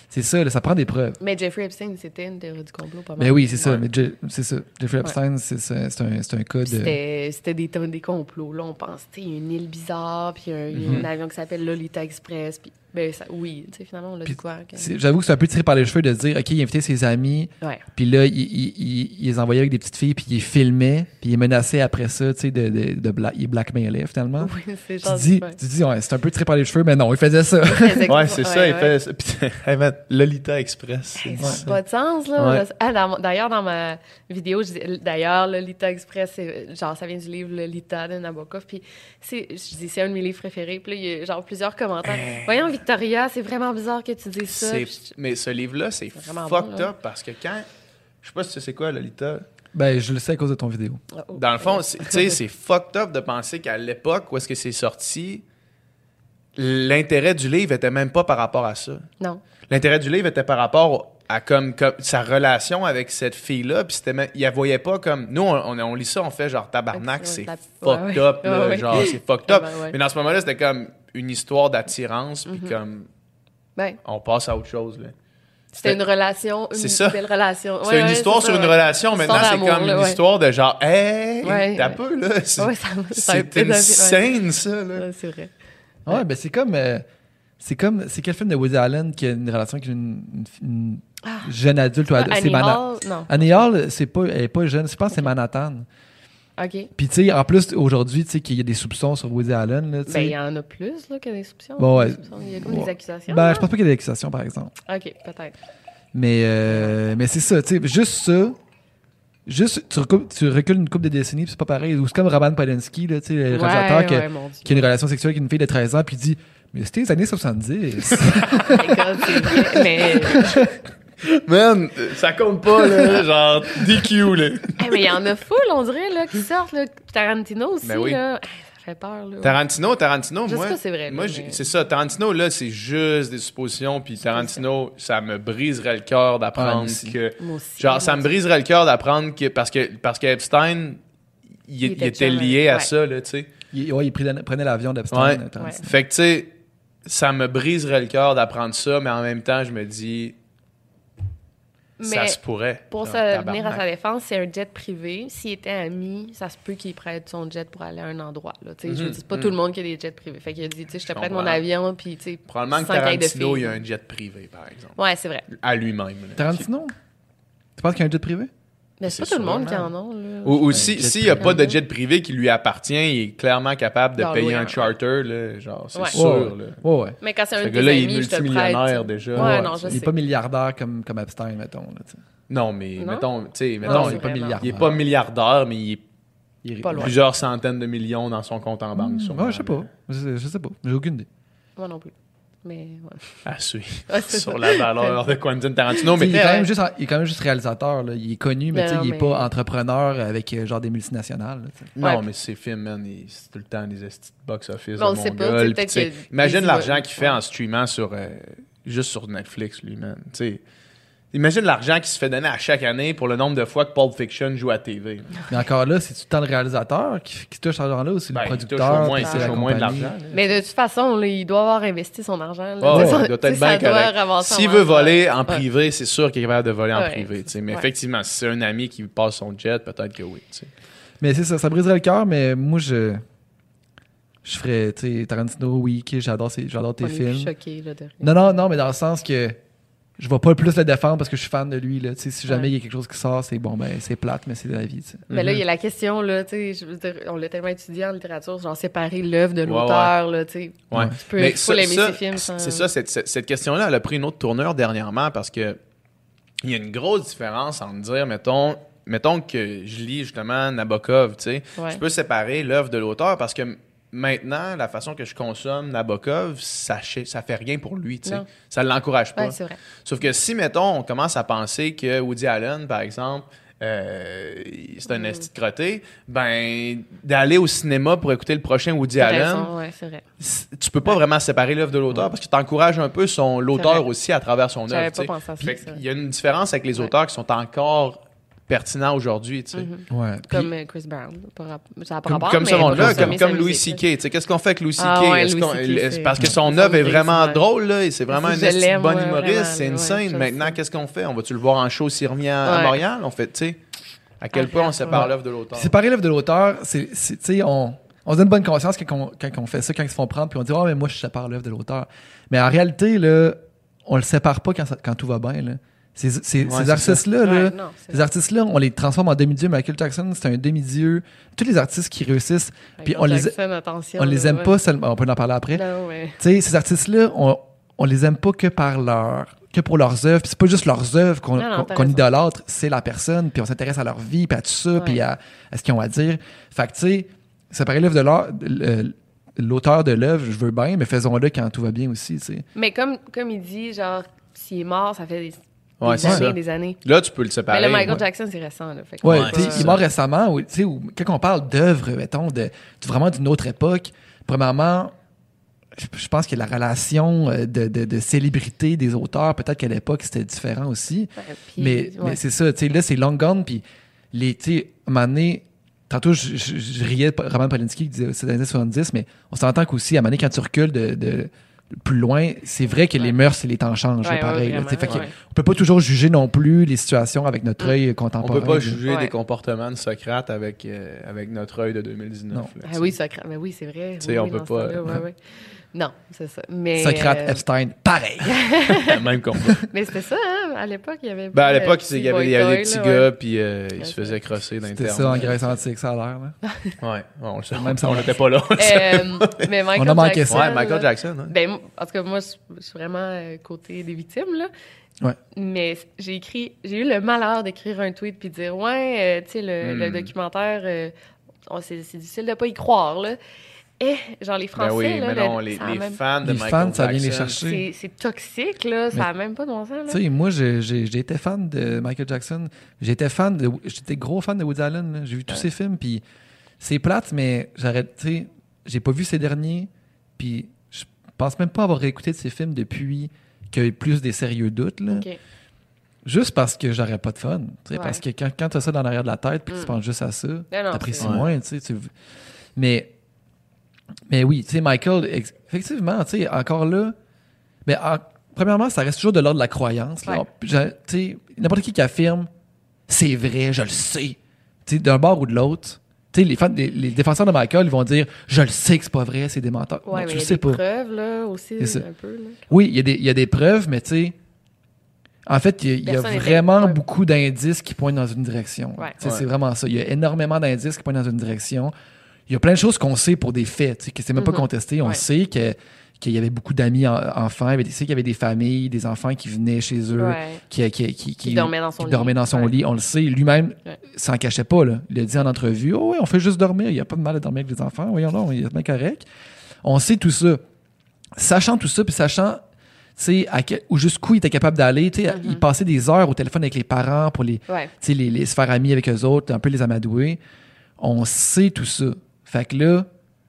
c'est ça, là, ça prend des preuves. Mais Jeffrey Epstein, c'était une théorie du complot, pas mal. Mais oui, c'est ça. Ouais. Mais Je- c'est ça. Jeffrey Epstein, c'est, c'est, c'est, un, c'est un cas de. C'était, c'était des, des complots. Là, on pense, tu sais, il y a une île bizarre, puis un, il y a Mhm. un avion qui s'appelle Lolita Express. Puis, ben, ça, oui, tu sais, finalement, on l'a Puis dit quoi? que- c'est- j'avoue que c'est un peu tiré par les cheveux de se dire, OK, il invitait ses amis, Ouais. puis là, il, il, il, il les envoyait avec des petites filles, puis il les filmait, puis il les menaçait après ça, tu sais, de, de, de bla- il blackmailait finalement. Oui, c'est Tu genre. dis, ouais. tu dis ouais, c'est un peu tiré par les cheveux, mais non, il faisait ça. Ouais, c'est ça, il ouais. fait ça. Puis, hey, man, Lolita Express. c'est Hey, ça. ça n'a pas de sens, là. Ouais. Ah, dans mon- d'ailleurs, dans ma vidéo, je dis, d'ailleurs, Lolita Express, c'est, genre, ça vient du livre Lolita de Nabokov. Puis, c'est, je dis, c'est un de mes livres préférés. Puis là, il y a genre plusieurs commentaires. Voyons, Victoria, c'est vraiment bizarre que tu dises ça. C'est- Puis je- Mais ce livre-là, c'est C'est vraiment fucked bon, là. up parce que quand. Je sais pas si tu sais quoi, Lolita. Ben, je le sais à cause de ton vidéo. Oh, oh. Dans le fond, c'est- tu sais, c'est fucked up de penser qu'à l'époque où est-ce que c'est sorti, l'intérêt du livre était même pas par rapport à ça. Non. L'intérêt du livre était par rapport à comme, comme sa relation avec cette fille-là, puis c'était même- il la voyait pas comme nous on, on, on lit ça, on fait genre tabarnak, Ouais, c'est la- fucked ouais, up, ouais. là, Ouais, ouais. genre c'est fucked up. Ouais, ouais. Mais dans ce moment-là, c'était comme une histoire d'attirance, puis Mhm. comme Ben, on passe à autre chose là. c'était une relation, une C'est ça. belle relation. C'est Ouais, une ouais, histoire c'est sur ça, une ouais. relation, Histoire maintenant c'est d'amour, comme là, une ouais. histoire de genre hey, Ouais, t'as ouais. peu là, c'est Ouais, ça, ça a c'est pédophile, ouais. insane ça là. Ouais, c'est vrai. Ouais, ben, c'est comme. euh, c'est comme. C'est quel film de Woody Allen qui a une relation avec une, une- une jeune adulte ou ado- c'est Annie Mana- Hall, non. Annie Hall, c'est pas, elle est pas jeune. Je pense que c'est Manhattan. OK. Puis, tu sais, en plus, aujourd'hui, tu sais, qu'il y a des soupçons sur Woody Allen. Là, tu Ben, il sais. y en a plus là, que des soupçons. Bon, ouais. Des soupçons. Il y a comme Ouais. des accusations. Ben, là. je pense pas qu'il y ait des accusations, par exemple. OK, peut-être. Mais, euh, mais c'est ça, tu sais, juste ça. Juste, tu recules, tu recules une couple de décennies, puis c'est pas pareil. Ou c'est comme Roman Polanski, là, tu sais, le réalisateur ouais, qui, a- ouais, mon Dieu. qui a une relation sexuelle avec une fille de treize ans, puis il dit mais c'était les années soixante-dix. Écoute, c'est vrai, mais Man, ça compte pas là, genre D Q là. Eh, mais il y en a full, on dirait, là, qui sortent. Là. Tarantino aussi, Ben oui. là. Eh, ça fait peur, là. Tarantino, Tarantino, Je sais moi, pas si c'est vrai, moi, là, j'ai- mais- c'est ça. Tarantino, là, c'est juste des suppositions. Puis Tarantino, ça me briserait le cœur Ouais, moi d'apprendre aussi. que, Moi aussi. genre, ça me briserait le cœur d'apprendre que parce que parce que Epstein, il, Il il était était chum, lié à ouais. ça, là, tu sais. il, ouais, il prenait, prenait l'avion d'Epstein. Ouais. euh, Tarantino. Fait que, tu sais, ça me briserait le cœur d'apprendre ça, mais en même temps, je me dis, ça Mais se pourrait. pour Genre, se venir à tabarnak. sa défense, c'est un jet privé. S'il était ami, ça se peut qu'il prête son jet pour aller à un endroit. Là. Tu sais, Je veux Mhm, dire, c'est pas mhm. tout le monde qui a des jets privés. Fait qu'il a dit, tu sais, je te Je prête mon comprends. avion, puis tu sais. Probablement que sans qu'il y ait de Tarantino, il filles. y a un jet privé, par exemple. Ouais, c'est vrai. À lui-même. là. Tarantino? Tu penses qu'il y a un jet privé? Mais c'est C'est pas tout le monde qui sûr, en a. Là. Ou, ou Ouais, si, jet s'il n'y a privé. pas de jet privé qui lui appartient, il est clairement capable de D'en payer louer un un. charter, là, genre, c'est Ouais. sûr. Ouais, Là. ouais, ouais. Mais quand c'est un Ce de gars-là, tes il est amis, je te prête. multimillionnaire tu sais. déjà. Ouais, Ouais, non, je Il est sais. pas milliardaire comme, comme Epstein, mettons. Là, tu sais. Non, mais Non? mettons, tu sais, Non, mettons, c'est il est pas vrai, non. milliardaire. il est pas milliardaire, mais il est Il est- Pas loin. plusieurs centaines de millions dans son compte en banque. sûrement, Ouais, je sais pas. là. Je sais, je sais pas. J'ai aucune idée. Moi non plus. Mais ouais. À suivre. Ouais, c'est Sur ça. la valeur de Quentin Tarantino. Tu sais, Mais il, est quand Ouais. même juste, il est quand même juste réalisateur. Là. Il est connu, mais, Non, tu sais, il est mais- pas entrepreneur avec euh, genre des multinationales. là, tu sais. non, Ouais. mais ses films, man, il- c'est tout le temps des estis de box-office Mais on de sait pas, Mongol, tu sais, puis peut-être tu sais, qu'il y a imagine des- l'argent ouais. qu'il fait en streamant sur, euh, juste sur Netflix, lui, man. Tu sais, imagine l'argent qui se fait donner à chaque année pour le nombre de fois que Pulp Fiction joue à T V. là. Mais encore là, c'est tout le temps le réalisateur qui, qui touche cet argent-là ou c'est Ben, le il touche producteur? au moins, puis il c'est touche la au moins de compagnie. l'argent. là. Mais de toute façon, là, il doit avoir investi son argent. là. Ah Tu sais, ouais, ça- il doit tu sais, être bien ça doit correct. ramasser S'il en veut masse, voler ouais. en privé, c'est sûr qu'il est capable de voler en Ouais, privé. tu sais. Mais ouais. effectivement, si c'est un ami qui passe son jet, peut-être que oui. tu sais. Mais c'est ça, ça briserait le cœur, mais moi, je. Je ferais, tu sais, Tarantino, oui, ok, j'adore, ses- j'adore tes On est plus films. choqués, là, de rien. Non, non, non, mais dans le sens que je vais pas plus le défendre parce que je suis fan de lui. Là. Tu sais, si jamais Ouais. il y a quelque chose qui sort, c'est bon, ben c'est plate, mais c'est de la vie. tu sais. Mais là, Mhm. il y a la question, là, tu sais, je veux dire, on l'a tellement étudié en littérature, genre séparer l'œuvre de Ouais, l'auteur, là, tu sais. Ouais. Tu peux, Mais faut ça- l'aimer ça, ses films. sans- C'est ça, cette, cette- cette question-là, elle a pris une autre tournure dernièrement parce que il y a une grosse différence entre dire, mettons, mettons que je lis justement Nabokov, tu sais, Ouais. je peux séparer l'œuvre de l'auteur parce que maintenant, la façon que je consomme Nabokov, ça, ch- ça fait rien pour lui, tu sais. Non. Ça ne l'encourage pas. Ouais, c'est vrai. Sauf que si, mettons, on commence à penser que Woody Allen, par exemple, euh, c'est un Mm. esti de crotté, ben, d'aller au cinéma pour écouter le prochain Woody T'as Allen, raison, ouais, c'est vrai. c- tu peux pas vraiment séparer l'œuvre de l'auteur parce que tu encourages un peu son l'auteur vrai. aussi à travers son J'avais œuvre. pas tu sais. pensé à ça, Fait c'est qu'il y a une différence avec les Ouais. auteurs qui sont encore pertinent aujourd'hui, tu sais. Mm-hmm. Ouais. Comme Puis, euh, Chris Brown. Pas rap- ça a pas Comme, rapport, comme mais ce monde-là, pas comme, aimer comme sa Louis musique, C K. Tu sais, qu'est-ce qu'on fait avec Louis C K? Ah ouais, Est-ce Louis qu'on- C K, est- c'est- parce que son son œuvre est musique, vraiment ouais. drôle, là, et c'est vraiment un Je esti de l'aime, bon ouais, humoriste, vraiment, c'est une ouais, scène. je Maintenant, sais. qu'est-ce qu'on fait? On va-tu le voir en show s'il revient à Ouais. Montréal? On fait, tu sais, à quel point on sépare Ouais. l'œuvre de l'auteur. séparer l'œuvre de l'auteur, c'est, c'est tu sais, on, on se donne bonne conscience quand on, quand on fait ça, quand ils se font prendre, puis on dit, oh, mais moi, je sépare l'œuvre de l'auteur. Mais en réalité, là, on le sépare pas quand, ça- quand tout va bien, là. Ces, ces, Ouais, ces c'est artistes-là, là, Ouais, non, c'est ces artistes-là, on les transforme en demi-dieux. Michael Jackson, c'est un demi-dieu. Tous les artistes qui réussissent, puis on les, Jackson, attention, on les là, aime ouais. pas seulement. On peut en parler après. Non, ouais. Tu sais, ces artistes-là, on, on les aime pas que par leur, que pour leurs œuvres. Puis c'est pas juste leurs œuvres qu'on, Non, non, qu'on, t'as qu'on raison. idolâtre, c'est la personne. Puis on s'intéresse à leur vie, puis à tout ça, Ouais. puis à, à ce qu'ils ont à dire. Fait que tu sais, séparer l'œuvre de l'art, le- l'auteur de l'œuvre, je veux bien, mais faisons-le quand tout va bien aussi, tu sais. Mais comme, comme il dit, genre, s'il est mort, ça fait des, Ouais, des c'est années ça. des années. Là, tu peux le séparer. Mais le Michael ouais. Jackson, c'est récent. Là, fait que Ouais, Ouais, tu sais, c'est il est ça. mort récemment, ou, tu sais, ou quand on parle d'œuvres, mettons, de, de- vraiment d'une autre époque, premièrement, je, je pense que la relation euh, de, de, de célébrité des auteurs, peut-être qu'à l'époque, c'était différent aussi. Ouais, puis, Mais, ouais. mais c'est ça, tu sais, là, c'est long gone, puis les, tu sais, à un moment donné, tantôt, je, je, je riais de Roman Polanski qui disait c'est les années soixante-dix, mais on s'entend qu'aussi, à un moment donné, quand tu recules de, de plus loin, c'est vrai que les Ouais. mœurs et les temps changent, là, Ouais, pareil. ouais, là, tu sais, fait vraiment, que ouais. on peut pas toujours juger non plus les situations avec notre œil On contemporain. peut pas là. juger Ouais. des comportements de Socrate avec, euh, avec notre œil de deux mille dix-neuf. Non. là, Ah tu sais. oui, Socrate. Mais oui, c'est vrai. Tu sais, Oui, on oui, peut dans ce pas- temps-là, ouais, ouais. Non, c'est ça. Mais, Socrate, euh, Epstein, pareil. Même combat. mais c'était ça, hein? À l'époque, il y avait. Ben, à pas, l'époque, euh, il y avait, il y avait des petits petits boy-toys, gars, là, puis euh, ils Ouais, se c'est faisaient crosser dans C'était Internet. ça en Grèce antique, ça a l'air. Là. Ouais, ouais, on le sait. Même Même ça, on on- n'était pas là. ouais. Euh, mais Michael On a manqué Jackson, ça. Ouais, Michael là, Jackson. hein. Ben, moi, en tout cas, moi, je je suis vraiment euh, côté des victimes, là. Ouais. Mais j'ai écrit, j'ai eu le malheur d'écrire un tweet puis de dire, ouais, euh, tu sais, le, Hmm. le documentaire, euh, on- c'est c'est difficile de pas y croire, là. Eh, genre, les Français, Ben oui, là, mais le- non, les, ça a les même- fans de Les Michael fans, Jackson. ça vient les chercher. c'est c'est toxique, là. Ça a même pas de bon sens, là. Tu sais, moi, j'ai, j'ai, j'ai été fan de Michael Jackson. J'étais fan de, j'étais gros fan de Woody Allen. là. J'ai vu tous Ouais. ses films, puis c'est plate, mais j'arrête. Tu sais, j'ai pas vu ces derniers, puis je pense même pas avoir réécouté de ses films depuis qu'il y a eu plus des sérieux doutes. Là. OK. Juste parce que j'aurais pas de fun. tu sais, Ouais. Parce que quand, quand tu as ça dans l'arrière de la tête, puis que tu Mm. penses juste à ça, non, t'apprécies c'est- moins. tu sais, tu- Mais, mais oui, tu sais, Michael, ex- effectivement, tu sais, encore là, mais en- premièrement, ça reste toujours de l'ordre de la croyance. là. Ouais. Je- tu sais, n'importe qui qui affirme, c'est vrai, je le sais. Tu sais, d'un bord ou de l'autre. Tu sais, les, fans, les, les défenseurs de Michael, ils vont dire, je le sais que c'est pas vrai, c'est des menteurs. Ouais, Non, mais tu il y le a sais des pas. preuves, là, aussi, C'est ça. un peu, là. Oui, il y, a des- il y a des preuves, mais tu sais, en fait, il y a, il y a Personne n'était- vraiment ouais. beaucoup d'indices qui pointent dans une direction. Ouais. Tu sais, Ouais. C'est vraiment ça. Il y a énormément d'indices qui pointent dans une direction. Il y a plein de choses qu'on sait pour des faits, tu sais, que c'est même pas Mhm. contesté. On Ouais. sait que, qu'il y avait beaucoup d'amis en- enfants, il y avait- sait qu'il y avait des familles, des enfants qui venaient chez eux, Ouais. qui, qui, qui, Qui dormait dans son qui dormaient lit. dans son Ouais. lit. On le sait. Lui-même Ouais. s'en cachait pas. Là. Il a dit en entrevue, « Oh oui, on fait juste dormir. Il n'y a pas de mal à dormir avec les enfants. Voyons non, il est bien correct. » On sait tout ça. Sachant tout ça, puis sachant tu sais, à quel- où jusqu'où il était capable d'aller. tu sais, Mhm. Il passait des heures au téléphone avec les parents pour les, Ouais. tu sais, les, les se faire amis avec eux autres, un peu les amadouer. On sait tout ça. Fait que là,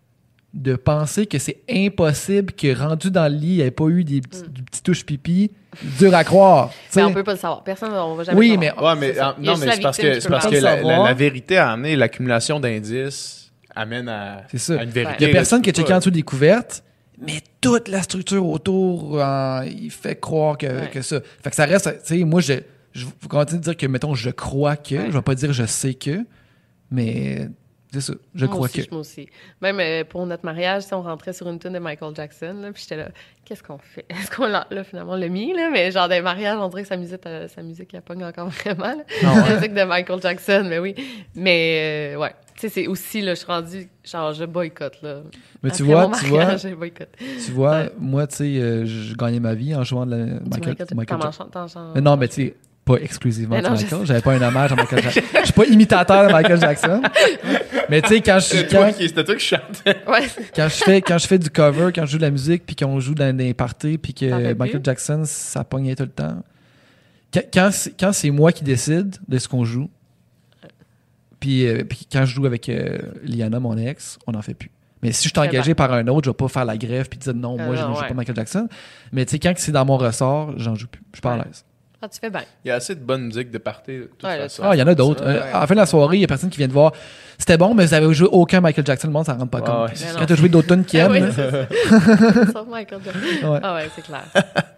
de penser que c'est impossible que rendu dans le lit, il n'y ait pas eu des petits, Mm. du petit touche pipi, dur à croire. tu sais. Mais on peut pas le savoir. Personne, on va jamais Oui, le mais- savoir. Ouais, mais, C'est ça. en- Il y a non, juste mais la c'est parce victime que, qui c'est peut parce le que le la, savoir. la- la vérité a amené l'accumulation d'indices amène à, C'est ça. à une vérité. Il n'y a personne là, qui a tu peux checké en pas- dessous des couvertes, mais toute la structure autour, euh, il fait croire que, Ouais. que ça. Fait que ça reste, tu sais, moi, je, je vous continue de dire que, mettons, je crois que, Ouais. je vais pas dire je sais que, mais c'est ça, je Moi crois aussi, que. Moi aussi. Même euh, pour notre mariage, tu sais, on rentrait sur une tune de Michael Jackson, là, puis j'étais là, qu'est-ce qu'on fait? Est-ce qu'on l'a, là, finalement, l'a mis, là? Mais genre, des mariages, on dirait que sa musique, euh, sa musique, elle pogne encore vraiment, là. Ah ouais. La musique de Michael Jackson, mais oui. Mais, euh, ouais. Tu sais, c'est aussi, là, je suis rendue, genre, je boycotte, là. Mais tu Après vois, mon tu vois, mariage, je boycotte. tu vois, Ouais. moi, tu sais, euh, je gagnais ma vie en jouant de la Du Michael, Michael, Michael t'en Jackson. manges- t'en chantes- Mais non, mais tu sais, pas exclusivement Mais de non, je Michael. sais. J'avais pas un hommage à Michael Jackson. Je suis pas imitateur de Michael Jackson. Mais tu sais, quand je C'est quand, toi qui- C'était toi qui chantais. Ouais. quand je fais quand je fais du cover, quand je joue de la musique, puis qu'on joue dans des parties, puis que T'en fais Michael plus? Jackson, ça pognait tout le temps. Quand, quand c'est, quand c'est moi qui décide de ce qu'on joue, puis, euh, puis quand je joue avec euh, Liana, mon ex, on n'en fait plus. Mais si je suis Très engagé par un autre, je vais pas faire la grève puis dire non, Ah moi je non, ne joue ouais. pas Michael Jackson. Mais tu sais, quand c'est dans mon ressort, j'en joue plus. Je suis pas à Ouais. l'aise. Ah, tu fais bien. Il y a assez de bonne musique de party, de toute Ouais, là, façon. Ah, il y en a d'autres. Ouais. Euh, à la fin de la soirée, il y a personne qui vient te voir. C'était bon, mais vous avez joué aucun Michael Jackson, le monde s'en rend pas Ouais, compte. ouais, c'est Quand ça. tu as joué d'autres tunes qui Ah aiment, oui, là, c'est ça. Sauf Michael Jackson. Ouais. Ah ouais, c'est clair.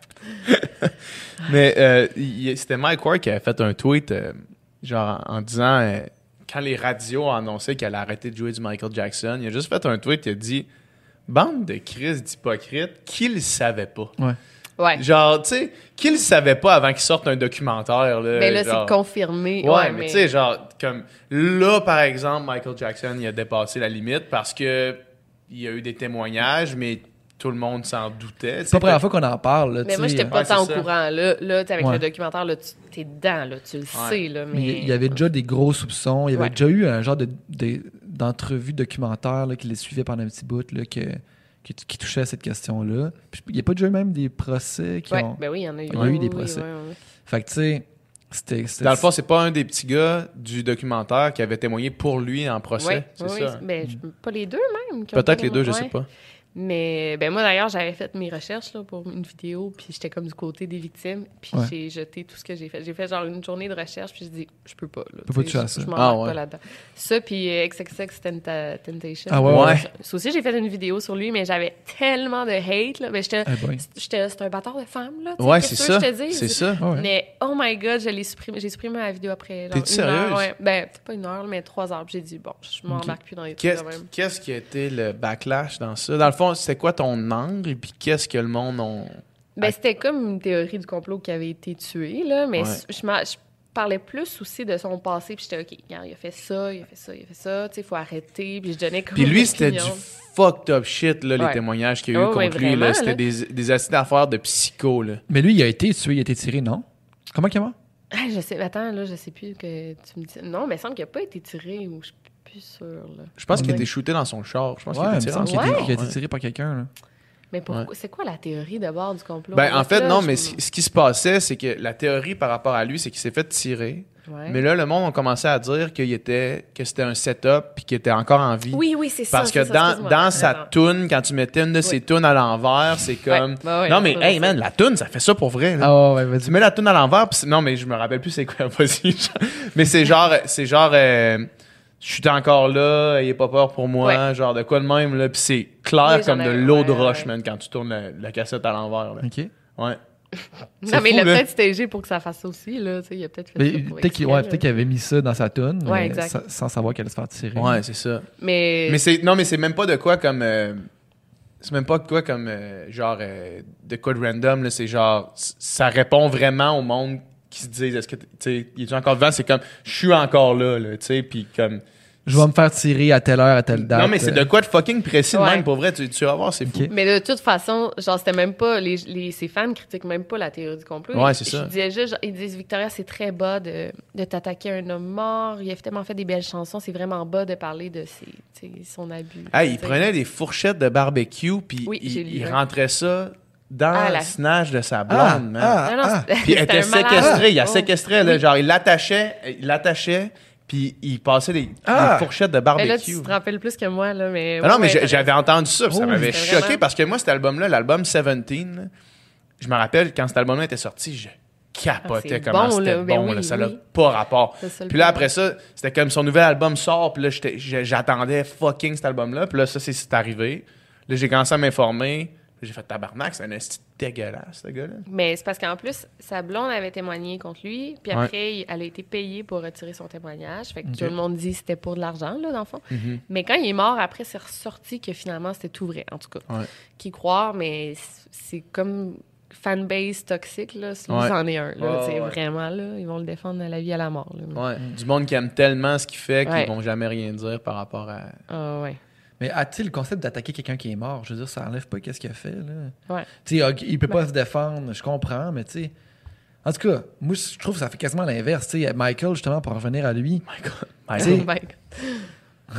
Mais euh, il- c'était Mike Ward qui avait fait un tweet, euh, genre en, en disant, euh, quand les radios ont annoncé qu'elle allait arrêter de jouer du Michael Jackson, il a juste fait un tweet, il a dit « Bande de crises d'hypocrites, qui le savait pas? » ouais. Ouais. Genre, tu sais, qui le savait pas avant qu'il sorte un documentaire? Là, Mais là, genre... c'est confirmé. Ouais, Ouais, mais, tu sais, genre, comme là, par exemple, Michael Jackson, il a dépassé la limite parce que il y a eu des témoignages, mais tout le monde s'en doutait. C'est pas la première fois qu'on en parle. Là, Mais moi, tu sais. j'étais pas Ouais, tant au c'est ça. courant. Là, là avec Ouais. le documentaire, là, tu t'es dedans, là, tu le sais. Là, mais... Mais il y avait déjà des gros soupçons. Il y avait Ouais. déjà eu un genre de, de- d'entrevue documentaire là, qui les suivait pendant un petit bout là, que, qui, qui touchait à cette question-là. Puis, il n'y a pas déjà eu même des procès qui Ouais, ont. ben oui, il y en a eu. Il y en a eu Oui, des oui, procès. oui, oui, oui. Fait que tu sais, c'était. c'était- Dans le fond, c'est pas un des petits gars du documentaire qui avait témoigné pour lui en procès. Ouais, c'est oui, ça. oui. Ben, je- pas les deux même. qui ont Peut-être fait les deux, je ouais. sais pas. Mais ben moi d'ailleurs, j'avais fait mes recherches là, pour une vidéo, puis j'étais comme du côté des victimes, puis Ouais. j'ai jeté tout ce que j'ai fait. J'ai fait genre une journée de recherche, puis je dis je peux pas là. Peux pas Tu sais, toucher à je- ça. Je m'en Ah, embarque ouais. pas là-dedans. Ça puis euh, X X X Tenta- Temptation. Ah, ouais, ouais. Ça, ça aussi j'ai fait une vidéo sur lui, mais j'avais tellement de hate là, ben j'étais Eh boy. j'étais c'est un bâtard de femme là, tu sais, Ouais, qu'est-ce c'est que ça. je te dis? C'est ça. Ah ouais. Mais oh my god, je l'ai supprimé, j'ai supprimé la vidéo après. genre, T'es-tu une heure, sérieuse? ouais. Ben peut-être pas une heure, mais trois heures. Puis j'ai dit bon, je m'embarque plus dans les trucs Qu'est-ce de même. qu'est-ce qui a été le backlash dans ça? Dans le fond, c'était quoi ton angle et puis qu'est-ce que le monde ont... Ben, c'était comme une théorie du complot qui avait été tué, là, mais Ouais. je, m'a- je parlais plus aussi de son passé, puis j'étais, OK, regarde, il a fait ça, il a fait ça, il a fait ça, tu sais, il faut arrêter, puis je donnais comme Puis lui, une c'était du opinion. fucked up shit, là, les Ouais. témoignages qu'il y a eu Oh, ouais, contre lui. là. vraiment, C'était là. des, des acides d'affaires de psycho, là. Mais lui, il a été tué, il a été tiré, non? Comment qu'il est mort? Ah, je sais, attends, là, je sais plus que tu me dis. Non, mais il semble qu'il n'a pas été tiré, ou je suis plus sûre, là. Je pense qu'il a Ouais. été shooté dans son char. Je pense Ouais, qu'il a il été me tiré semble dans qu'il a son été- char. qu'il a été ouais. tiré par quelqu'un. là. Mais pourquoi, c'est quoi la théorie d'abord du complot? Ben, en Parce fait, que là, non, je- mais ce ce qui se passait, c'est que la théorie par rapport à lui, c'est qu'il s'est fait tirer. Ouais. Mais là, le monde a commencé à dire qu'il était, que c'était un setup puis qu'il était encore en vie. Oui, oui, c'est ça. Parce que c'est ça, dans, excuse-moi. dans T'as sa raison. toune, quand tu mettais une de ses Oui. tunes à l'envers, c'est comme. Ouais, bah ouais, non, mais, ça, hey ça. man, la toune, ça fait ça pour vrai. Là. Ah ouais, Tu vas-y. mets la toune à l'envers, pis c'est- non, mais je me rappelle plus c'est quoi, vas-y. Mais c'est genre, c'est genre, euh, je suis encore là, ayez pas peur pour moi, Ouais. genre de quoi de même, là, pis c'est clair Oui, j'en comme de ai- l'eau de ouais, roche, ouais. man, quand tu tournes la, la cassette à l'envers, là. OK. Ouais. Non, mais fou, il a là. peut-être stagé pour que ça fasse ça aussi, là. Tu sais, il a peut-être fait Mais ça pour peut-être qu'il exprès, ouais, là. peut-être qu'il avait mis ça dans sa toune, Ouais, mais exact. sa- sans savoir qu'elle allait se faire tirer. Ouais, c'est ça. Mais, Mais c'est, non, mais c'est même pas de quoi comme, euh, c'est même pas de quoi comme, euh, genre, euh, de quoi de random, là, c'est genre, c- ça répond vraiment au monde qui se disent, est-ce que, tu sais, il est encore vivant, c'est comme, je suis encore là, là, tu sais, puis comme, Je vais me faire tirer à telle heure, à telle date. non, mais c'est de quoi de fucking précis de Ouais. même, pour vrai, tu, tu vas voir, c'est fou. Ok. mais de toute façon, genre, c'était même pas. Les, les, ses fans critiquent même pas la théorie du complot. Ouais, Ils- c'est ça. Ils disaient juste, genre, ils disent, Victoria, c'est très bas de, de t'attaquer à un homme mort. Il a tellement fait des belles chansons. C'est vraiment bas de parler de ses, tu sais, son abus. Hey, il tu sais. prenait des fourchettes de barbecue, puis Oui, j'ai il, lu, il ouais. rentrait ça dans Ah, le la- snatch de sa Ah, blonde, man. ah, Non, non, ah. c'était- Puis elle c'était était un malade. séquestrée, il a Oh. séquestré, là, Oui. genre, il l'attachait, il l'attachait, puis il passait des, Ah. des fourchettes de Mais barbecue. là, tu te rappelles plus que moi, là, mais... Ah non, ouais, mais ouais, j'ai- t'as j'avais raison. entendu ça, puis ça Oh, m'avait c'était choqué vraiment- parce que moi, cet album-là, l'album dix-sept, là, je me rappelle quand cet album-là était sorti, je capotais Ah, c'est comment bon, c'était là. Ben bon, oui, là, ça n'a oui. pas rapport. C'est ça, le Puis là, pire. après ça, c'était comme son nouvel album sort, puis là, j'étais- j'ai- j'attendais fucking cet album-là, puis là, ça, c'est c'est arrivé. Là, j'ai commencé à m'informer, puis j'ai fait tabarnak, c'est un esti dégueulasse, ce gars-là. Mais c'est parce qu'en plus, sa blonde avait témoigné contre lui, puis Ouais. après, il- elle a été payée pour retirer son témoignage. Fait que Ok. tout le monde dit que c'était pour de l'argent, là, dans le fond. Mhm. Mais quand il est mort, après, c'est ressorti que finalement, c'était tout vrai, en tout cas. Ouais. Qui croire, mais c- c'est comme fanbase toxique, là. Lui, Ouais. c'en est un, là. Ouais, Tu sais, ouais. vraiment, là, ils vont le défendre à la vie, à la mort, là. Ouais. Du monde qui aime tellement ce qu'il fait qu'ils Ouais. vont jamais rien dire par rapport à... Ah, ouais. Mais a-t-il le concept d'attaquer quelqu'un qui est mort? Je veux dire, ça enlève pas qu'est-ce qu'il a fait, là. Ouais. Tu sais, ok, il peut Ben- pas se défendre, je comprends, mais tu sais... En tout cas, moi, je trouve que ça fait quasiment l'inverse. Tu sais, Michael, justement, pour revenir à lui, My God. Tu sais- Oh my God.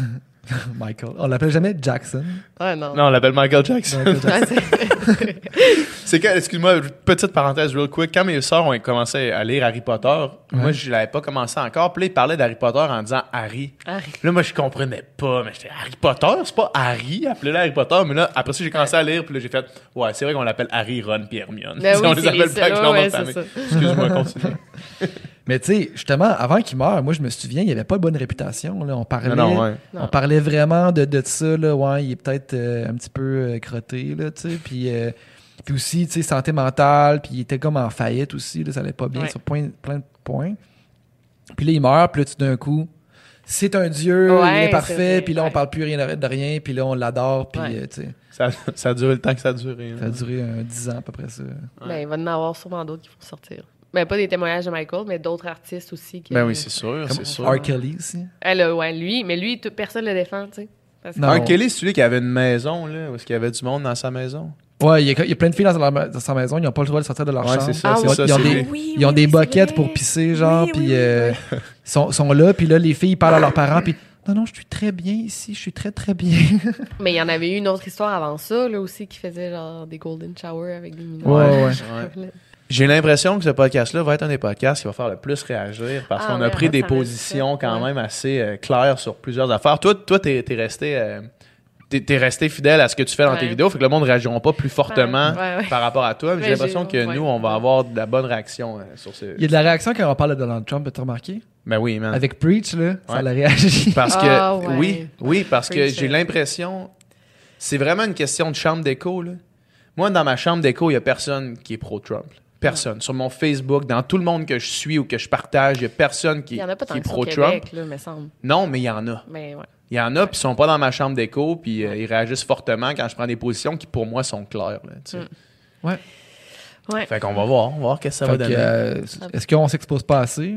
Michael. On l'appelle jamais Jackson. Ouais, non. Non, on l'appelle Michael Jackson. Michael Jackson. Ouais, c'est- C'est quand, excuse-moi, petite parenthèse real quick, quand mes sœurs ont commencé à lire Harry Potter, moi, je l'avais pas commencé encore, puis là, ils parlaient d'Harry Potter en disant Harry. Harry. Là, moi, je comprenais pas, mais j'étais Harry Potter, c'est pas Harry, appelez-le Harry Potter, mais là, après ça, j'ai commencé à lire, puis là, j'ai fait, ouais, c'est vrai qu'on l'appelle Harry, Ron, puis Hermione. Ben oui, on les c'est appelle les pas avec seuls, leur nom ouais, de c'est famille. ça. Excuse-moi, continue. Mais tu sais, justement, avant qu'il meure, moi, je me souviens, il n'y avait pas de bonne réputation. Là. On parlait, Non, non, ouais. on Non. parlait vraiment de, de ça. Là. Ouais, il est peut-être euh, un petit peu euh, crotté, là, tu sais. Puis, euh, puis aussi, tu sais, santé mentale. Puis il était comme en faillite aussi. Là, ça allait pas bien Ouais. sur point- plein de points. Puis là, il meurt. Puis là, tout d'un coup, c'est un dieu, Ouais, il est c'est parfait. vrai, Puis là, on ouais. parle plus rien de rien. Puis là, on l'adore. Puis, Ouais. euh, tu sais, Ça, ça a duré le temps que ça a duré. hein. ça a duré un dix ans à peu près ça. Ben, il va en avoir sûrement d'autres qui vont sortir. Ben, pas des témoignages de Michael, mais d'autres artistes aussi. Qui, Ben oui, c'est sûr, Comme c'est sûr. R. Kelly aussi. Elle, a- ouais, lui, mais lui, tout- personne le défend, tu sais. Parce que- Non. R. Kelly, c'est celui qui avait une maison, là, où est-ce qu'il y avait du monde dans sa maison? Ouais, il y, a, il y a plein de filles dans, leur- dans sa maison, ils n'ont pas le droit de sortir de leur Ouais, chambre. c'est ça, Ah, c'est oui. ça. Ils ont c'est des- lui. Oui, Ils ont oui, des c'est boquettes vrai. pour pisser, genre, Oui, puis oui, euh, oui. ils sont, sont là, puis là, les filles parlent à leurs parents, puis non, non, je suis très bien ici, je suis très, très bien. Mais il y en avait eu une autre histoire avant ça, là aussi, qui faisait genre des golden showers avec des mineurs. Ouais, ouais. Ouais. J'ai l'impression que ce podcast-là va être un des podcasts qui va faire le plus réagir parce Ah qu'on ouais, a pris on des va s'arrêter positions ça. quand Ouais. même assez euh, claires sur plusieurs affaires. Toi, toi t'es, t'es resté... euh, T'es, t'es resté fidèle à ce que tu fais dans tes Ouais. vidéos, fait que le monde ne réagira pas plus fortement Ouais, ouais, ouais. par rapport à toi. Mais j'ai Ouais, l'impression j'ai- que ouais. nous, on va avoir de la bonne réaction euh, sur ce. Il y a de la réaction quand on parle de Donald Trump, as-tu remarqué? Ben oui, man. Avec Preach, là, ça Ouais. l'a réagi. Parce que Ah, ouais. oui, oui, parce que Preach, j'ai euh. l'impression, c'est vraiment une question de chambre d'écho. Là. Moi, dans ma chambre d'écho, il y a personne qui est pro-Trump. là. Personne. Sur mon Facebook, dans tout le monde que je suis ou que je partage, il y a personne qui, Il y en a pas qui tant est que ça au pro-Trump. Québec, là, me semble. Non, mais il y en a. Mais ouais. Il y en a, puis ils sont pas dans ma chambre d'écho, puis euh, ils réagissent fortement quand je prends des positions qui, pour moi, sont claires. Là, tu sais. Mm. Ouais. Ouais. Fait qu'on va voir, on va voir qu'est-ce que ça Fait va que, donner. euh, est-ce qu'on s'expose pas assez?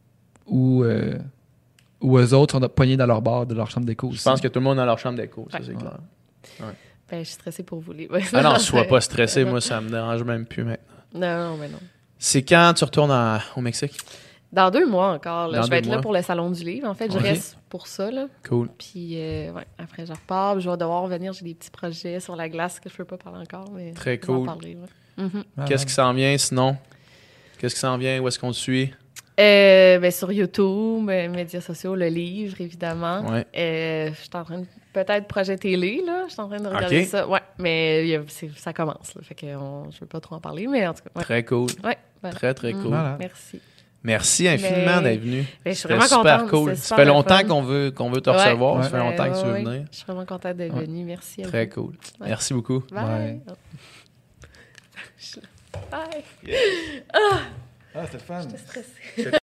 Ou, euh, ou eux autres sont pognés dans leur bar de leur chambre d'écho aussi? Je pense que tout le monde a leur chambre d'écho, ça Ouais. c'est Ouais. clair. Ben, je suis stressée pour vous. Les... Ah non, sois pas stressé, moi ça me dérange même plus maintenant. Non, non, mais non. C'est quand tu retournes à- au Mexique? Dans deux mois encore. Là. Dans Je vais deux être mois. là pour le Salon du Livre. En fait, je Ok. reste pour ça. Là. Cool. Puis euh, ouais, après, je repars. Je vais devoir revenir. J'ai des petits projets sur la glace que je peux pas parler encore. Mais Très je vais en cool. parler, ouais. Mhm. Ah, Qu'est-ce ouais. qui s'en vient sinon? Qu'est-ce qui s'en vient? Où est-ce qu'on te suit? Euh, ben, sur YouTube, euh, médias sociaux, le livre, évidemment. Ouais. Euh, je suis en train de... Peut-être projet télé, là. Je suis en train de regarder Ok. ça. Ouais, mais il y a- c'est- ça commence, là. Fait que on- je veux pas trop en parler, mais en tout cas, ouais. Très cool. Ouais, voilà. Très, très Mm. cool. Voilà. Merci. Merci infiniment Mais- d'être venu. Ben, je suis C'était vraiment super contente. cool. c'était Ça super fait le longtemps fun. qu'on veut, qu'on veut te Ouais. recevoir. Ça Ouais. fait longtemps que tu veux Ouais, ouais, venir. ouais. Je suis vraiment contente d'être Ouais. venue. Merci à Très vous. cool. Ouais. Merci beaucoup. Bye. Bye. Bye. Ah, c'était fun. Stressée.